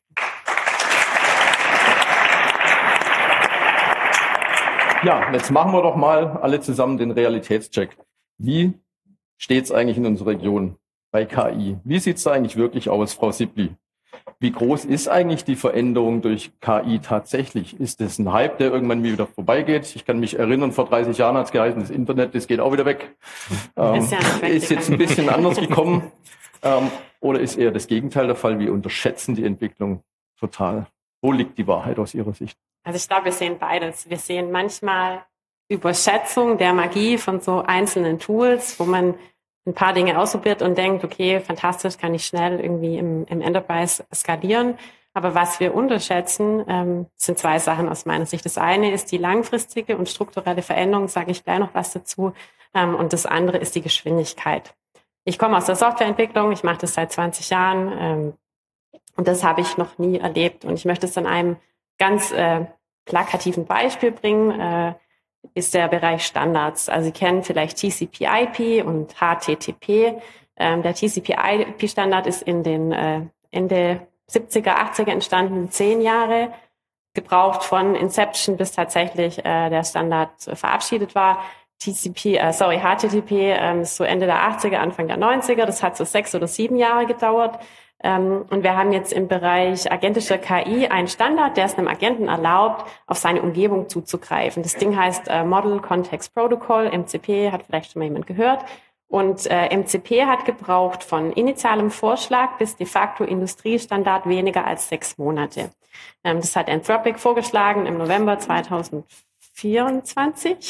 Ja, jetzt machen wir doch mal alle zusammen den Realitätscheck. Wie steht's eigentlich in unserer Region bei K I? Wie sieht's da eigentlich wirklich aus, Frau Sibley? Wie groß ist eigentlich die Veränderung durch K I tatsächlich? Ist es ein Hype, der irgendwann wieder vorbeigeht? Ich kann mich erinnern, vor dreißig Jahren hat es geheißen, das Internet, das geht auch wieder weg. Ähm, ist, ja ist jetzt ein bisschen anders gekommen. Ähm, oder ist eher das Gegenteil der Fall? Wir unterschätzen die Entwicklung total. Wo liegt die Wahrheit aus Ihrer Sicht? Also ich glaube, wir sehen beides. Wir sehen manchmal Überschätzung der Magie von so einzelnen Tools, wo man ein paar Dinge ausprobiert und denkt, okay, fantastisch, kann ich schnell irgendwie im, im Enterprise skalieren. Aber was wir unterschätzen, ähm, sind zwei Sachen aus meiner Sicht. Das eine ist die langfristige und strukturelle Veränderung, sage ich gleich noch was dazu. Ähm, und das andere ist die Geschwindigkeit. Ich komme aus der Softwareentwicklung, ich mache das seit zwanzig Jahren ähm, und das habe ich noch nie erlebt. Und ich möchte es an einem ganz äh, plakativen Beispiel bringen. Äh, ist der Bereich Standards. Also Sie kennen vielleicht T C P I P und H T T P. Ähm, der T C P I P-Standard ist in den äh, Ende siebziger, achtziger entstanden, zehn Jahre gebraucht von Inception bis tatsächlich äh, der Standard verabschiedet war. T C P, äh, sorry, H T T P ähm, ist so Ende der achtziger, Anfang der neunziger. Das hat so sechs oder sieben Jahre gedauert. Ähm, und wir haben jetzt im Bereich agentischer K I einen Standard, der es einem Agenten erlaubt, auf seine Umgebung zuzugreifen. Das Ding heißt äh, Model Context Protocol, M C P, hat vielleicht schon mal jemand gehört. Und äh, M C P hat gebraucht von initialem Vorschlag bis de facto Industriestandard weniger als sechs Monate. Ähm, das hat Anthropic vorgeschlagen im November zweitausendvierundzwanzig.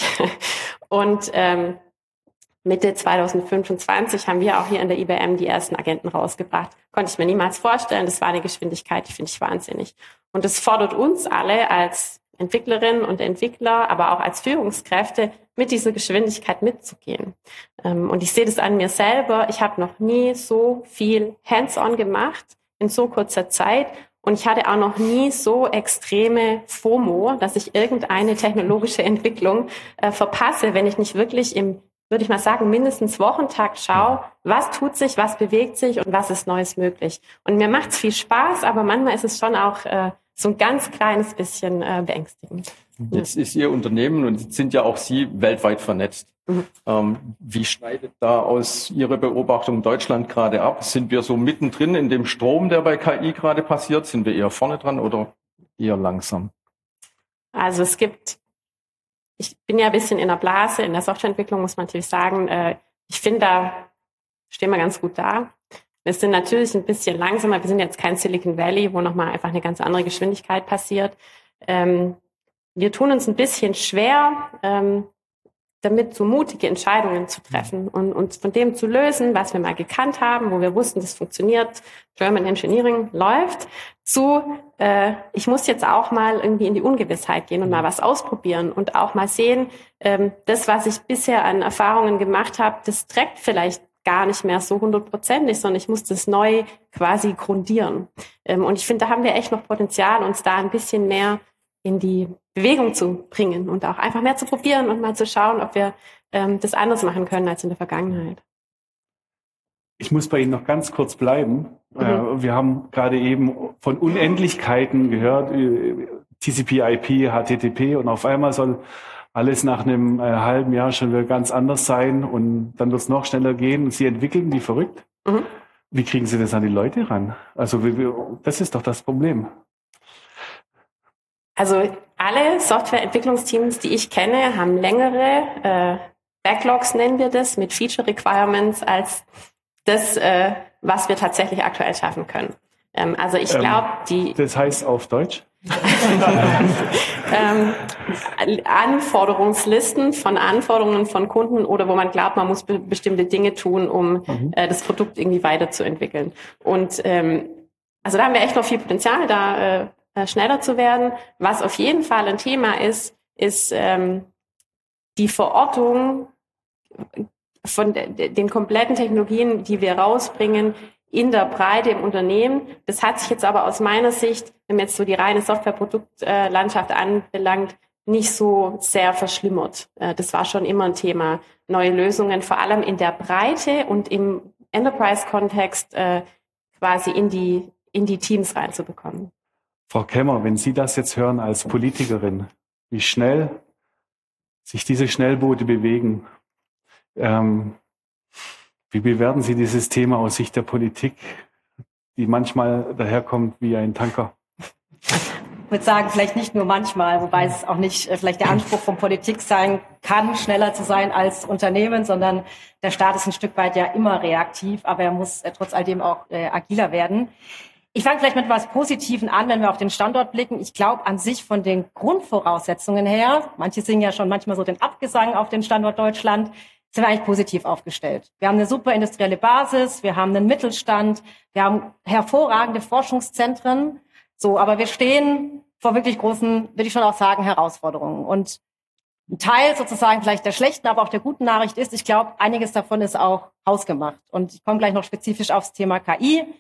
Und ähm, Mitte zweitausendfünfundzwanzig haben wir auch hier in der I B M die ersten Agenten rausgebracht. Konnte ich mir niemals vorstellen. Das war eine Geschwindigkeit, die finde ich wahnsinnig. Und das fordert uns alle als Entwicklerinnen und Entwickler, aber auch als Führungskräfte, mit dieser Geschwindigkeit mitzugehen. Und ich sehe das an mir selber. Ich habe noch nie so viel Hands-on gemacht in so kurzer Zeit. Und ich hatte auch noch nie so extreme FOMO, dass ich irgendeine technologische Entwicklung äh, verpasse, wenn ich nicht wirklich im, würde ich mal sagen, mindestens Wochentakt schaue, was tut sich, was bewegt sich und was ist Neues möglich. Und mir macht es viel Spaß, aber manchmal ist es schon auch äh, so ein ganz kleines bisschen äh, beängstigend. Jetzt ist Ihr Unternehmen und jetzt sind ja auch Sie weltweit vernetzt. Mhm. Ähm, wie schneidet da aus Ihrer Beobachtung Deutschland gerade ab? Sind wir so mittendrin in dem Strom, der bei K I gerade passiert? Sind wir eher vorne dran oder eher langsam? Also es gibt, ich bin ja ein bisschen in der Blase, in der Softwareentwicklung muss man natürlich sagen, äh, ich finde, da stehen wir ganz gut da. Wir sind natürlich ein bisschen langsamer. Wir sind jetzt kein Silicon Valley, wo nochmal einfach eine ganz andere Geschwindigkeit passiert. Ähm, wir tun uns ein bisschen schwer, ähm, damit so mutige Entscheidungen zu treffen und uns von dem zu lösen, was wir mal gekannt haben, wo wir wussten, das funktioniert, German Engineering läuft, zu, äh, ich muss jetzt auch mal irgendwie in die Ungewissheit gehen und mal was ausprobieren und auch mal sehen, ähm, das, was ich bisher an Erfahrungen gemacht habe, das trägt vielleicht gar nicht mehr so hundertprozentig, sondern ich muss das neu quasi grundieren. Ähm, und ich finde, da haben wir echt noch Potenzial, uns da ein bisschen mehr in die Bewegung zu bringen und auch einfach mehr zu probieren und mal zu schauen, ob wir ähm, das anders machen können als in der Vergangenheit. Ich muss bei Ihnen noch ganz kurz bleiben. Mhm. Äh, wir haben gerade eben von Unendlichkeiten gehört, T C P I P, H T T P und auf einmal soll alles nach einem äh, halben Jahr schon wieder ganz anders sein und dann wird es noch schneller gehen und Sie entwickeln die verrückt. Mhm. Wie kriegen Sie das an die Leute ran? Also das ist doch das Problem. Also alle Softwareentwicklungsteams, die ich kenne, haben längere äh, Backlogs, nennen wir das, mit Feature Requirements als das, äh, was wir tatsächlich aktuell schaffen können. Ähm, also ich glaube, ähm, die... Das heißt auf Deutsch? ähm, Anforderungslisten von Anforderungen von Kunden oder wo man glaubt, man muss be- bestimmte Dinge tun, um mhm. äh, das Produkt irgendwie weiterzuentwickeln. Und ähm, also da haben wir echt noch viel Potenzial, da äh, schneller zu werden. Was auf jeden Fall ein Thema ist, ist ähm, die Verortung von de- den kompletten Technologien, die wir rausbringen, in der Breite im Unternehmen. Das hat sich jetzt aber aus meiner Sicht, wenn man jetzt so die reine Softwareproduktlandschaft anbelangt, nicht so sehr verschlimmert. Das war schon immer ein Thema. Neue Lösungen, vor allem in der Breite und im Enterprise-Kontext äh, quasi in die, in die Teams reinzubekommen. Frau Kemmer, wenn Sie das jetzt hören als Politikerin, wie schnell sich diese Schnellboote bewegen, ähm, wie bewerten Sie dieses Thema aus Sicht der Politik, die manchmal daherkommt wie ein Tanker? Ich würde sagen, vielleicht nicht nur manchmal, wobei es auch nicht vielleicht der Anspruch von Politik sein kann, schneller zu sein als Unternehmen, sondern der Staat ist ein Stück weit ja immer reaktiv, aber er muss trotz alledem auch äh, agiler werden. Ich fange vielleicht mit etwas Positiven an, wenn wir auf den Standort blicken. Ich glaube an sich von den Grundvoraussetzungen her, manche singen ja schon manchmal so den Abgesang auf den Standort Deutschland, sind wir eigentlich positiv aufgestellt. Wir haben eine super industrielle Basis, wir haben einen Mittelstand, wir haben hervorragende Forschungszentren. So, aber wir stehen vor wirklich großen, würde ich schon auch sagen, Herausforderungen. Und ein Teil sozusagen vielleicht der schlechten, aber auch der guten Nachricht ist, ich glaube, einiges davon ist auch hausgemacht. Und ich komme gleich noch spezifisch aufs Thema K I.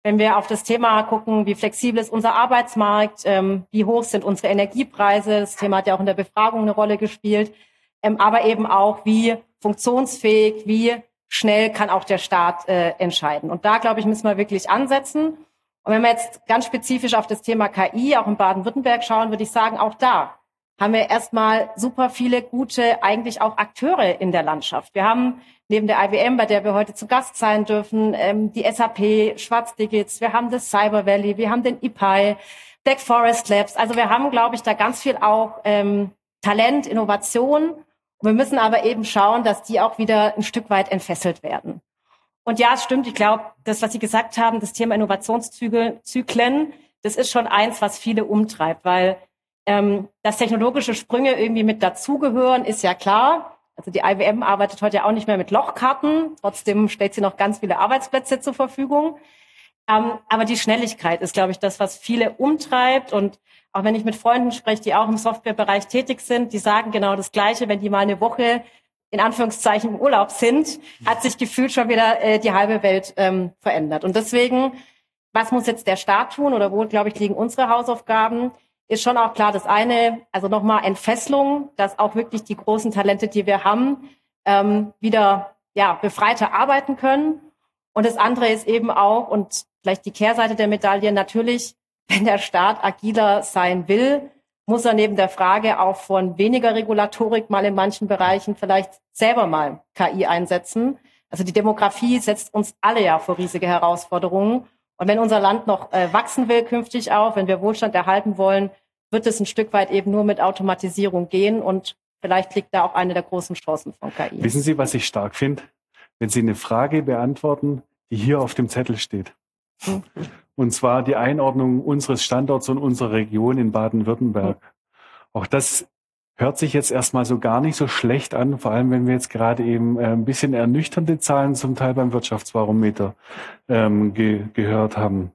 Wenn wir auf das Thema gucken, wie flexibel ist unser Arbeitsmarkt, ähm, wie hoch sind unsere Energiepreise, das Thema hat ja auch in der Befragung eine Rolle gespielt, ähm, aber eben auch, wie funktionsfähig, wie schnell kann auch der Staat äh, entscheiden. Und da, glaube ich, müssen wir wirklich ansetzen. Und wenn wir jetzt ganz spezifisch auf das Thema K I auch in Baden-Württemberg schauen, würde ich sagen, auch da haben wir erstmal super viele gute, eigentlich auch Akteure in der Landschaft. Wir haben neben der I B M, bei der wir heute zu Gast sein dürfen, ähm, die S A P, Schwarzdigits, wir haben das Cyber Valley, wir haben den I P I, Black Forest Labs. Also wir haben, glaube ich, da ganz viel auch ähm, Talent, Innovation. Und wir müssen aber eben schauen, dass die auch wieder ein Stück weit entfesselt werden. Und ja, es stimmt, ich glaube, das, was Sie gesagt haben, das Thema Innovationszyklen, das ist schon eins, was viele umtreibt, weil ähm, dass technologische Sprünge irgendwie mit dazugehören, ist ja klar. Also die I B M arbeitet heute ja auch nicht mehr mit Lochkarten, trotzdem stellt sie noch ganz viele Arbeitsplätze zur Verfügung. Ähm, aber die Schnelligkeit ist, glaube ich, das, was viele umtreibt. Und auch wenn ich mit Freunden spreche, die auch im Softwarebereich tätig sind, die sagen genau das Gleiche, wenn die mal eine Woche in Anführungszeichen im Urlaub sind, hat sich gefühlt schon wieder äh, die halbe Welt ähm, verändert. Und deswegen, was muss jetzt der Staat tun oder wo, glaube ich, liegen unsere Hausaufgaben? Ist schon auch klar, das eine, also nochmal Entfesselung, dass auch wirklich die großen Talente, die wir haben, ähm, wieder ja befreiter arbeiten können. Und das andere ist eben auch, und vielleicht die Kehrseite der Medaille, natürlich, wenn der Staat agiler sein will, muss er neben der Frage auch von weniger Regulatorik mal in manchen Bereichen vielleicht selber mal K I einsetzen. Also die Demografie setzt uns alle ja vor riesige Herausforderungen. Und wenn unser Land noch äh, wachsen will, künftig auch, wenn wir Wohlstand erhalten wollen, wird es ein Stück weit eben nur mit Automatisierung gehen. Und vielleicht liegt da auch eine der großen Chancen von K I. Wissen Sie, was ich stark finde? Wenn Sie eine Frage beantworten, die hier auf dem Zettel steht. Mhm. Und zwar die Einordnung unseres Standorts und unserer Region in Baden-Württemberg. Mhm. Auch das hört sich jetzt erstmal so gar nicht so schlecht an, vor allem wenn wir jetzt gerade eben äh, ein bisschen ernüchternde Zahlen zum Teil beim Wirtschaftsbarometer ähm, ge- gehört haben.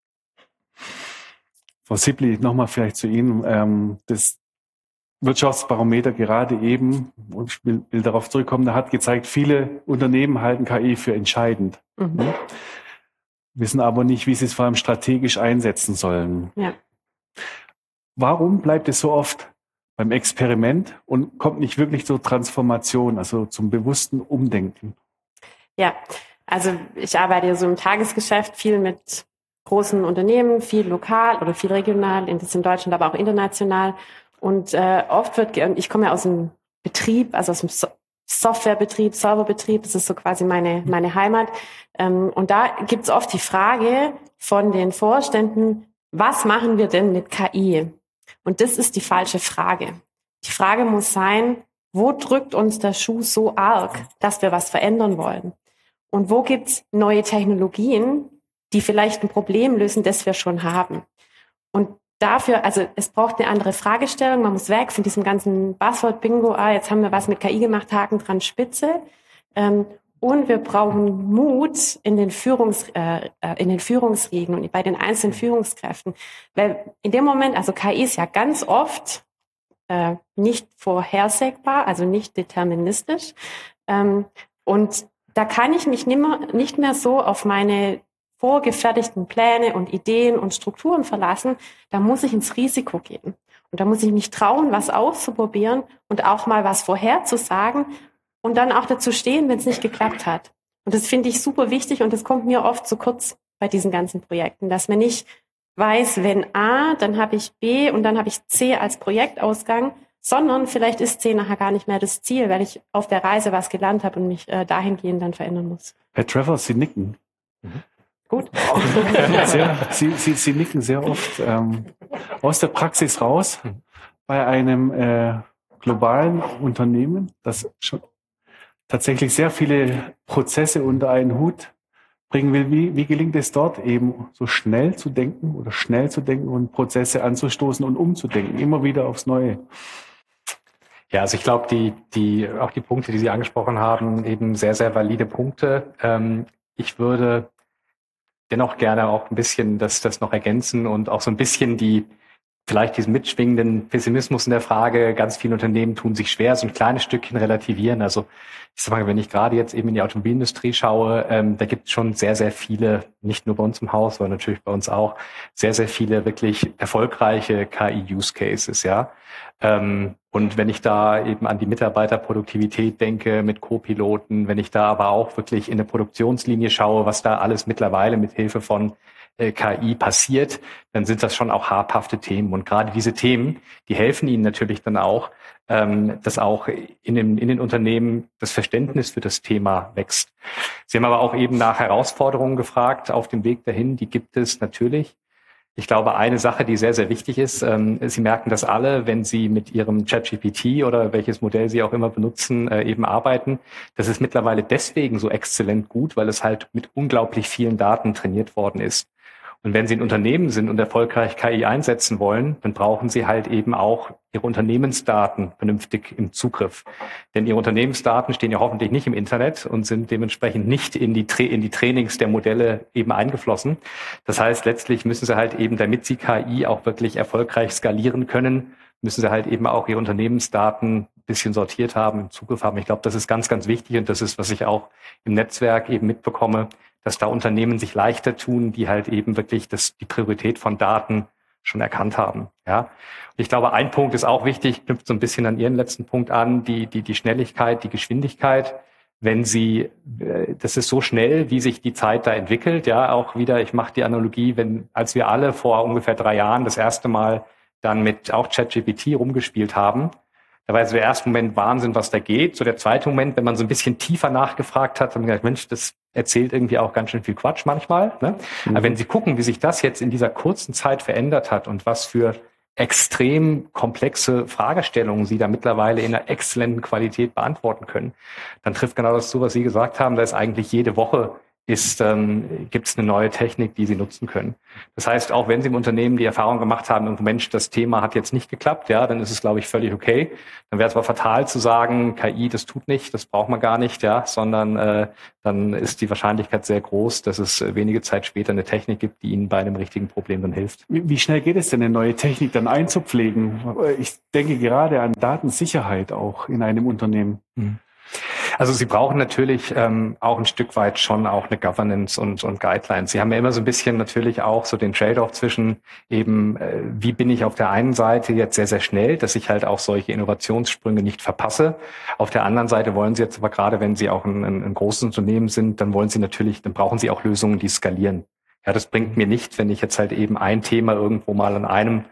Frau Sippli, nochmal vielleicht zu Ihnen. Ähm, das Wirtschaftsbarometer gerade eben, und ich will, will darauf zurückkommen, da hat gezeigt, viele Unternehmen halten K I für entscheidend. Mhm. Wissen aber nicht, wie sie es vor allem strategisch einsetzen sollen. Ja. Warum bleibt es so oft beim Experiment und kommt nicht wirklich zur Transformation, also zum bewussten Umdenken? Ja, also ich arbeite ja so im Tagesgeschäft viel mit großen Unternehmen, viel lokal oder viel regional, das in Deutschland, aber auch international. Und äh, oft wird, ich komme ja aus dem Betrieb, also aus dem so- Softwarebetrieb, Serverbetrieb, das ist so quasi meine meine Heimat. Ähm, und da gibt's oft die Frage von den Vorständen, was machen wir denn mit K I? Und das ist die falsche Frage. Die Frage muss sein, wo drückt uns der Schuh so arg, dass wir was verändern wollen? Und wo gibt's neue Technologien, die vielleicht ein Problem lösen, das wir schon haben? Und dafür, also es braucht eine andere Fragestellung. Man muss weg von diesem ganzen Buzzword-Bingo. Ah, jetzt haben wir was mit K I gemacht, Haken dran, Spitze. Ähm, und wir brauchen Mut in den Führungs, äh, in den Führungsriegen und bei den einzelnen Führungskräften. Weil in dem Moment, also K I ist ja ganz oft äh, nicht vorhersehbar, also nicht deterministisch. Ähm, und da kann ich mich nicht mehr, nicht mehr so auf meine vorgefertigten Pläne und Ideen und Strukturen verlassen. Da muss ich ins Risiko gehen. Und da muss ich mich trauen, was auszuprobieren und auch mal was vorherzusagen und dann auch dazu stehen, wenn es nicht geklappt hat. Und das finde ich super wichtig und das kommt mir oft zu kurz bei diesen ganzen Projekten, dass man nicht weiß, wenn A, dann habe ich B und dann habe ich C als Projektausgang, sondern vielleicht ist C nachher gar nicht mehr das Ziel, weil ich auf der Reise was gelernt habe und mich äh, dahingehend dann verändern muss. Herr Trevor, Sie nicken. Mhm. Gut. Sehr, Sie, Sie, Sie nicken sehr oft ähm, aus der Praxis raus bei einem äh, globalen Unternehmen, das schon tatsächlich sehr viele Prozesse unter einen Hut bringen will. Wie, wie gelingt es dort eben so schnell zu denken oder schnell zu denken und Prozesse anzustoßen und umzudenken, immer wieder aufs Neue? Ja, also ich glaube, die, die, auch die Punkte, die Sie angesprochen haben, eben sehr, sehr valide Punkte. Ähm, ich würde dennoch gerne auch ein bisschen das, das noch ergänzen und auch so ein bisschen die vielleicht diesen mitschwingenden Pessimismus in der Frage, ganz viele Unternehmen tun sich schwer, so ein kleines Stückchen relativieren. Also ich sag mal, wenn ich gerade jetzt eben in die Automobilindustrie schaue, ähm, da gibt es schon sehr, sehr viele, nicht nur bei uns im Haus, sondern natürlich bei uns auch, sehr, sehr viele wirklich erfolgreiche K I-Use-Cases, ja. Ähm, und wenn ich da eben an die Mitarbeiterproduktivität denke mit Co-Piloten, wenn ich da aber auch wirklich in der Produktionslinie schaue, was da alles mittlerweile mit Hilfe von K I passiert, dann sind das schon auch habhafte Themen. Und gerade diese Themen, die helfen Ihnen natürlich dann auch, ähm, dass auch in den, in den Unternehmen das Verständnis für das Thema wächst. Sie haben aber auch eben nach Herausforderungen gefragt auf dem Weg dahin. Die gibt es natürlich. Ich glaube, eine Sache, die sehr, sehr wichtig ist, ähm, Sie merken das alle, wenn Sie mit Ihrem ChatGPT oder welches Modell Sie auch immer benutzen, äh, eben arbeiten. Das ist mittlerweile deswegen so exzellent gut, weil es halt mit unglaublich vielen Daten trainiert worden ist. Und wenn Sie ein Unternehmen sind und erfolgreich K I einsetzen wollen, dann brauchen Sie halt eben auch Ihre Unternehmensdaten vernünftig im Zugriff. Denn Ihre Unternehmensdaten stehen ja hoffentlich nicht im Internet und sind dementsprechend nicht in die, Tra- in die Trainings der Modelle eben eingeflossen. Das heißt, letztlich müssen Sie halt eben, damit Sie K I auch wirklich erfolgreich skalieren können, müssen Sie halt eben auch Ihre Unternehmensdaten ein bisschen sortiert haben, im Zugriff haben. Ich glaube, das ist ganz, ganz wichtig und das ist, was ich auch im Netzwerk eben mitbekomme, dass da Unternehmen sich leichter tun, die halt eben wirklich das, die Priorität von Daten schon erkannt haben. Ja. Und ich glaube, ein Punkt ist auch wichtig, knüpft so ein bisschen an Ihren letzten Punkt an, die, die, die Schnelligkeit, die Geschwindigkeit. Wenn Sie, das ist so schnell, wie sich die Zeit da entwickelt. Ja, auch wieder, ich mache die Analogie, wenn, als wir alle vor ungefähr drei Jahren das erste Mal dann mit auch ChatGPT rumgespielt haben, da war so der erste Moment Wahnsinn, was da geht. So der zweite Moment, wenn man so ein bisschen tiefer nachgefragt hat, haben wir gedacht, Mensch, das erzählt irgendwie auch ganz schön viel Quatsch manchmal. Ne? Mhm. Aber wenn Sie gucken, wie sich das jetzt in dieser kurzen Zeit verändert hat und was für extrem komplexe Fragestellungen Sie da mittlerweile in einer exzellenten Qualität beantworten können, dann trifft genau das zu, was Sie gesagt haben. Da ist eigentlich jede Woche ist, ähm, gibt es eine neue Technik, die Sie nutzen können. Das heißt, auch wenn Sie im Unternehmen die Erfahrung gemacht haben, Mensch, das Thema hat jetzt nicht geklappt, ja, dann ist es, glaube ich, völlig okay. Dann wäre es aber fatal zu sagen, K I, das tut nicht, das braucht man gar nicht, ja, sondern äh, dann ist die Wahrscheinlichkeit sehr groß, dass es wenige Zeit später eine Technik gibt, die Ihnen bei einem richtigen Problem dann hilft. Wie, wie schnell geht es denn, eine neue Technik dann einzupflegen? Ich denke gerade an Datensicherheit auch in einem Unternehmen. Mhm. Also Sie brauchen natürlich ähm, auch ein Stück weit schon auch eine Governance und, und Guidelines. Sie haben ja immer so ein bisschen natürlich auch so den Trade-off zwischen eben, äh, wie bin ich auf der einen Seite jetzt sehr, sehr schnell, dass ich halt auch solche Innovationssprünge nicht verpasse. Auf der anderen Seite wollen Sie jetzt aber gerade, wenn Sie auch ein, ein, ein großes Unternehmen sind, dann wollen Sie natürlich, dann brauchen Sie auch Lösungen, die skalieren. Ja, das bringt mir nicht, wenn ich jetzt halt eben ein Thema irgendwo mal an einem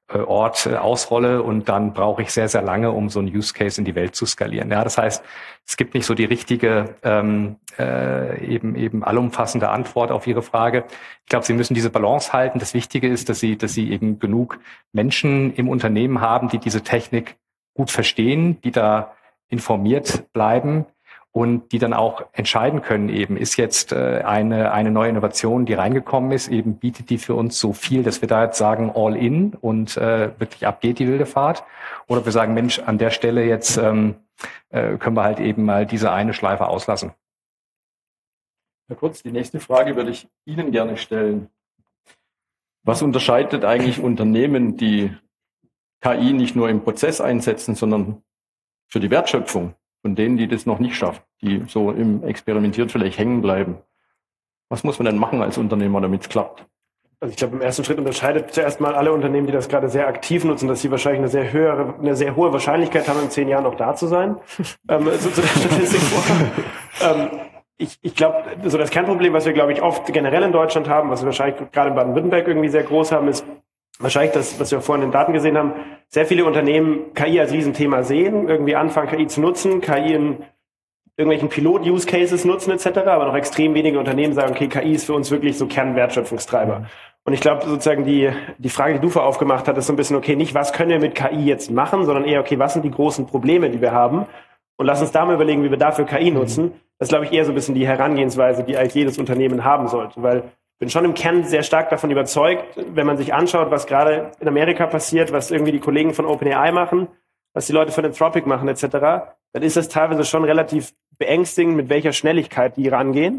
Ort ausrolle und dann brauche ich sehr, sehr lange, um so einen Use Case in die Welt zu skalieren. Ja, das heißt, es gibt nicht so die richtige, ähm, äh, eben eben allumfassende Antwort auf Ihre Frage. Ich glaube, Sie müssen diese Balance halten. Das Wichtige ist, dass Sie, dass Sie eben genug Menschen im Unternehmen haben, die diese Technik gut verstehen, die da informiert bleiben und die dann auch entscheiden können, eben ist jetzt äh, eine eine neue Innovation, die reingekommen ist, eben bietet die für uns so viel, dass wir da jetzt sagen all in und äh, wirklich ab geht die wilde Fahrt, oder wir sagen, Mensch, an der Stelle jetzt ähm, äh, können wir halt eben mal diese eine Schleife auslassen. Herr Kurz, die nächste Frage würde ich Ihnen gerne stellen. Was unterscheidet eigentlich Unternehmen, die K I nicht nur im Prozess einsetzen, sondern für die Wertschöpfung, von denen, die das noch nicht schaffen, die so im Experimentiert vielleicht hängen bleiben? Was muss man denn machen als Unternehmer, damit es klappt? Also ich glaube, im ersten Schritt unterscheidet zuerst mal alle Unternehmen, die das gerade sehr aktiv nutzen, dass sie wahrscheinlich eine sehr höhere, eine sehr hohe Wahrscheinlichkeit haben, in zehn Jahren noch da zu sein. ähm, so zu der Statistik vor. ähm, ich ich glaube, so das Kernproblem, was wir, glaube ich, oft generell in Deutschland haben, was wir wahrscheinlich gerade in Baden-Württemberg irgendwie sehr groß haben, ist wahrscheinlich das, was wir vorhin in den Daten gesehen haben, sehr viele Unternehmen K I als Riesenthema sehen, irgendwie anfangen, K I zu nutzen, K I in irgendwelchen Pilot-Use-Cases nutzen et cetera, aber noch extrem wenige Unternehmen sagen, okay, K I ist für uns wirklich so Kernwertschöpfungstreiber. Und ich glaube, sozusagen die die Frage, die du vorher aufgemacht hast, ist so ein bisschen, okay, nicht, was können wir mit K I jetzt machen, sondern eher, okay, was sind die großen Probleme, die wir haben? Und lass uns da mal überlegen, wie wir dafür K I nutzen. Das ist, glaube ich, eher so ein bisschen die Herangehensweise, die eigentlich jedes Unternehmen haben sollte, weil ich bin schon im Kern sehr stark davon überzeugt, wenn man sich anschaut, was gerade in Amerika passiert, was irgendwie die Kollegen von OpenAI machen, was die Leute von Anthropic machen et cetera, dann ist das teilweise schon relativ beängstigend, mit welcher Schnelligkeit die rangehen.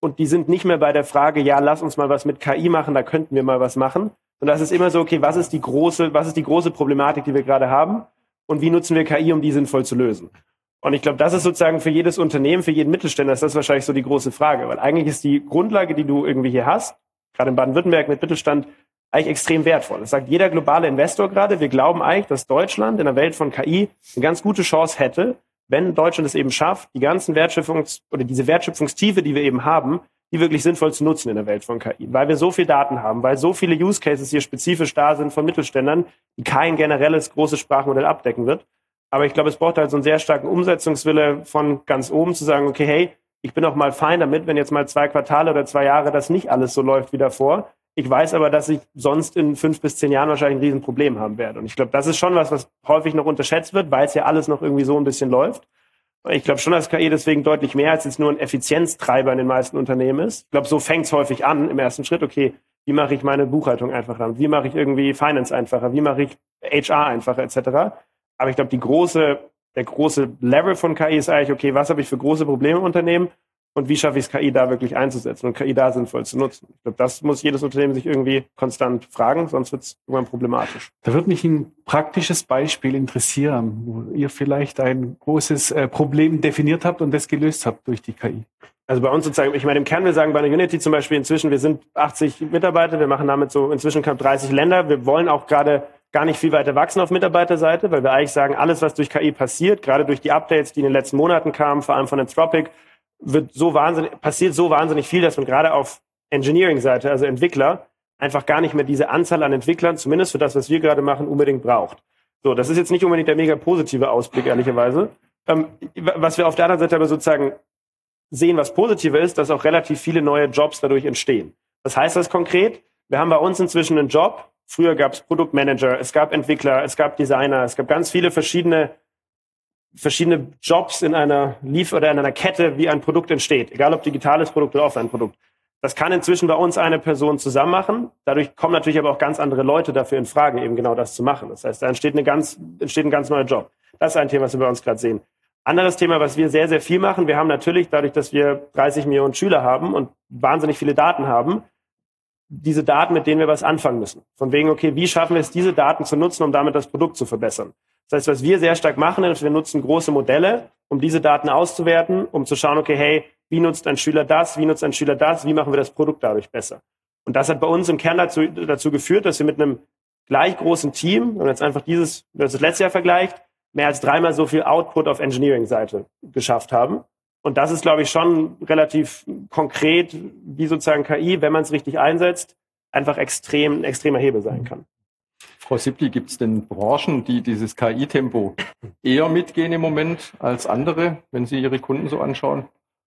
und die sind nicht mehr bei der Frage, ja, lass uns mal was mit K I machen, da könnten wir mal was machen. Und das ist immer so, okay, was ist die große, was ist die große Problematik, die wir gerade haben und wie nutzen wir K I, um die sinnvoll zu lösen? Und ich glaube, das ist sozusagen für jedes Unternehmen, für jeden Mittelständler, ist das wahrscheinlich so die große Frage, weil eigentlich ist die Grundlage, die du irgendwie hier hast, gerade in Baden-Württemberg mit Mittelstand, eigentlich extrem wertvoll. Das sagt jeder globale Investor gerade. Wir glauben eigentlich, dass Deutschland in der Welt von K I eine ganz gute Chance hätte, wenn Deutschland es eben schafft, die ganzen Wertschöpfungs- oder diese Wertschöpfungstiefe, die wir eben haben, die wirklich sinnvoll zu nutzen in der Welt von K I. Weil wir so viel Daten haben, weil so viele Use Cases hier spezifisch da sind von Mittelständlern, die kein generelles großes Sprachmodell abdecken wird. Aber ich glaube, es braucht halt so einen sehr starken Umsetzungswille von ganz oben zu sagen, okay, hey, ich bin auch mal fein damit, wenn jetzt mal zwei Quartale oder zwei Jahre das nicht alles so läuft wie davor. Ich weiß aber, dass ich sonst in fünf bis zehn Jahren wahrscheinlich ein Riesenproblem haben werde. Und ich glaube, das ist schon was, was häufig noch unterschätzt wird, weil es ja alles noch irgendwie so ein bisschen läuft. Ich glaube schon, dass K I deswegen deutlich mehr als jetzt nur ein Effizienztreiber in den meisten Unternehmen ist. Ich glaube, so fängt es häufig an im ersten Schritt. Okay, wie mache ich meine Buchhaltung einfacher? Wie mache ich irgendwie Finance einfacher? Wie mache ich H R einfacher et cetera. Aber ich glaube, die große, der große Level von K I ist eigentlich, okay, was habe ich für große Probleme im Unternehmen? Und wie schaffe ich es, K I da wirklich einzusetzen und K I da sinnvoll zu nutzen? Ich glaube, das muss jedes Unternehmen sich irgendwie konstant fragen, sonst wird es irgendwann problematisch. Da würde mich ein praktisches Beispiel interessieren, wo ihr vielleicht ein großes äh, Problem definiert habt und das gelöst habt durch die K I. Also bei uns sozusagen, ich meine, im Kern, wir sagen bei der Unity zum Beispiel inzwischen, wir sind achtzig Mitarbeiter, wir machen damit so inzwischen knapp dreißig Länder. Wir wollen auch gerade gar nicht viel weiter wachsen auf Mitarbeiterseite, weil wir eigentlich sagen, alles, was durch K I passiert, gerade durch die Updates, die in den letzten Monaten kamen, vor allem von Anthropic, wird so wahnsinnig, passiert so wahnsinnig viel, dass man gerade auf Engineering-Seite, also Entwickler, einfach gar nicht mehr diese Anzahl an Entwicklern, zumindest für das, was wir gerade machen, unbedingt braucht. So, das ist jetzt nicht unbedingt der mega positive Ausblick, ehrlicherweise. Ähm, was wir auf der anderen Seite aber sozusagen sehen, was positiver ist, dass auch relativ viele neue Jobs dadurch entstehen. Was heißt das konkret? Wir haben bei uns inzwischen einen Job. Früher gab es Produktmanager, es gab Entwickler, es gab Designer, es gab ganz viele verschiedene verschiedene Jobs in einer Lief- oder in einer Kette, wie ein Produkt entsteht. Egal ob digitales Produkt oder Offline-Produkt. Das kann inzwischen bei uns eine Person zusammen machen. Dadurch kommen natürlich aber auch ganz andere Leute dafür in Frage, eben genau das zu machen. Das heißt, da entsteht, eine ganz, entsteht ein ganz neuer Job. Das ist ein Thema, was wir bei uns gerade sehen. Anderes Thema, was wir sehr, sehr viel machen. Wir haben natürlich, dadurch, dass wir dreißig Millionen Schüler haben und wahnsinnig viele Daten haben, diese Daten, mit denen wir was anfangen müssen. Von wegen, okay, wie schaffen wir es, diese Daten zu nutzen, um damit das Produkt zu verbessern? Das heißt, was wir sehr stark machen, ist, wir nutzen große Modelle, um diese Daten auszuwerten, um zu schauen, okay, hey, wie nutzt ein Schüler das, wie nutzt ein Schüler das, wie machen wir das Produkt dadurch besser? Und das hat bei uns im Kern dazu, dazu geführt, dass wir mit einem gleich großen Team, wenn man jetzt einfach dieses, wenn man das letzte Jahr vergleicht, mehr als dreimal so viel Output auf Engineering-Seite geschafft haben. Und das ist, glaube ich, schon relativ konkret, wie sozusagen K I, wenn man es richtig einsetzt, einfach extrem, ein extremer Hebel sein kann. Frau Sippli, gibt es denn Branchen, die dieses K I-Tempo eher mitgehen im Moment als andere, wenn Sie Ihre Kunden so anschauen?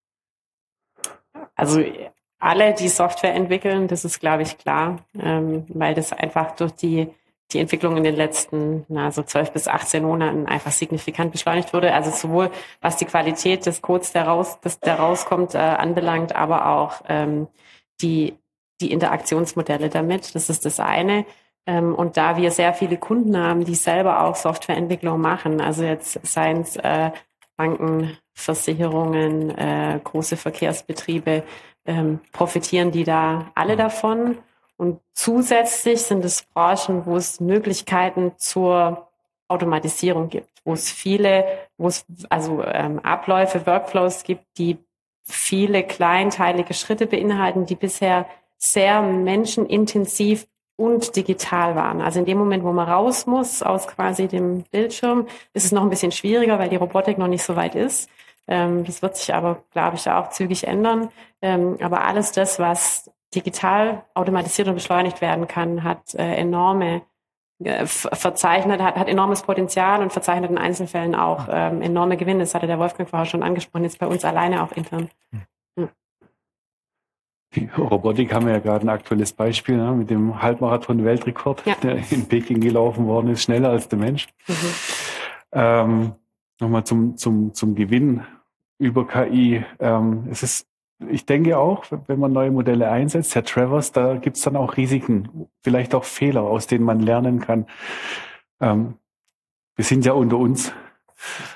Also alle, die Software entwickeln, das ist, glaube ich, klar, ähm, weil das einfach durch die, die Entwicklung in den letzten na, so zwölf bis achtzehn Monaten einfach signifikant beschleunigt wurde. Also sowohl was die Qualität des Codes, der, raus, des, der rauskommt, äh, anbelangt, aber auch ähm, die, die Interaktionsmodelle damit. Das ist das eine. Und da wir sehr viele Kunden haben, die selber auch Softwareentwicklung machen, also jetzt seien es äh, Banken, Versicherungen, äh, große Verkehrsbetriebe, ähm, profitieren die da alle davon. Und zusätzlich sind es Branchen, wo es Möglichkeiten zur Automatisierung gibt, wo es viele, wo es also ähm, Abläufe, Workflows gibt, die viele kleinteilige Schritte beinhalten, die bisher sehr menschenintensiv und digital waren. Also in dem Moment, wo man raus muss aus quasi dem Bildschirm, ist es noch ein bisschen schwieriger, weil die Robotik noch nicht so weit ist. Ähm, das wird sich aber, glaube ich, auch zügig ändern. Ähm, aber alles das, was digital automatisiert und beschleunigt werden kann, hat äh, enorme äh, verzeichnet, hat, hat enormes Potenzial und verzeichnet in Einzelfällen auch ähm, enorme Gewinne. Das hatte der Wolfgang vorher schon angesprochen, jetzt bei uns alleine auch intern. Ja. Die Robotik haben wir ja gerade ein aktuelles Beispiel, ne, mit dem Halbmarathon-Weltrekord, ja, der in Peking gelaufen worden ist, schneller als der Mensch. Mhm. Ähm, Nochmal zum, zum, zum Gewinn über K I. Ähm, es ist, ich denke auch, wenn man neue Modelle einsetzt, Herr Travers, da gibt es dann auch Risiken, vielleicht auch Fehler, aus denen man lernen kann. Ähm, wir sind ja unter uns.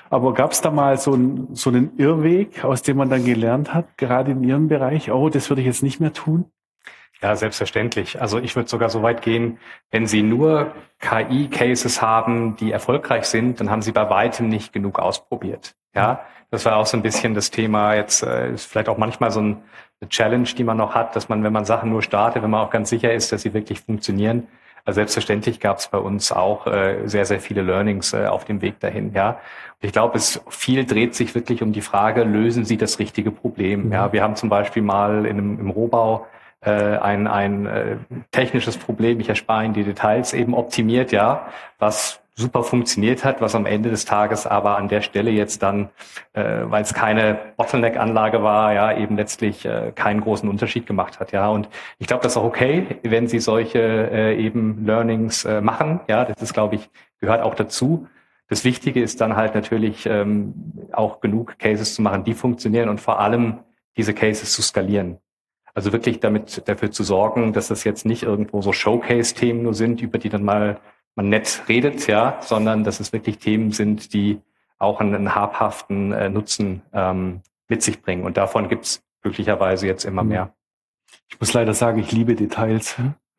Aber gab es da mal so, ein, so einen Irrweg, aus dem man dann gelernt hat, gerade in Ihrem Bereich? Oh, das würde ich jetzt nicht mehr tun? Ja, selbstverständlich. Also ich würde sogar so weit gehen, wenn Sie nur K I-Cases haben, die erfolgreich sind, dann haben Sie bei weitem nicht genug ausprobiert. Ja, das war auch so ein bisschen das Thema jetzt, äh, ist vielleicht auch manchmal so ein, eine Challenge, die man noch hat, dass man, wenn man Sachen nur startet, wenn man auch ganz sicher ist, dass sie wirklich funktionieren. Also selbstverständlich gab es bei uns auch äh, sehr, sehr viele Learnings äh, auf dem Weg dahin. Ja, und ich glaube, es viel dreht sich wirklich um die Frage: Lösen Sie das richtige Problem? Mhm. Ja, wir haben zum Beispiel mal in einem, im Rohbau äh, ein ein äh, technisches Problem. Ich erspare Ihnen die Details, eben optimiert, ja, was super funktioniert hat, was am Ende des Tages aber an der Stelle jetzt dann, äh, weil es keine Bottleneck-Anlage war, ja, eben letztlich äh, keinen großen Unterschied gemacht hat, ja. Und ich glaube, das ist auch okay, wenn Sie solche äh, eben Learnings äh, machen, ja. Das ist, glaube ich, gehört auch dazu. Das Wichtige ist dann halt natürlich ähm, auch genug Cases zu machen, die funktionieren und vor allem diese Cases zu skalieren. Also wirklich damit dafür zu sorgen, dass das jetzt nicht irgendwo so Showcase-Themen nur sind, über die dann mal man nett redet, ja, sondern dass es wirklich Themen sind, die auch einen habhaften äh, Nutzen ähm, mit sich bringen. Und davon gibt's glücklicherweise jetzt immer mehr. Ich muss leider sagen, ich liebe Details.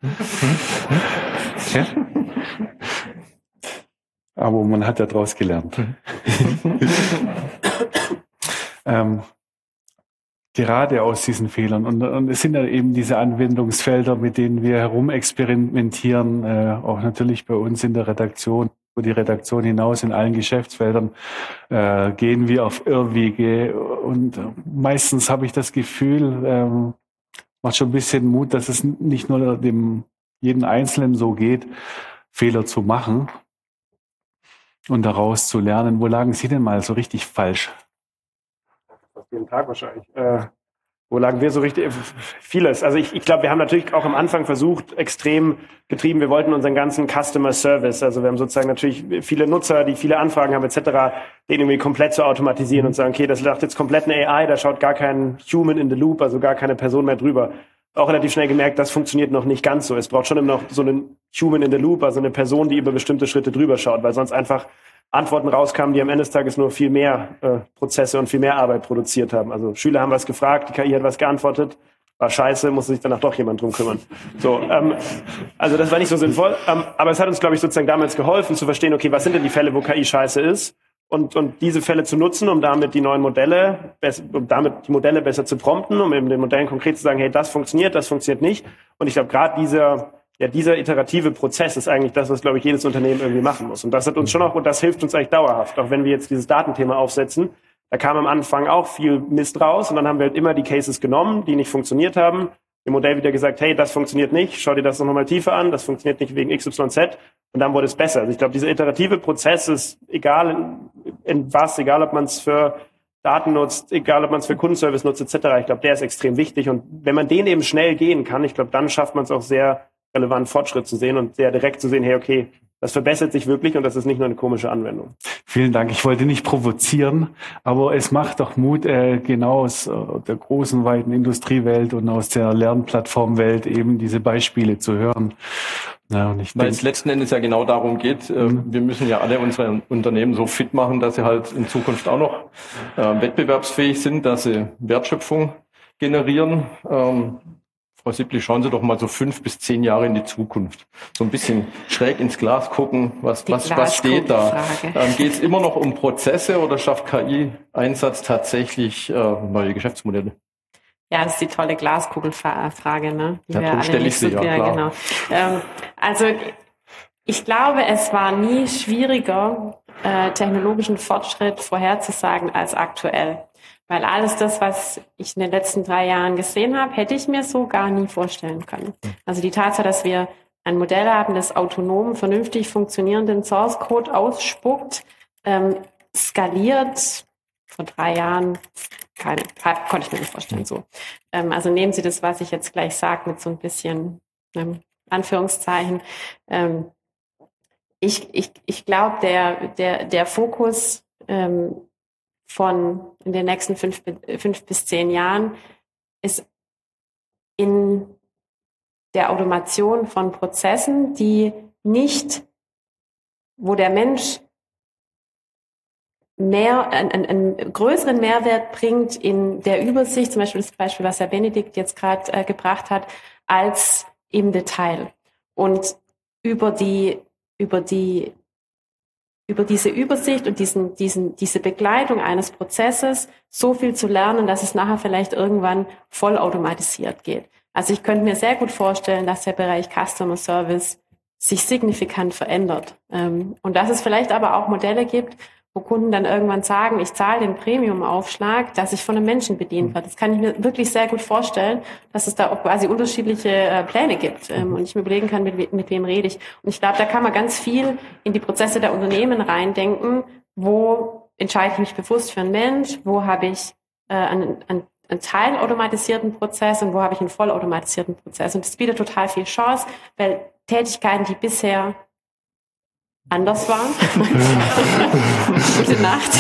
Ja. Aber man hat ja daraus gelernt. ähm, Gerade aus diesen Fehlern. Und, und es sind ja eben diese Anwendungsfelder, mit denen wir herumexperimentieren, äh, auch natürlich bei uns in der Redaktion, über die Redaktion hinaus in allen Geschäftsfeldern, äh, gehen wir auf Irrwege. Und meistens habe ich das Gefühl, ähm, macht schon ein bisschen Mut, dass es nicht nur dem jeden Einzelnen so geht, Fehler zu machen und daraus zu lernen. Wo lagen Sie denn mal so richtig falsch? Jeden Tag wahrscheinlich. Äh, wo lagen wir so richtig? Vieles. Also ich, ich glaube, wir haben natürlich auch am Anfang versucht, extrem getrieben. Wir wollten unseren ganzen Customer Service, also wir haben sozusagen natürlich viele Nutzer, die viele Anfragen haben et cetera, den irgendwie komplett zu automatisieren und sagen, okay, das macht jetzt komplett eine A I, da schaut gar kein Human in the Loop, also gar keine Person mehr drüber. Auch relativ schnell gemerkt, das funktioniert noch nicht ganz so. Es braucht schon immer noch so einen Human in the Loop, also eine Person, die über bestimmte Schritte drüber schaut, weil sonst einfach Antworten rauskamen, die am Ende des Tages nur viel mehr äh, Prozesse und viel mehr Arbeit produziert haben. Also Schüler haben was gefragt, die K I hat was geantwortet, war scheiße, musste sich danach doch jemand drum kümmern. So, ähm, also das war nicht so sinnvoll, ähm, aber es hat uns, glaube ich, sozusagen damals geholfen zu verstehen, okay, was sind denn die Fälle, wo K I scheiße ist und und diese Fälle zu nutzen, um damit die neuen Modelle, um damit die Modelle besser zu prompten, um eben den Modellen konkret zu sagen, hey, das funktioniert, das funktioniert nicht. Und ich glaube, gerade dieser Ja, dieser iterative Prozess ist eigentlich das, was, glaube ich, jedes Unternehmen irgendwie machen muss. Und das hat uns schon auch, und das hilft uns eigentlich dauerhaft, auch wenn wir jetzt dieses Datenthema aufsetzen. Da kam am Anfang auch viel Mist raus und dann haben wir halt immer die Cases genommen, die nicht funktioniert haben, dem Modell wieder gesagt, hey, das funktioniert nicht, schau dir das noch mal tiefer an, das funktioniert nicht wegen X Y Z und dann wurde es besser. Also ich glaube, dieser iterative Prozess ist egal in, in was, egal ob man es für Daten nutzt, egal ob man es für Kundenservice nutzt et cetera. Ich glaube, der ist extrem wichtig und wenn man den eben schnell gehen kann, ich glaube, dann schafft man es auch sehr relevanten Fortschritt zu sehen und sehr direkt zu sehen, hey, okay, das verbessert sich wirklich und das ist nicht nur eine komische Anwendung. Vielen Dank. Ich wollte nicht provozieren, aber es macht doch Mut, äh, genau aus äh, der großen, weiten Industriewelt und aus der Lernplattformwelt eben diese Beispiele zu hören. Ja, und ich Weil denk, es letzten Endes ja genau darum geht, äh, mhm. wir müssen ja alle unsere Unternehmen so fit machen, dass sie halt in Zukunft auch noch äh, wettbewerbsfähig sind, dass sie Wertschöpfung generieren. Ähm, Frau Sippli, schauen Sie doch mal so fünf bis zehn Jahre in die Zukunft. So ein bisschen schräg ins Glas gucken, was, was, was steht da? Ähm, Geht es immer noch um Prozesse oder schafft K I-Einsatz tatsächlich äh, neue Geschäftsmodelle? Ja, das ist die tolle Glaskugelfrage, ne? Die ja, darum stelle ich sie, ja, klar. Genau. Ähm, also ich glaube, es war nie schwieriger, äh, technologischen Fortschritt vorherzusagen als aktuell. Weil alles das, was ich in den letzten drei Jahren gesehen habe, hätte ich mir so gar nie vorstellen können. Also die Tatsache, dass wir ein Modell haben, das autonom, vernünftig funktionierenden Source Code ausspuckt, ähm, skaliert, vor drei Jahren, keine, konnte ich mir nicht vorstellen, so. Ähm, also nehmen Sie das, was ich jetzt gleich sage, mit so ein bisschen ähm, Anführungszeichen. Ähm, ich ich, ich glaube, der, der, der Fokus ähm, von in den nächsten fünf, fünf bis zehn Jahren ist in der Automation von Prozessen, die nicht, wo der Mensch mehr, einen, einen größeren Mehrwert bringt in der Übersicht, zum Beispiel das Beispiel, was Herr Benedikt jetzt gerade äh, gebracht hat, als im Detail. Und über die, über die, über diese Übersicht und diesen, diesen, diese Begleitung eines Prozesses so viel zu lernen, dass es nachher vielleicht irgendwann vollautomatisiert geht. Also ich könnte mir sehr gut vorstellen, dass der Bereich Customer Service sich signifikant verändert. Und dass es vielleicht aber auch Modelle gibt, wo Kunden dann irgendwann sagen, ich zahle den Premium-Aufschlag, dass ich von einem Menschen bedient werde. Das kann ich mir wirklich sehr gut vorstellen, dass es da auch quasi unterschiedliche äh, Pläne gibt ähm, und ich mir überlegen kann, mit, mit wem rede ich. Und ich glaube, da kann man ganz viel in die Prozesse der Unternehmen reindenken, wo entscheide ich mich bewusst für einen Mensch, wo habe ich äh, einen, einen, einen teilautomatisierten Prozess und wo habe ich einen vollautomatisierten Prozess. Und das bietet total viel Chance, weil Tätigkeiten, die bisher anders waren. Gute Nacht.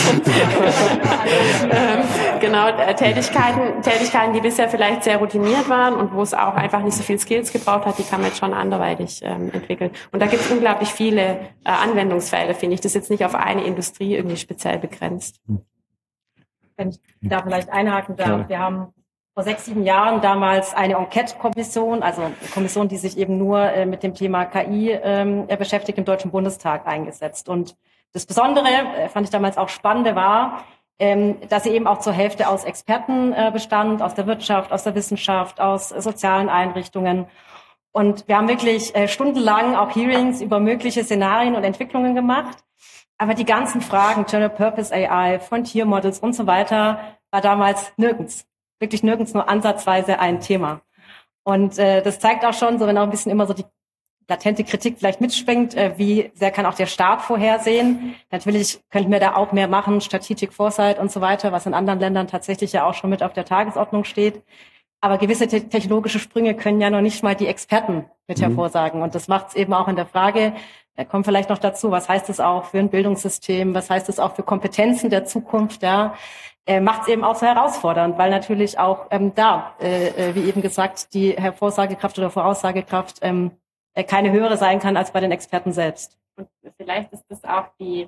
ähm, genau, äh, Tätigkeiten, Tätigkeiten, die bisher vielleicht sehr routiniert waren und wo es auch einfach nicht so viel Skills gebraucht hat, die kann man jetzt schon anderweitig ähm, entwickeln. Und da gibt es unglaublich viele äh, Anwendungsfelder, finde ich. Das ist jetzt nicht auf eine Industrie irgendwie speziell begrenzt. Wenn ich da vielleicht einhaken darf, ja. Wir haben vor sechs, sieben Jahren damals eine Enquete-Kommission, also eine Kommission, die sich eben nur äh, mit dem Thema K I ähm, beschäftigt, im Deutschen Bundestag eingesetzt. Und das Besondere, äh, fand ich damals auch spannende, war, ähm, dass sie eben auch zur Hälfte aus Experten äh, bestand, aus der Wirtschaft, aus der Wissenschaft, aus äh, sozialen Einrichtungen. Und wir haben wirklich äh, stundenlang auch Hearings über mögliche Szenarien und Entwicklungen gemacht. Aber die ganzen Fragen, General Purpose A I, Frontier Models und so weiter, war damals nirgends. Wirklich nirgends nur ansatzweise ein Thema. Und äh, das zeigt auch schon, so wenn auch ein bisschen immer so die latente Kritik vielleicht mitschwingt, äh, wie sehr kann auch der Staat vorhersehen. Natürlich könnten wir da auch mehr machen, Strategic Foresight und so weiter, was in anderen Ländern tatsächlich ja auch schon mit auf der Tagesordnung steht. Aber gewisse te- technologische Sprünge können ja noch nicht mal die Experten mit mhm. hervorsagen. Und das macht es eben auch in der Frage, da kommt vielleicht noch dazu, was heißt es auch für ein Bildungssystem, was heißt es auch für Kompetenzen der Zukunft, ja, äh, macht es eben auch so herausfordernd, weil natürlich auch ähm, da, äh, wie eben gesagt, die Vorsagekraft oder Voraussagekraft ähm, äh, keine höhere sein kann als bei den Experten selbst. Und vielleicht ist das auch die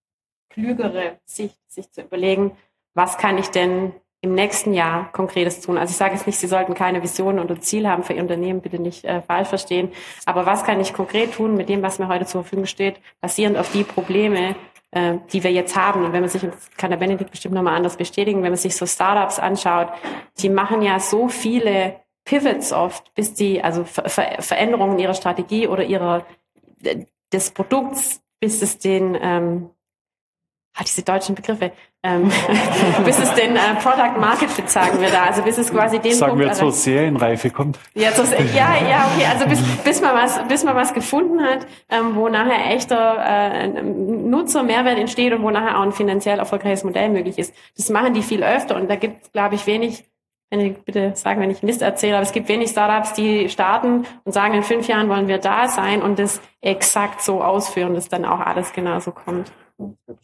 klügere Sicht, sich zu überlegen, was kann ich denn im nächsten Jahr Konkretes tun. Also ich sage jetzt nicht, Sie sollten keine Visionen oder Ziele haben für Ihr Unternehmen, bitte nicht äh, falsch verstehen. Aber was kann ich konkret tun mit dem, was mir heute zur Verfügung steht, basierend auf die Probleme, äh, die wir jetzt haben. Und wenn man sich, das kann der Benedikt bestimmt nochmal anders bestätigen, wenn man sich so Startups anschaut, die machen ja so viele Pivots oft, bis die, also Ver- Ver- Veränderungen ihrer Strategie oder ihrer des Produkts, bis es den ähm, Ah, diese deutschen Begriffe. Ähm, bis es den äh, Product Market Fit, sagen wir da. Also bis es quasi den sagen Punkt, wir zur Serienreife kommt. Ja, zur, ja, ja, okay. Also bis, bis man was, bis man was gefunden hat, ähm, wo nachher echter äh, Nutzermehrwert entsteht und wo nachher auch ein finanziell erfolgreiches Modell möglich ist. Das machen die viel öfter und da gibt es, glaube ich, wenig. Wenn ich bitte sagen, wenn ich Mist erzähle, aber es gibt wenig Startups, die starten und sagen, in fünf Jahren wollen wir da sein und das exakt so ausführen, dass dann auch alles genauso kommt. Das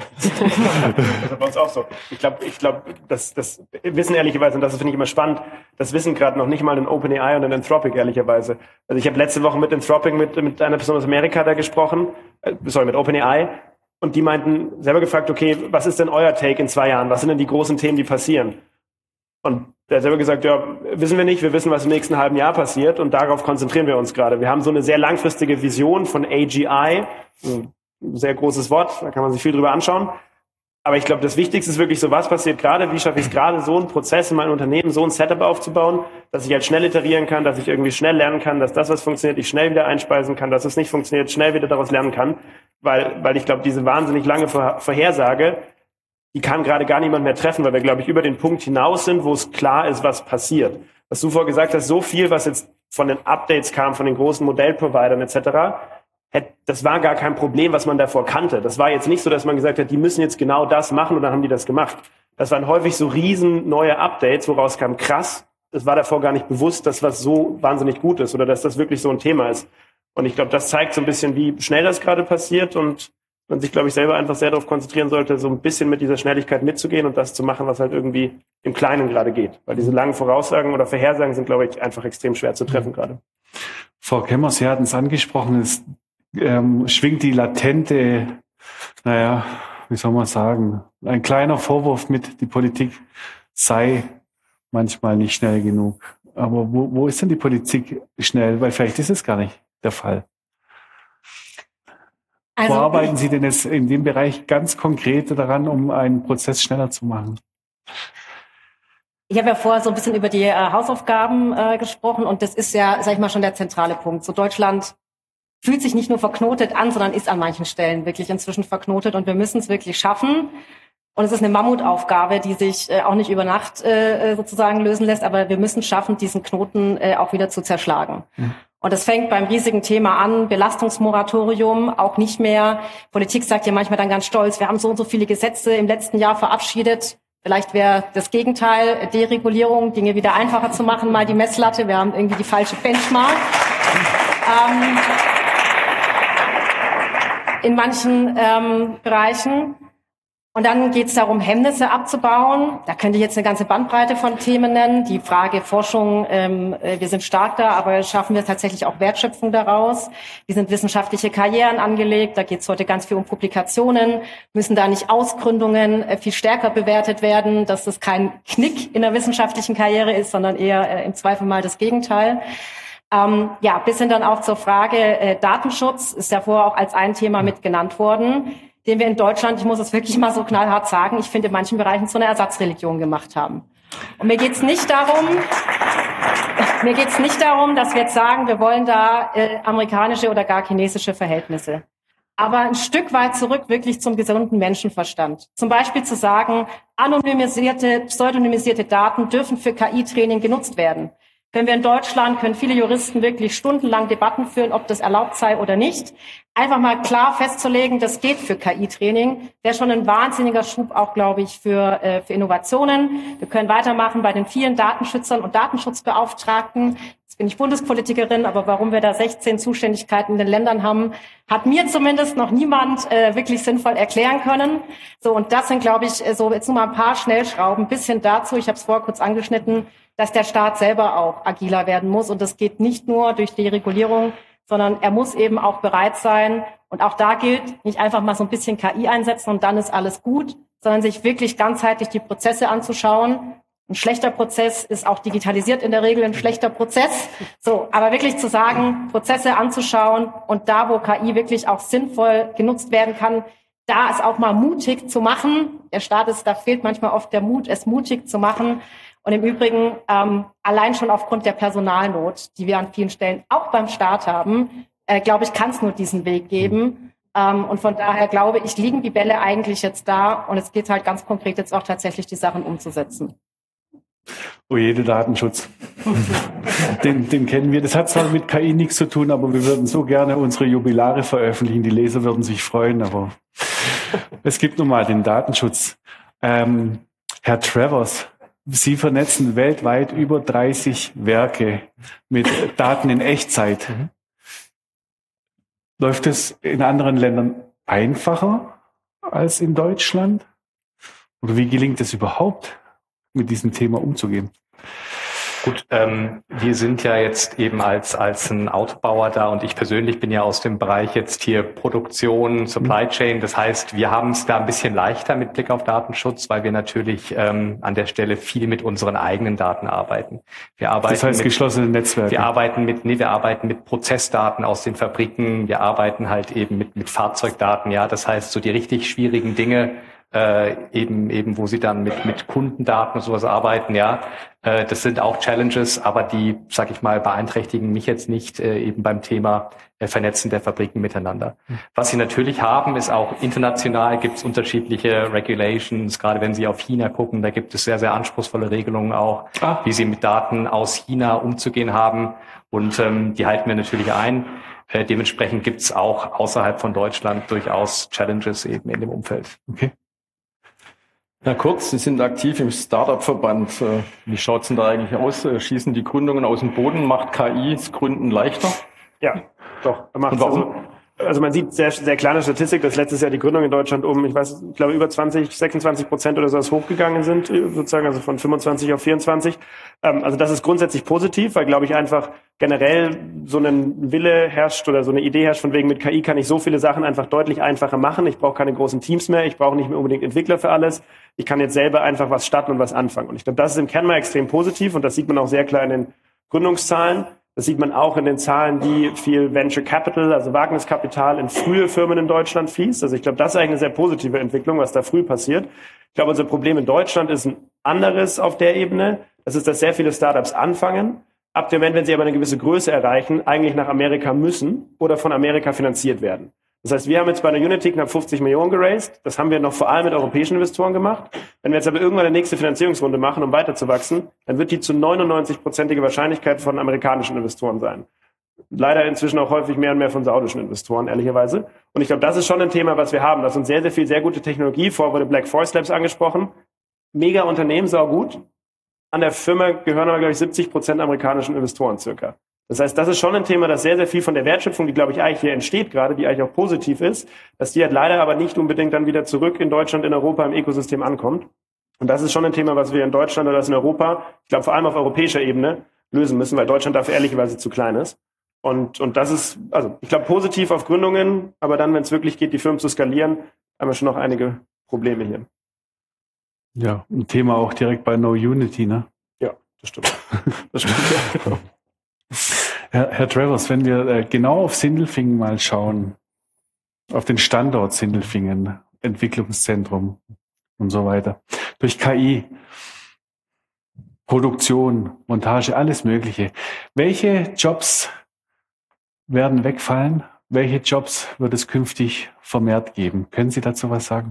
ist bei uns auch so. Ich glaube, ich glaube, das, das Wissen ehrlicherweise, und das finde ich immer spannend, das Wissen gerade noch nicht mal in OpenAI und in Anthropic ehrlicherweise. Also ich habe letzte Woche mit Anthropic, mit, mit einer Person aus Amerika da gesprochen, äh, sorry, mit OpenAI, und die meinten, selber gefragt, okay, was ist denn euer Take in zwei Jahren? Was sind denn die großen Themen, die passieren? Und der hat selber gesagt, ja, wissen wir nicht, wir wissen, was im nächsten halben Jahr passiert und darauf konzentrieren wir uns gerade. Wir haben so eine sehr langfristige Vision von A G I, ein sehr großes Wort, da kann man sich viel drüber anschauen. Aber ich glaube, das Wichtigste ist wirklich so, was passiert gerade, wie schaffe ich es gerade, so einen Prozess in meinem Unternehmen, so ein Setup aufzubauen, dass ich halt schnell iterieren kann, dass ich irgendwie schnell lernen kann, dass das, was funktioniert, ich schnell wieder einspeisen kann, dass es nicht funktioniert, schnell wieder daraus lernen kann. Weil, weil ich glaube, diese wahnsinnig lange Vorhersage, die kann gerade gar niemand mehr treffen, weil wir, glaube ich, über den Punkt hinaus sind, wo es klar ist, was passiert. Was du vorher gesagt hast, so viel, was jetzt von den Updates kam, von den großen Modellprovidern et cetera, das war gar kein Problem, was man davor kannte. Das war jetzt nicht so, dass man gesagt hat, die müssen jetzt genau das machen und dann haben die das gemacht. Das waren häufig so riesen neue Updates, woraus kam krass. Das war davor gar nicht bewusst, dass was so wahnsinnig gut ist oder dass das wirklich so ein Thema ist. Und ich glaube, das zeigt so ein bisschen, wie schnell das gerade passiert und man sich, glaube ich, selber einfach sehr darauf konzentrieren sollte, so ein bisschen mit dieser Schnelligkeit mitzugehen und das zu machen, was halt irgendwie im Kleinen gerade geht. Weil diese langen Voraussagen oder Vorhersagen sind, glaube ich, einfach extrem schwer zu treffen gerade. Frau Kemmer, Sie hatten es angesprochen, es ähm, schwingt die latente, naja, wie soll man sagen, ein kleiner Vorwurf mit, die Politik sei manchmal nicht schnell genug. Aber wo, wo ist denn die Politik schnell? Weil vielleicht ist es gar nicht der Fall. Also, wo arbeiten Sie denn jetzt in dem Bereich ganz konkret daran, um einen Prozess schneller zu machen? Ich habe ja vorher so ein bisschen über die äh, Hausaufgaben äh, gesprochen und das ist ja, sag ich mal, schon der zentrale Punkt. So Deutschland fühlt sich nicht nur verknotet an, sondern ist an manchen Stellen wirklich inzwischen verknotet und wir müssen es wirklich schaffen. Und es ist eine Mammutaufgabe, die sich äh, auch nicht über Nacht äh, sozusagen lösen lässt, aber wir müssen schaffen, diesen Knoten äh, auch wieder zu zerschlagen. Mhm. Und das fängt beim riesigen Thema an, Belastungsmoratorium, auch nicht mehr. Politik sagt ja manchmal dann ganz stolz, wir haben so und so viele Gesetze im letzten Jahr verabschiedet. Vielleicht wäre das Gegenteil, Deregulierung, Dinge wieder einfacher zu machen, mal die Messlatte. Wir haben irgendwie die falsche Benchmark. Ähm, in manchen ähm, Bereichen. Und dann geht es darum, Hemmnisse abzubauen. Da könnte ich jetzt eine ganze Bandbreite von Themen nennen. Die Frage Forschung, ähm, wir sind stark da, aber schaffen wir tatsächlich auch Wertschöpfung daraus? Wie sind wissenschaftliche Karrieren angelegt? Da geht es heute ganz viel um Publikationen. Müssen da nicht Ausgründungen äh, viel stärker bewertet werden, dass das kein Knick in der wissenschaftlichen Karriere ist, sondern eher äh, im Zweifel mal das Gegenteil. Ähm, ja, bis hin dann auch zur Frage äh, Datenschutz ist ja vorher auch als ein Thema mit genannt worden, den wir in Deutschland, ich muss es wirklich mal so knallhart sagen, ich finde in manchen Bereichen so eine Ersatzreligion gemacht haben. Und mir geht's nicht darum, mir geht's nicht darum, dass wir jetzt sagen, wir wollen da äh, amerikanische oder gar chinesische Verhältnisse. Aber ein Stück weit zurück wirklich zum gesunden Menschenverstand. Zum Beispiel zu sagen, anonymisierte, pseudonymisierte Daten dürfen für K I-Training genutzt werden. Können wir in Deutschland, können viele Juristen wirklich stundenlang Debatten führen, ob das erlaubt sei oder nicht. Einfach mal klar festzulegen, das geht für K I-Training, wäre schon ein wahnsinniger Schub auch, glaube ich, für, äh, für Innovationen. Wir können weitermachen bei den vielen Datenschützern und Datenschutzbeauftragten. Jetzt bin ich Bundespolitikerin, aber warum wir da sechzehn Zuständigkeiten in den Ländern haben, hat mir zumindest noch niemand äh, wirklich sinnvoll erklären können. So, und das sind, glaube ich, so jetzt nur mal ein paar Schnellschrauben bis hin dazu, ich habe es vorher kurz angeschnitten, dass der Staat selber auch agiler werden muss. Und das geht nicht nur durch die Regulierung, sondern er muss eben auch bereit sein. Und auch da gilt, nicht einfach mal so ein bisschen K I einsetzen und dann ist alles gut, sondern sich wirklich ganzheitlich die Prozesse anzuschauen. Ein schlechter Prozess ist auch digitalisiert in der Regel ein schlechter Prozess. So, aber wirklich zu sagen, Prozesse anzuschauen und da, wo K I wirklich auch sinnvoll genutzt werden kann, da es auch mal mutig zu machen. Der Staat ist, da fehlt manchmal oft der Mut, es mutig zu machen. Und im Übrigen, ähm, allein schon aufgrund der Personalnot, die wir an vielen Stellen auch beim Staat haben, äh, glaube ich, kann es nur diesen Weg geben. Ähm, und von daher glaube ich, liegen die Bälle eigentlich jetzt da. Und es geht halt ganz konkret jetzt auch tatsächlich, die Sachen umzusetzen. Oh je, der Datenschutz. den, den kennen wir. Das hat zwar mit K I nichts zu tun, aber wir würden so gerne unsere Jubilare veröffentlichen. Die Leser würden sich freuen, aber es gibt nun mal den Datenschutz. Ähm, Herr Travers, Sie vernetzen weltweit über dreißig Werke mit Daten in Echtzeit. Mhm. Läuft es in anderen Ländern einfacher als in Deutschland? Oder wie gelingt es überhaupt, mit diesem Thema umzugehen? Gut, ähm, wir sind ja jetzt eben als als ein Autobauer da und ich persönlich bin ja aus dem Bereich jetzt hier Produktion, Supply Chain. Das heißt, wir haben es da ein bisschen leichter mit Blick auf Datenschutz, weil wir natürlich ähm, an der Stelle viel mit unseren eigenen Daten arbeiten. Wir arbeiten das heißt mit, geschlossene Netzwerke. Wir arbeiten mit, nee, wir arbeiten mit Prozessdaten aus den Fabriken. Wir arbeiten halt eben mit mit Fahrzeugdaten. Ja, das heißt, so die richtig schwierigen Dinge. Äh, eben eben wo sie dann mit mit Kundendaten und sowas arbeiten, ja, äh, das sind auch Challenges, aber die, sag ich mal, beeinträchtigen mich jetzt nicht äh, eben beim Thema äh, Vernetzen der Fabriken miteinander. Mhm. Was sie natürlich haben, ist auch international gibt es unterschiedliche Regulations, gerade wenn Sie auf China gucken, da gibt es sehr, sehr anspruchsvolle Regelungen auch, ah. wie sie mit Daten aus China umzugehen haben und ähm, die halten wir natürlich ein. Äh, dementsprechend gibt es auch außerhalb von Deutschland durchaus Challenges eben in dem Umfeld. Okay. Herr Kurz, Sie sind aktiv im Startup-Verband. Wie schaut es denn da eigentlich aus? Schießen die Gründungen aus dem Boden? Macht K I das Gründen leichter? Ja, doch. Macht Und warum? Also, also man sieht sehr, sehr kleine Statistik, dass letztes Jahr die Gründung in Deutschland um, ich weiß, ich glaube über zwanzig, sechsundzwanzig Prozent oder so hochgegangen sind, sozusagen, also von fünfundzwanzig auf vierundzwanzig. Also das ist grundsätzlich positiv, weil, glaube ich, einfach generell so ein Wille herrscht oder so eine Idee herrscht von wegen, mit K I kann ich so viele Sachen einfach deutlich einfacher machen. Ich brauche keine großen Teams mehr, ich brauche nicht mehr unbedingt Entwickler für alles. Ich kann jetzt selber einfach was starten und was anfangen. Und ich glaube, das ist im Kern mal extrem positiv und das sieht man auch sehr klar in den Gründungszahlen. Das sieht man auch in den Zahlen, wie viel Venture Capital, also Wagniskapital in frühe Firmen in Deutschland fließt. Also ich glaube, das ist eigentlich eine sehr positive Entwicklung, was da früh passiert. Ich glaube, unser Problem in Deutschland ist ein anderes auf der Ebene. Das ist, dass sehr viele Startups anfangen, ab dem Moment, wenn sie aber eine gewisse Größe erreichen, eigentlich nach Amerika müssen oder von Amerika finanziert werden. Das heißt, wir haben jetzt bei der Unity knapp fünfzig Millionen geraced. Das haben wir noch vor allem mit europäischen Investoren gemacht. Wenn wir jetzt aber irgendwann eine nächste Finanzierungsrunde machen, um weiterzuwachsen, dann wird die zu neunundneunzig-prozentige Wahrscheinlichkeit von amerikanischen Investoren sein. Leider inzwischen auch häufig mehr und mehr von saudischen Investoren, ehrlicherweise. Und ich glaube, das ist schon ein Thema, was wir haben. Das ist uns sehr, sehr viel, sehr gute Technologie. Vorher wurde Black Forest Labs angesprochen. Mega Unternehmen, sau gut. An der Firma gehören aber, glaube ich, siebzig Prozent amerikanischen Investoren circa. Das heißt, das ist schon ein Thema, das sehr, sehr viel von der Wertschöpfung, die, glaube ich, eigentlich hier entsteht gerade, die eigentlich auch positiv ist, dass die halt leider aber nicht unbedingt dann wieder zurück in Deutschland, in Europa im Ökosystem ankommt. Und das ist schon ein Thema, was wir in Deutschland oder das in Europa, ich glaube vor allem auf europäischer Ebene, lösen müssen, weil Deutschland dafür ehrlicherweise zu klein ist. Und, und das ist, also ich glaube, positiv auf Gründungen, aber dann, wenn es wirklich geht, die Firmen zu skalieren, haben wir schon noch einige Probleme hier. Ja, ein Thema auch direkt bei No Unity, ne? Ja, das stimmt. Das stimmt, ja, genau. Herr, Herr Travers, wenn wir äh, genau auf Sindelfingen mal schauen, auf den Standort Sindelfingen, Entwicklungszentrum und so weiter, durch K I, Produktion, Montage, alles Mögliche. Welche Jobs werden wegfallen? Welche Jobs wird es künftig vermehrt geben? Können Sie dazu was sagen?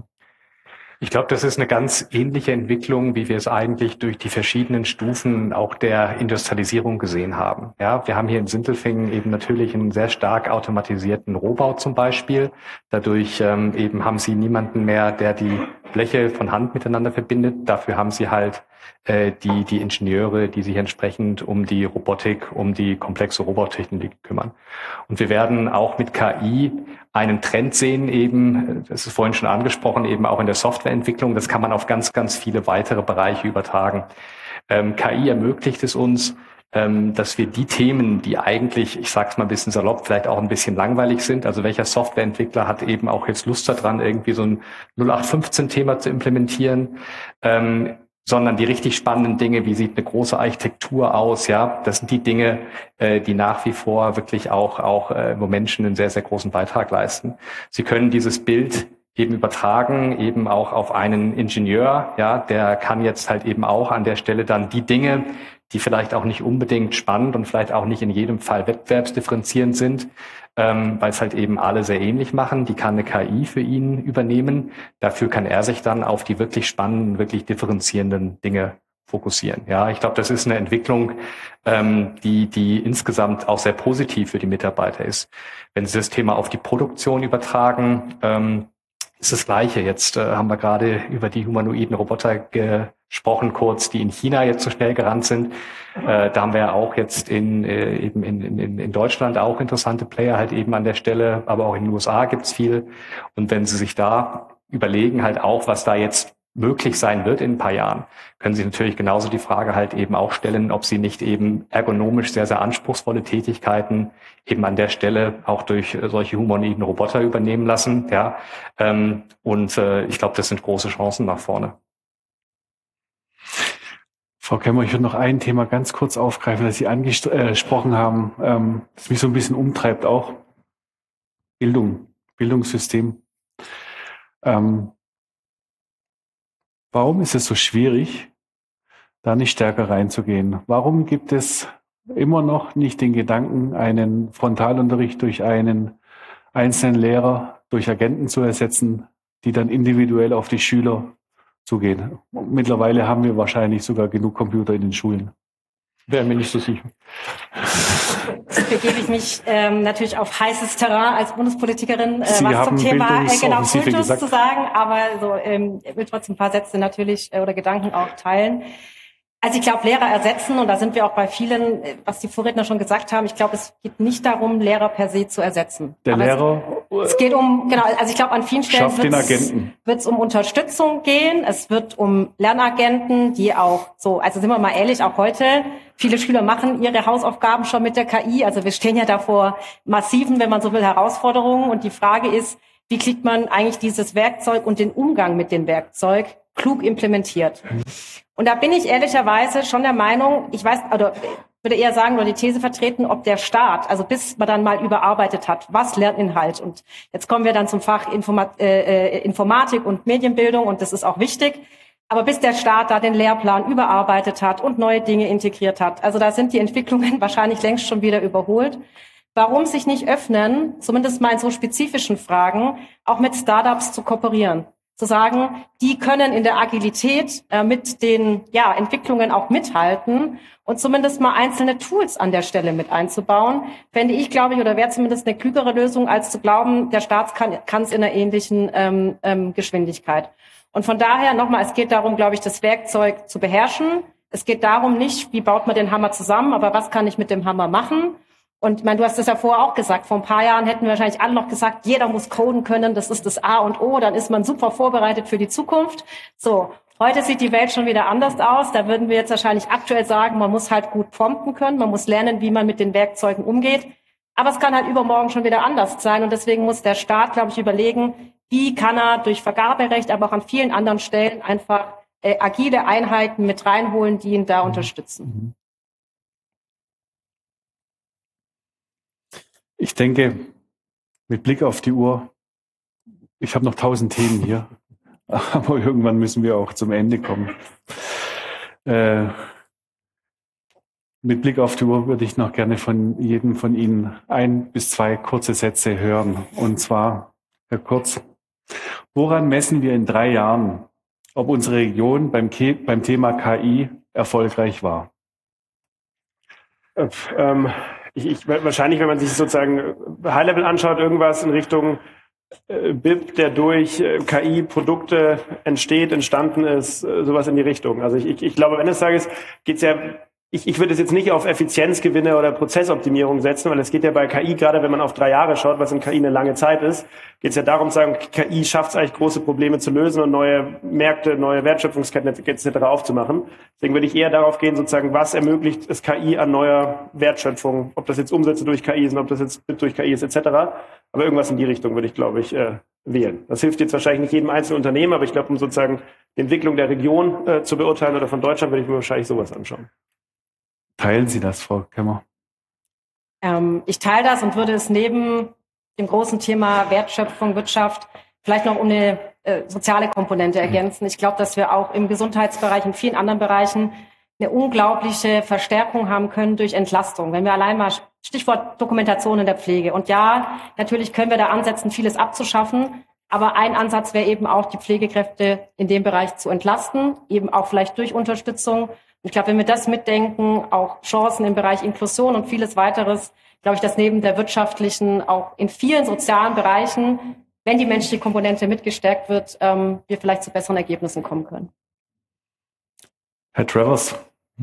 Ich glaube, das ist eine ganz ähnliche Entwicklung, wie wir es eigentlich durch die verschiedenen Stufen auch der Industrialisierung gesehen haben. Ja, wir haben hier in Sindelfingen eben natürlich einen sehr stark automatisierten Rohbau zum Beispiel. Dadurch ähm, eben haben Sie niemanden mehr, der die Bleche von Hand miteinander verbindet. Dafür haben Sie halt äh, die die Ingenieure, die sich entsprechend um die Robotik, um die komplexe Robottechnik kümmern. Und wir werden auch mit K I einen Trend sehen eben, das ist vorhin schon angesprochen, eben auch in der Softwareentwicklung. Das kann man auf ganz, ganz viele weitere Bereiche übertragen. Ähm, K I ermöglicht es uns, ähm, dass wir die Themen, die eigentlich, ich sag's mal ein bisschen salopp, vielleicht auch ein bisschen langweilig sind, also welcher Softwareentwickler hat eben auch jetzt Lust daran, irgendwie so ein null acht fünfzehn Thema zu implementieren, ähm, sondern die richtig spannenden Dinge, wie sieht eine große Architektur aus, ja, das sind die Dinge, äh, die nach wie vor wirklich auch, auch äh, wo Menschen einen sehr, sehr großen Beitrag leisten. Sie können dieses Bild eben übertragen, eben auch auf einen Ingenieur, ja, der kann jetzt halt eben auch an der Stelle dann die Dinge, die vielleicht auch nicht unbedingt spannend und vielleicht auch nicht in jedem Fall wettbewerbsdifferenzierend sind, ähm, weil es halt eben alle sehr ähnlich machen. Die kann eine K I für ihn übernehmen. Dafür kann er sich dann auf die wirklich spannenden, wirklich differenzierenden Dinge fokussieren. Ja, ich glaube, das ist eine Entwicklung, ähm, die die insgesamt auch sehr positiv für die Mitarbeiter ist. Wenn Sie das Thema auf die Produktion übertragen, ähm, ist das Gleiche. Jetzt äh, haben wir gerade über die humanoiden Roboter gesprochen, kurz, die in China jetzt so schnell gerannt sind. Äh, da haben wir ja auch jetzt in, äh, eben in, in, in Deutschland auch interessante Player halt eben an der Stelle, aber auch in den U S A gibt's viel. Und wenn Sie sich da überlegen, halt auch, was da jetzt möglich sein wird in ein paar Jahren, können Sie natürlich genauso die Frage halt eben auch stellen, ob Sie nicht eben ergonomisch sehr, sehr anspruchsvolle Tätigkeiten eben an der Stelle auch durch solche humanoiden Roboter übernehmen lassen. Ja, ähm, und äh, ich glaube, das sind große Chancen nach vorne. Frau Kemmer, ich würde noch ein Thema ganz kurz aufgreifen, das Sie angesprochen haben, ähm, das mich so ein bisschen umtreibt auch. Bildung, Bildungssystem. Ähm, Warum ist es so schwierig, da nicht stärker reinzugehen? Warum gibt es immer noch nicht den Gedanken, einen Frontalunterricht durch einen einzelnen Lehrer, durch Agenten zu ersetzen, die dann individuell auf die Schüler zugehen? Mittlerweile haben wir wahrscheinlich sogar genug Computer in den Schulen. Wäre mir nicht so sicher. Jetzt begebe ich mich ähm, natürlich auf heißes Terrain als Bundespolitikerin, äh, was zum Thema äh, genau Kultus zu sagen, aber so ähm, ich will trotzdem ein paar Sätze natürlich äh, oder Gedanken auch teilen. Also ich glaube, Lehrer ersetzen, und da sind wir auch bei vielen, was die Vorredner schon gesagt haben, ich glaube, es geht nicht darum, Lehrer per se zu ersetzen. Der aber Lehrer Es geht um, genau, also ich glaube, an vielen Stellen Schafft den Agenten. wird es um Unterstützung gehen. Es wird um Lernagenten, die auch so, also sind wir mal ehrlich, auch heute, viele Schüler machen ihre Hausaufgaben schon mit der K I. Also wir stehen ja da vor massiven, wenn man so will, Herausforderungen. Und die Frage ist, wie kriegt man eigentlich dieses Werkzeug und den Umgang mit dem Werkzeug klug implementiert? Und da bin ich ehrlicherweise schon der Meinung, ich weiß, oder würde eher sagen oder die These vertreten, ob der Staat, also bis man dann mal überarbeitet hat, was Lerninhalt, und jetzt kommen wir dann zum Fach Informa- äh, Informatik und Medienbildung, und das ist auch wichtig, aber bis der Staat da den Lehrplan überarbeitet hat und neue Dinge integriert hat, also da sind die Entwicklungen wahrscheinlich längst schon wieder überholt. Warum sich nicht öffnen, zumindest mal in so spezifischen Fragen, auch mit Startups zu kooperieren? Zu sagen, die können in der Agilität äh, mit den ja, Entwicklungen auch mithalten und zumindest mal einzelne Tools an der Stelle mit einzubauen, fände ich, glaube ich, oder wäre zumindest eine klügere Lösung, als zu glauben, der Staat kann es in einer ähnlichen ähm, ähm, Geschwindigkeit. Und von daher nochmal, es geht darum, glaube ich, das Werkzeug zu beherrschen. Es geht darum nicht, wie baut man den Hammer zusammen, aber was kann ich mit dem Hammer machen? Und ich meine, du hast das ja vorher auch gesagt, vor ein paar Jahren hätten wir wahrscheinlich alle noch gesagt, jeder muss coden können, das ist das A und O, dann ist man super vorbereitet für die Zukunft. So, heute sieht die Welt schon wieder anders aus. Da würden wir jetzt wahrscheinlich aktuell sagen, man muss halt gut prompten können, man muss lernen, wie man mit den Werkzeugen umgeht. Aber es kann halt übermorgen schon wieder anders sein, und deswegen muss der Staat, glaube ich, überlegen, wie kann er durch Vergaberecht, aber auch an vielen anderen Stellen einfach äh, agile Einheiten mit reinholen, die ihn da unterstützen. Ich denke, mit Blick auf die Uhr, ich habe noch tausend Themen hier, aber irgendwann müssen wir auch zum Ende kommen. Äh, mit Blick auf die Uhr würde ich noch gerne von jedem von Ihnen ein bis zwei kurze Sätze hören. Und zwar, Herr Kurz, woran messen wir in drei Jahren, ob unsere Region beim, Ke- beim Thema K I erfolgreich war? Äh, ähm. Ich, ich, wahrscheinlich, wenn man sich sozusagen High-Level anschaut, irgendwas in Richtung äh, B I P, der durch äh, K I-Produkte entsteht, entstanden ist, äh, sowas in die Richtung. Also ich, ich, ich glaube, wenn es sage, geht es ja, ich, ich würde es jetzt nicht auf Effizienzgewinne oder Prozessoptimierung setzen, weil es geht ja bei K I, gerade wenn man auf drei Jahre schaut, was in K I eine lange Zeit ist, geht es ja darum zu sagen, K I schafft es eigentlich, große Probleme zu lösen und neue Märkte, neue Wertschöpfungsketten et cetera aufzumachen. Deswegen würde ich eher darauf gehen, sozusagen, was ermöglicht es K I an neuer Wertschöpfung, ob das jetzt Umsätze durch K I sind, ob das jetzt durch K I ist et cetera. Aber irgendwas in die Richtung würde ich, glaube ich, äh, wählen. Das hilft jetzt wahrscheinlich nicht jedem einzelnen Unternehmen, aber ich glaube, um sozusagen die Entwicklung der Region äh, zu beurteilen oder von Deutschland, würde ich mir wahrscheinlich sowas anschauen. Teilen Sie das, Frau Kemmer? Ähm, ich teile das und würde es neben dem großen Thema Wertschöpfung, Wirtschaft vielleicht noch um eine äh, soziale Komponente ergänzen. Ich glaube, dass wir auch im Gesundheitsbereich, in vielen anderen Bereichen eine unglaubliche Verstärkung haben können durch Entlastung. Wenn wir allein mal, Stichwort Dokumentation in der Pflege. Und ja, natürlich können wir da ansetzen, vieles abzuschaffen. Aber ein Ansatz wäre eben auch, die Pflegekräfte in dem Bereich zu entlasten, eben auch vielleicht durch Unterstützung. Ich glaube, wenn wir das mitdenken, auch Chancen im Bereich Inklusion und vieles weiteres, glaube ich, dass neben der wirtschaftlichen auch in vielen sozialen Bereichen, wenn die menschliche Komponente mitgestärkt wird, ähm, wir vielleicht zu besseren Ergebnissen kommen können. Herr Travers,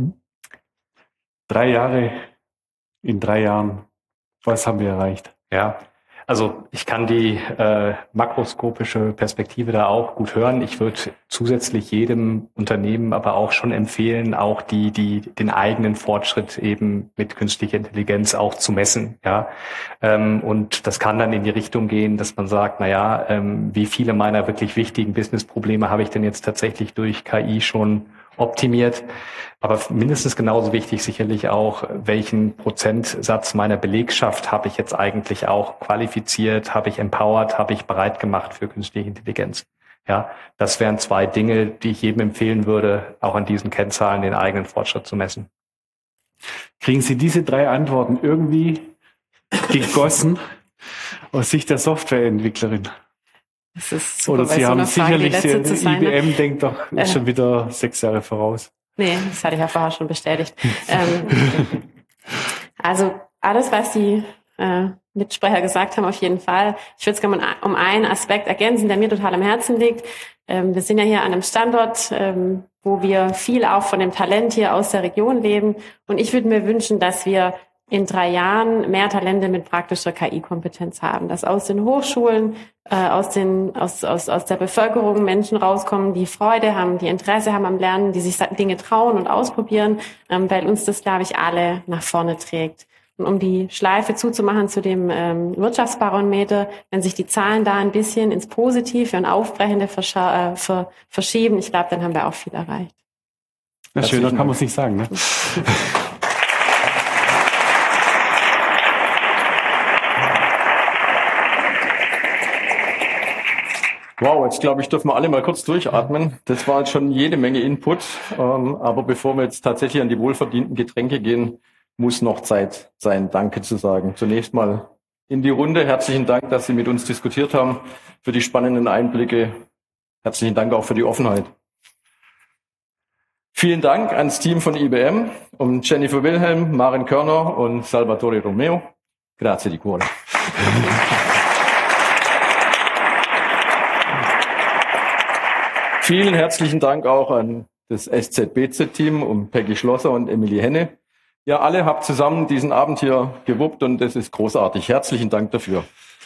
drei Jahre, in drei Jahren, was haben wir erreicht? Ja, also ich kann die äh, makroskopische Perspektive da auch gut hören. Ich würde zusätzlich jedem Unternehmen aber auch schon empfehlen, auch die die den eigenen Fortschritt eben mit künstlicher Intelligenz auch zu messen. Ja, ähm, und das kann dann in die Richtung gehen, dass man sagt, na ja, ähm, wie viele meiner wirklich wichtigen Businessprobleme habe ich denn jetzt tatsächlich durch K I schon optimiert? Aber mindestens genauso wichtig sicherlich auch, welchen Prozentsatz meiner Belegschaft habe ich jetzt eigentlich auch qualifiziert, habe ich empowered, habe ich bereit gemacht für künstliche Intelligenz. Ja, das wären zwei Dinge, die ich jedem empfehlen würde, auch an diesen Kennzahlen den eigenen Fortschritt zu messen. Kriegen Sie diese drei Antworten irgendwie gegossen aus Sicht der Softwareentwicklerin? Das ist super, Oder Sie so haben eine Frage, sicherlich, die letzte zu sein, I B M denkt doch, ist äh, schon wieder sechs Jahre voraus. Nee, das hatte ich ja vorher schon bestätigt. ähm, also alles, was die äh, Mitsprecher gesagt haben, auf jeden Fall. Ich würde es gerne um einen Aspekt ergänzen, der mir total am Herzen liegt. Ähm, wir sind ja hier an einem Standort, ähm, wo wir viel auch von dem Talent hier aus der Region leben. Und ich würde mir wünschen, dass wir in drei Jahren mehr Talente mit praktischer K I-Kompetenz haben, dass aus den Hochschulen, äh, aus den aus, aus aus der Bevölkerung Menschen rauskommen, die Freude haben, die Interesse haben am Lernen, die sich Dinge trauen und ausprobieren, ähm, weil uns das, glaube ich, alle nach vorne trägt. Und um die Schleife zuzumachen zu dem ähm, Wirtschaftsbarometer, wenn sich die Zahlen da ein bisschen ins Positive und Aufbrechende verscha- äh, ver- verschieben, ich glaube, dann haben wir auch viel erreicht. Na, schöner kann man es nicht sagen, ne? Wow, jetzt glaube ich, dürfen wir alle mal kurz durchatmen. Das war jetzt schon jede Menge Input. Ähm, aber bevor wir jetzt tatsächlich an die wohlverdienten Getränke gehen, muss noch Zeit sein, Danke zu sagen. Zunächst mal in die Runde. Herzlichen Dank, dass Sie mit uns diskutiert haben, für die spannenden Einblicke. Herzlichen Dank auch für die Offenheit. Vielen Dank ans Team von I B M um Jennifer Wilhelm, Maren Körner und Salvatore Romeo. Grazie di cuore. Vielen herzlichen Dank auch an das S Z B Z-Team um Peggy Schlosser und Emilie Henne. Ihr alle habt zusammen diesen Abend hier gewuppt und das ist großartig. Herzlichen Dank dafür.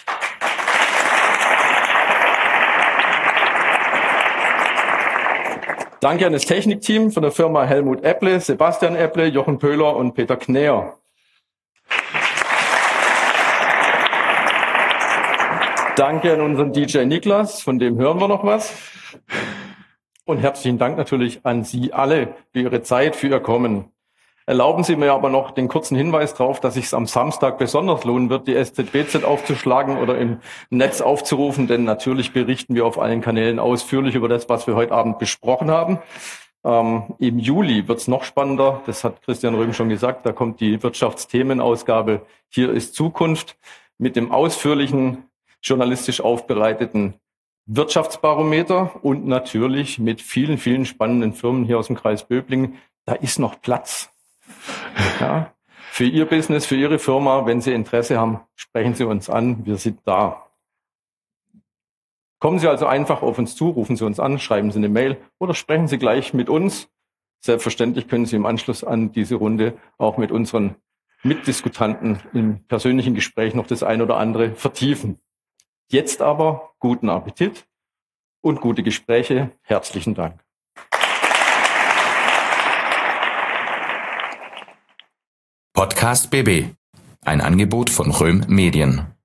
Danke an das Technikteam von der Firma Helmut Epple, Sebastian Epple, Jochen Pöhler und Peter Knäher. Danke an unseren D J Niklas, von dem hören wir noch was. Und herzlichen Dank natürlich an Sie alle für Ihre Zeit, für Ihr Kommen. Erlauben Sie mir aber noch den kurzen Hinweis darauf, dass sich es am Samstag besonders lohnen wird, die S Z B Z aufzuschlagen oder im Netz aufzurufen, denn natürlich berichten wir auf allen Kanälen ausführlich über das, was wir heute Abend besprochen haben. Ähm, im Juli wird es noch spannender, das hat Christian Röhm schon gesagt, da kommt die Wirtschaftsthemenausgabe Hier ist Zukunft mit dem ausführlichen, journalistisch aufbereiteten Wirtschaftsbarometer und natürlich mit vielen, vielen spannenden Firmen hier aus dem Kreis Böblingen. Da ist noch Platz. Ja, für Ihr Business, für Ihre Firma, wenn Sie Interesse haben, sprechen Sie uns an. Wir sind da. Kommen Sie also einfach auf uns zu, rufen Sie uns an, schreiben Sie eine Mail oder sprechen Sie gleich mit uns. Selbstverständlich können Sie im Anschluss an diese Runde auch mit unseren Mitdiskutanten im persönlichen Gespräch noch das ein oder andere vertiefen. Jetzt aber guten Appetit und gute Gespräche. Herzlichen Dank. Podcast B B, ein Angebot von Röhm Medien.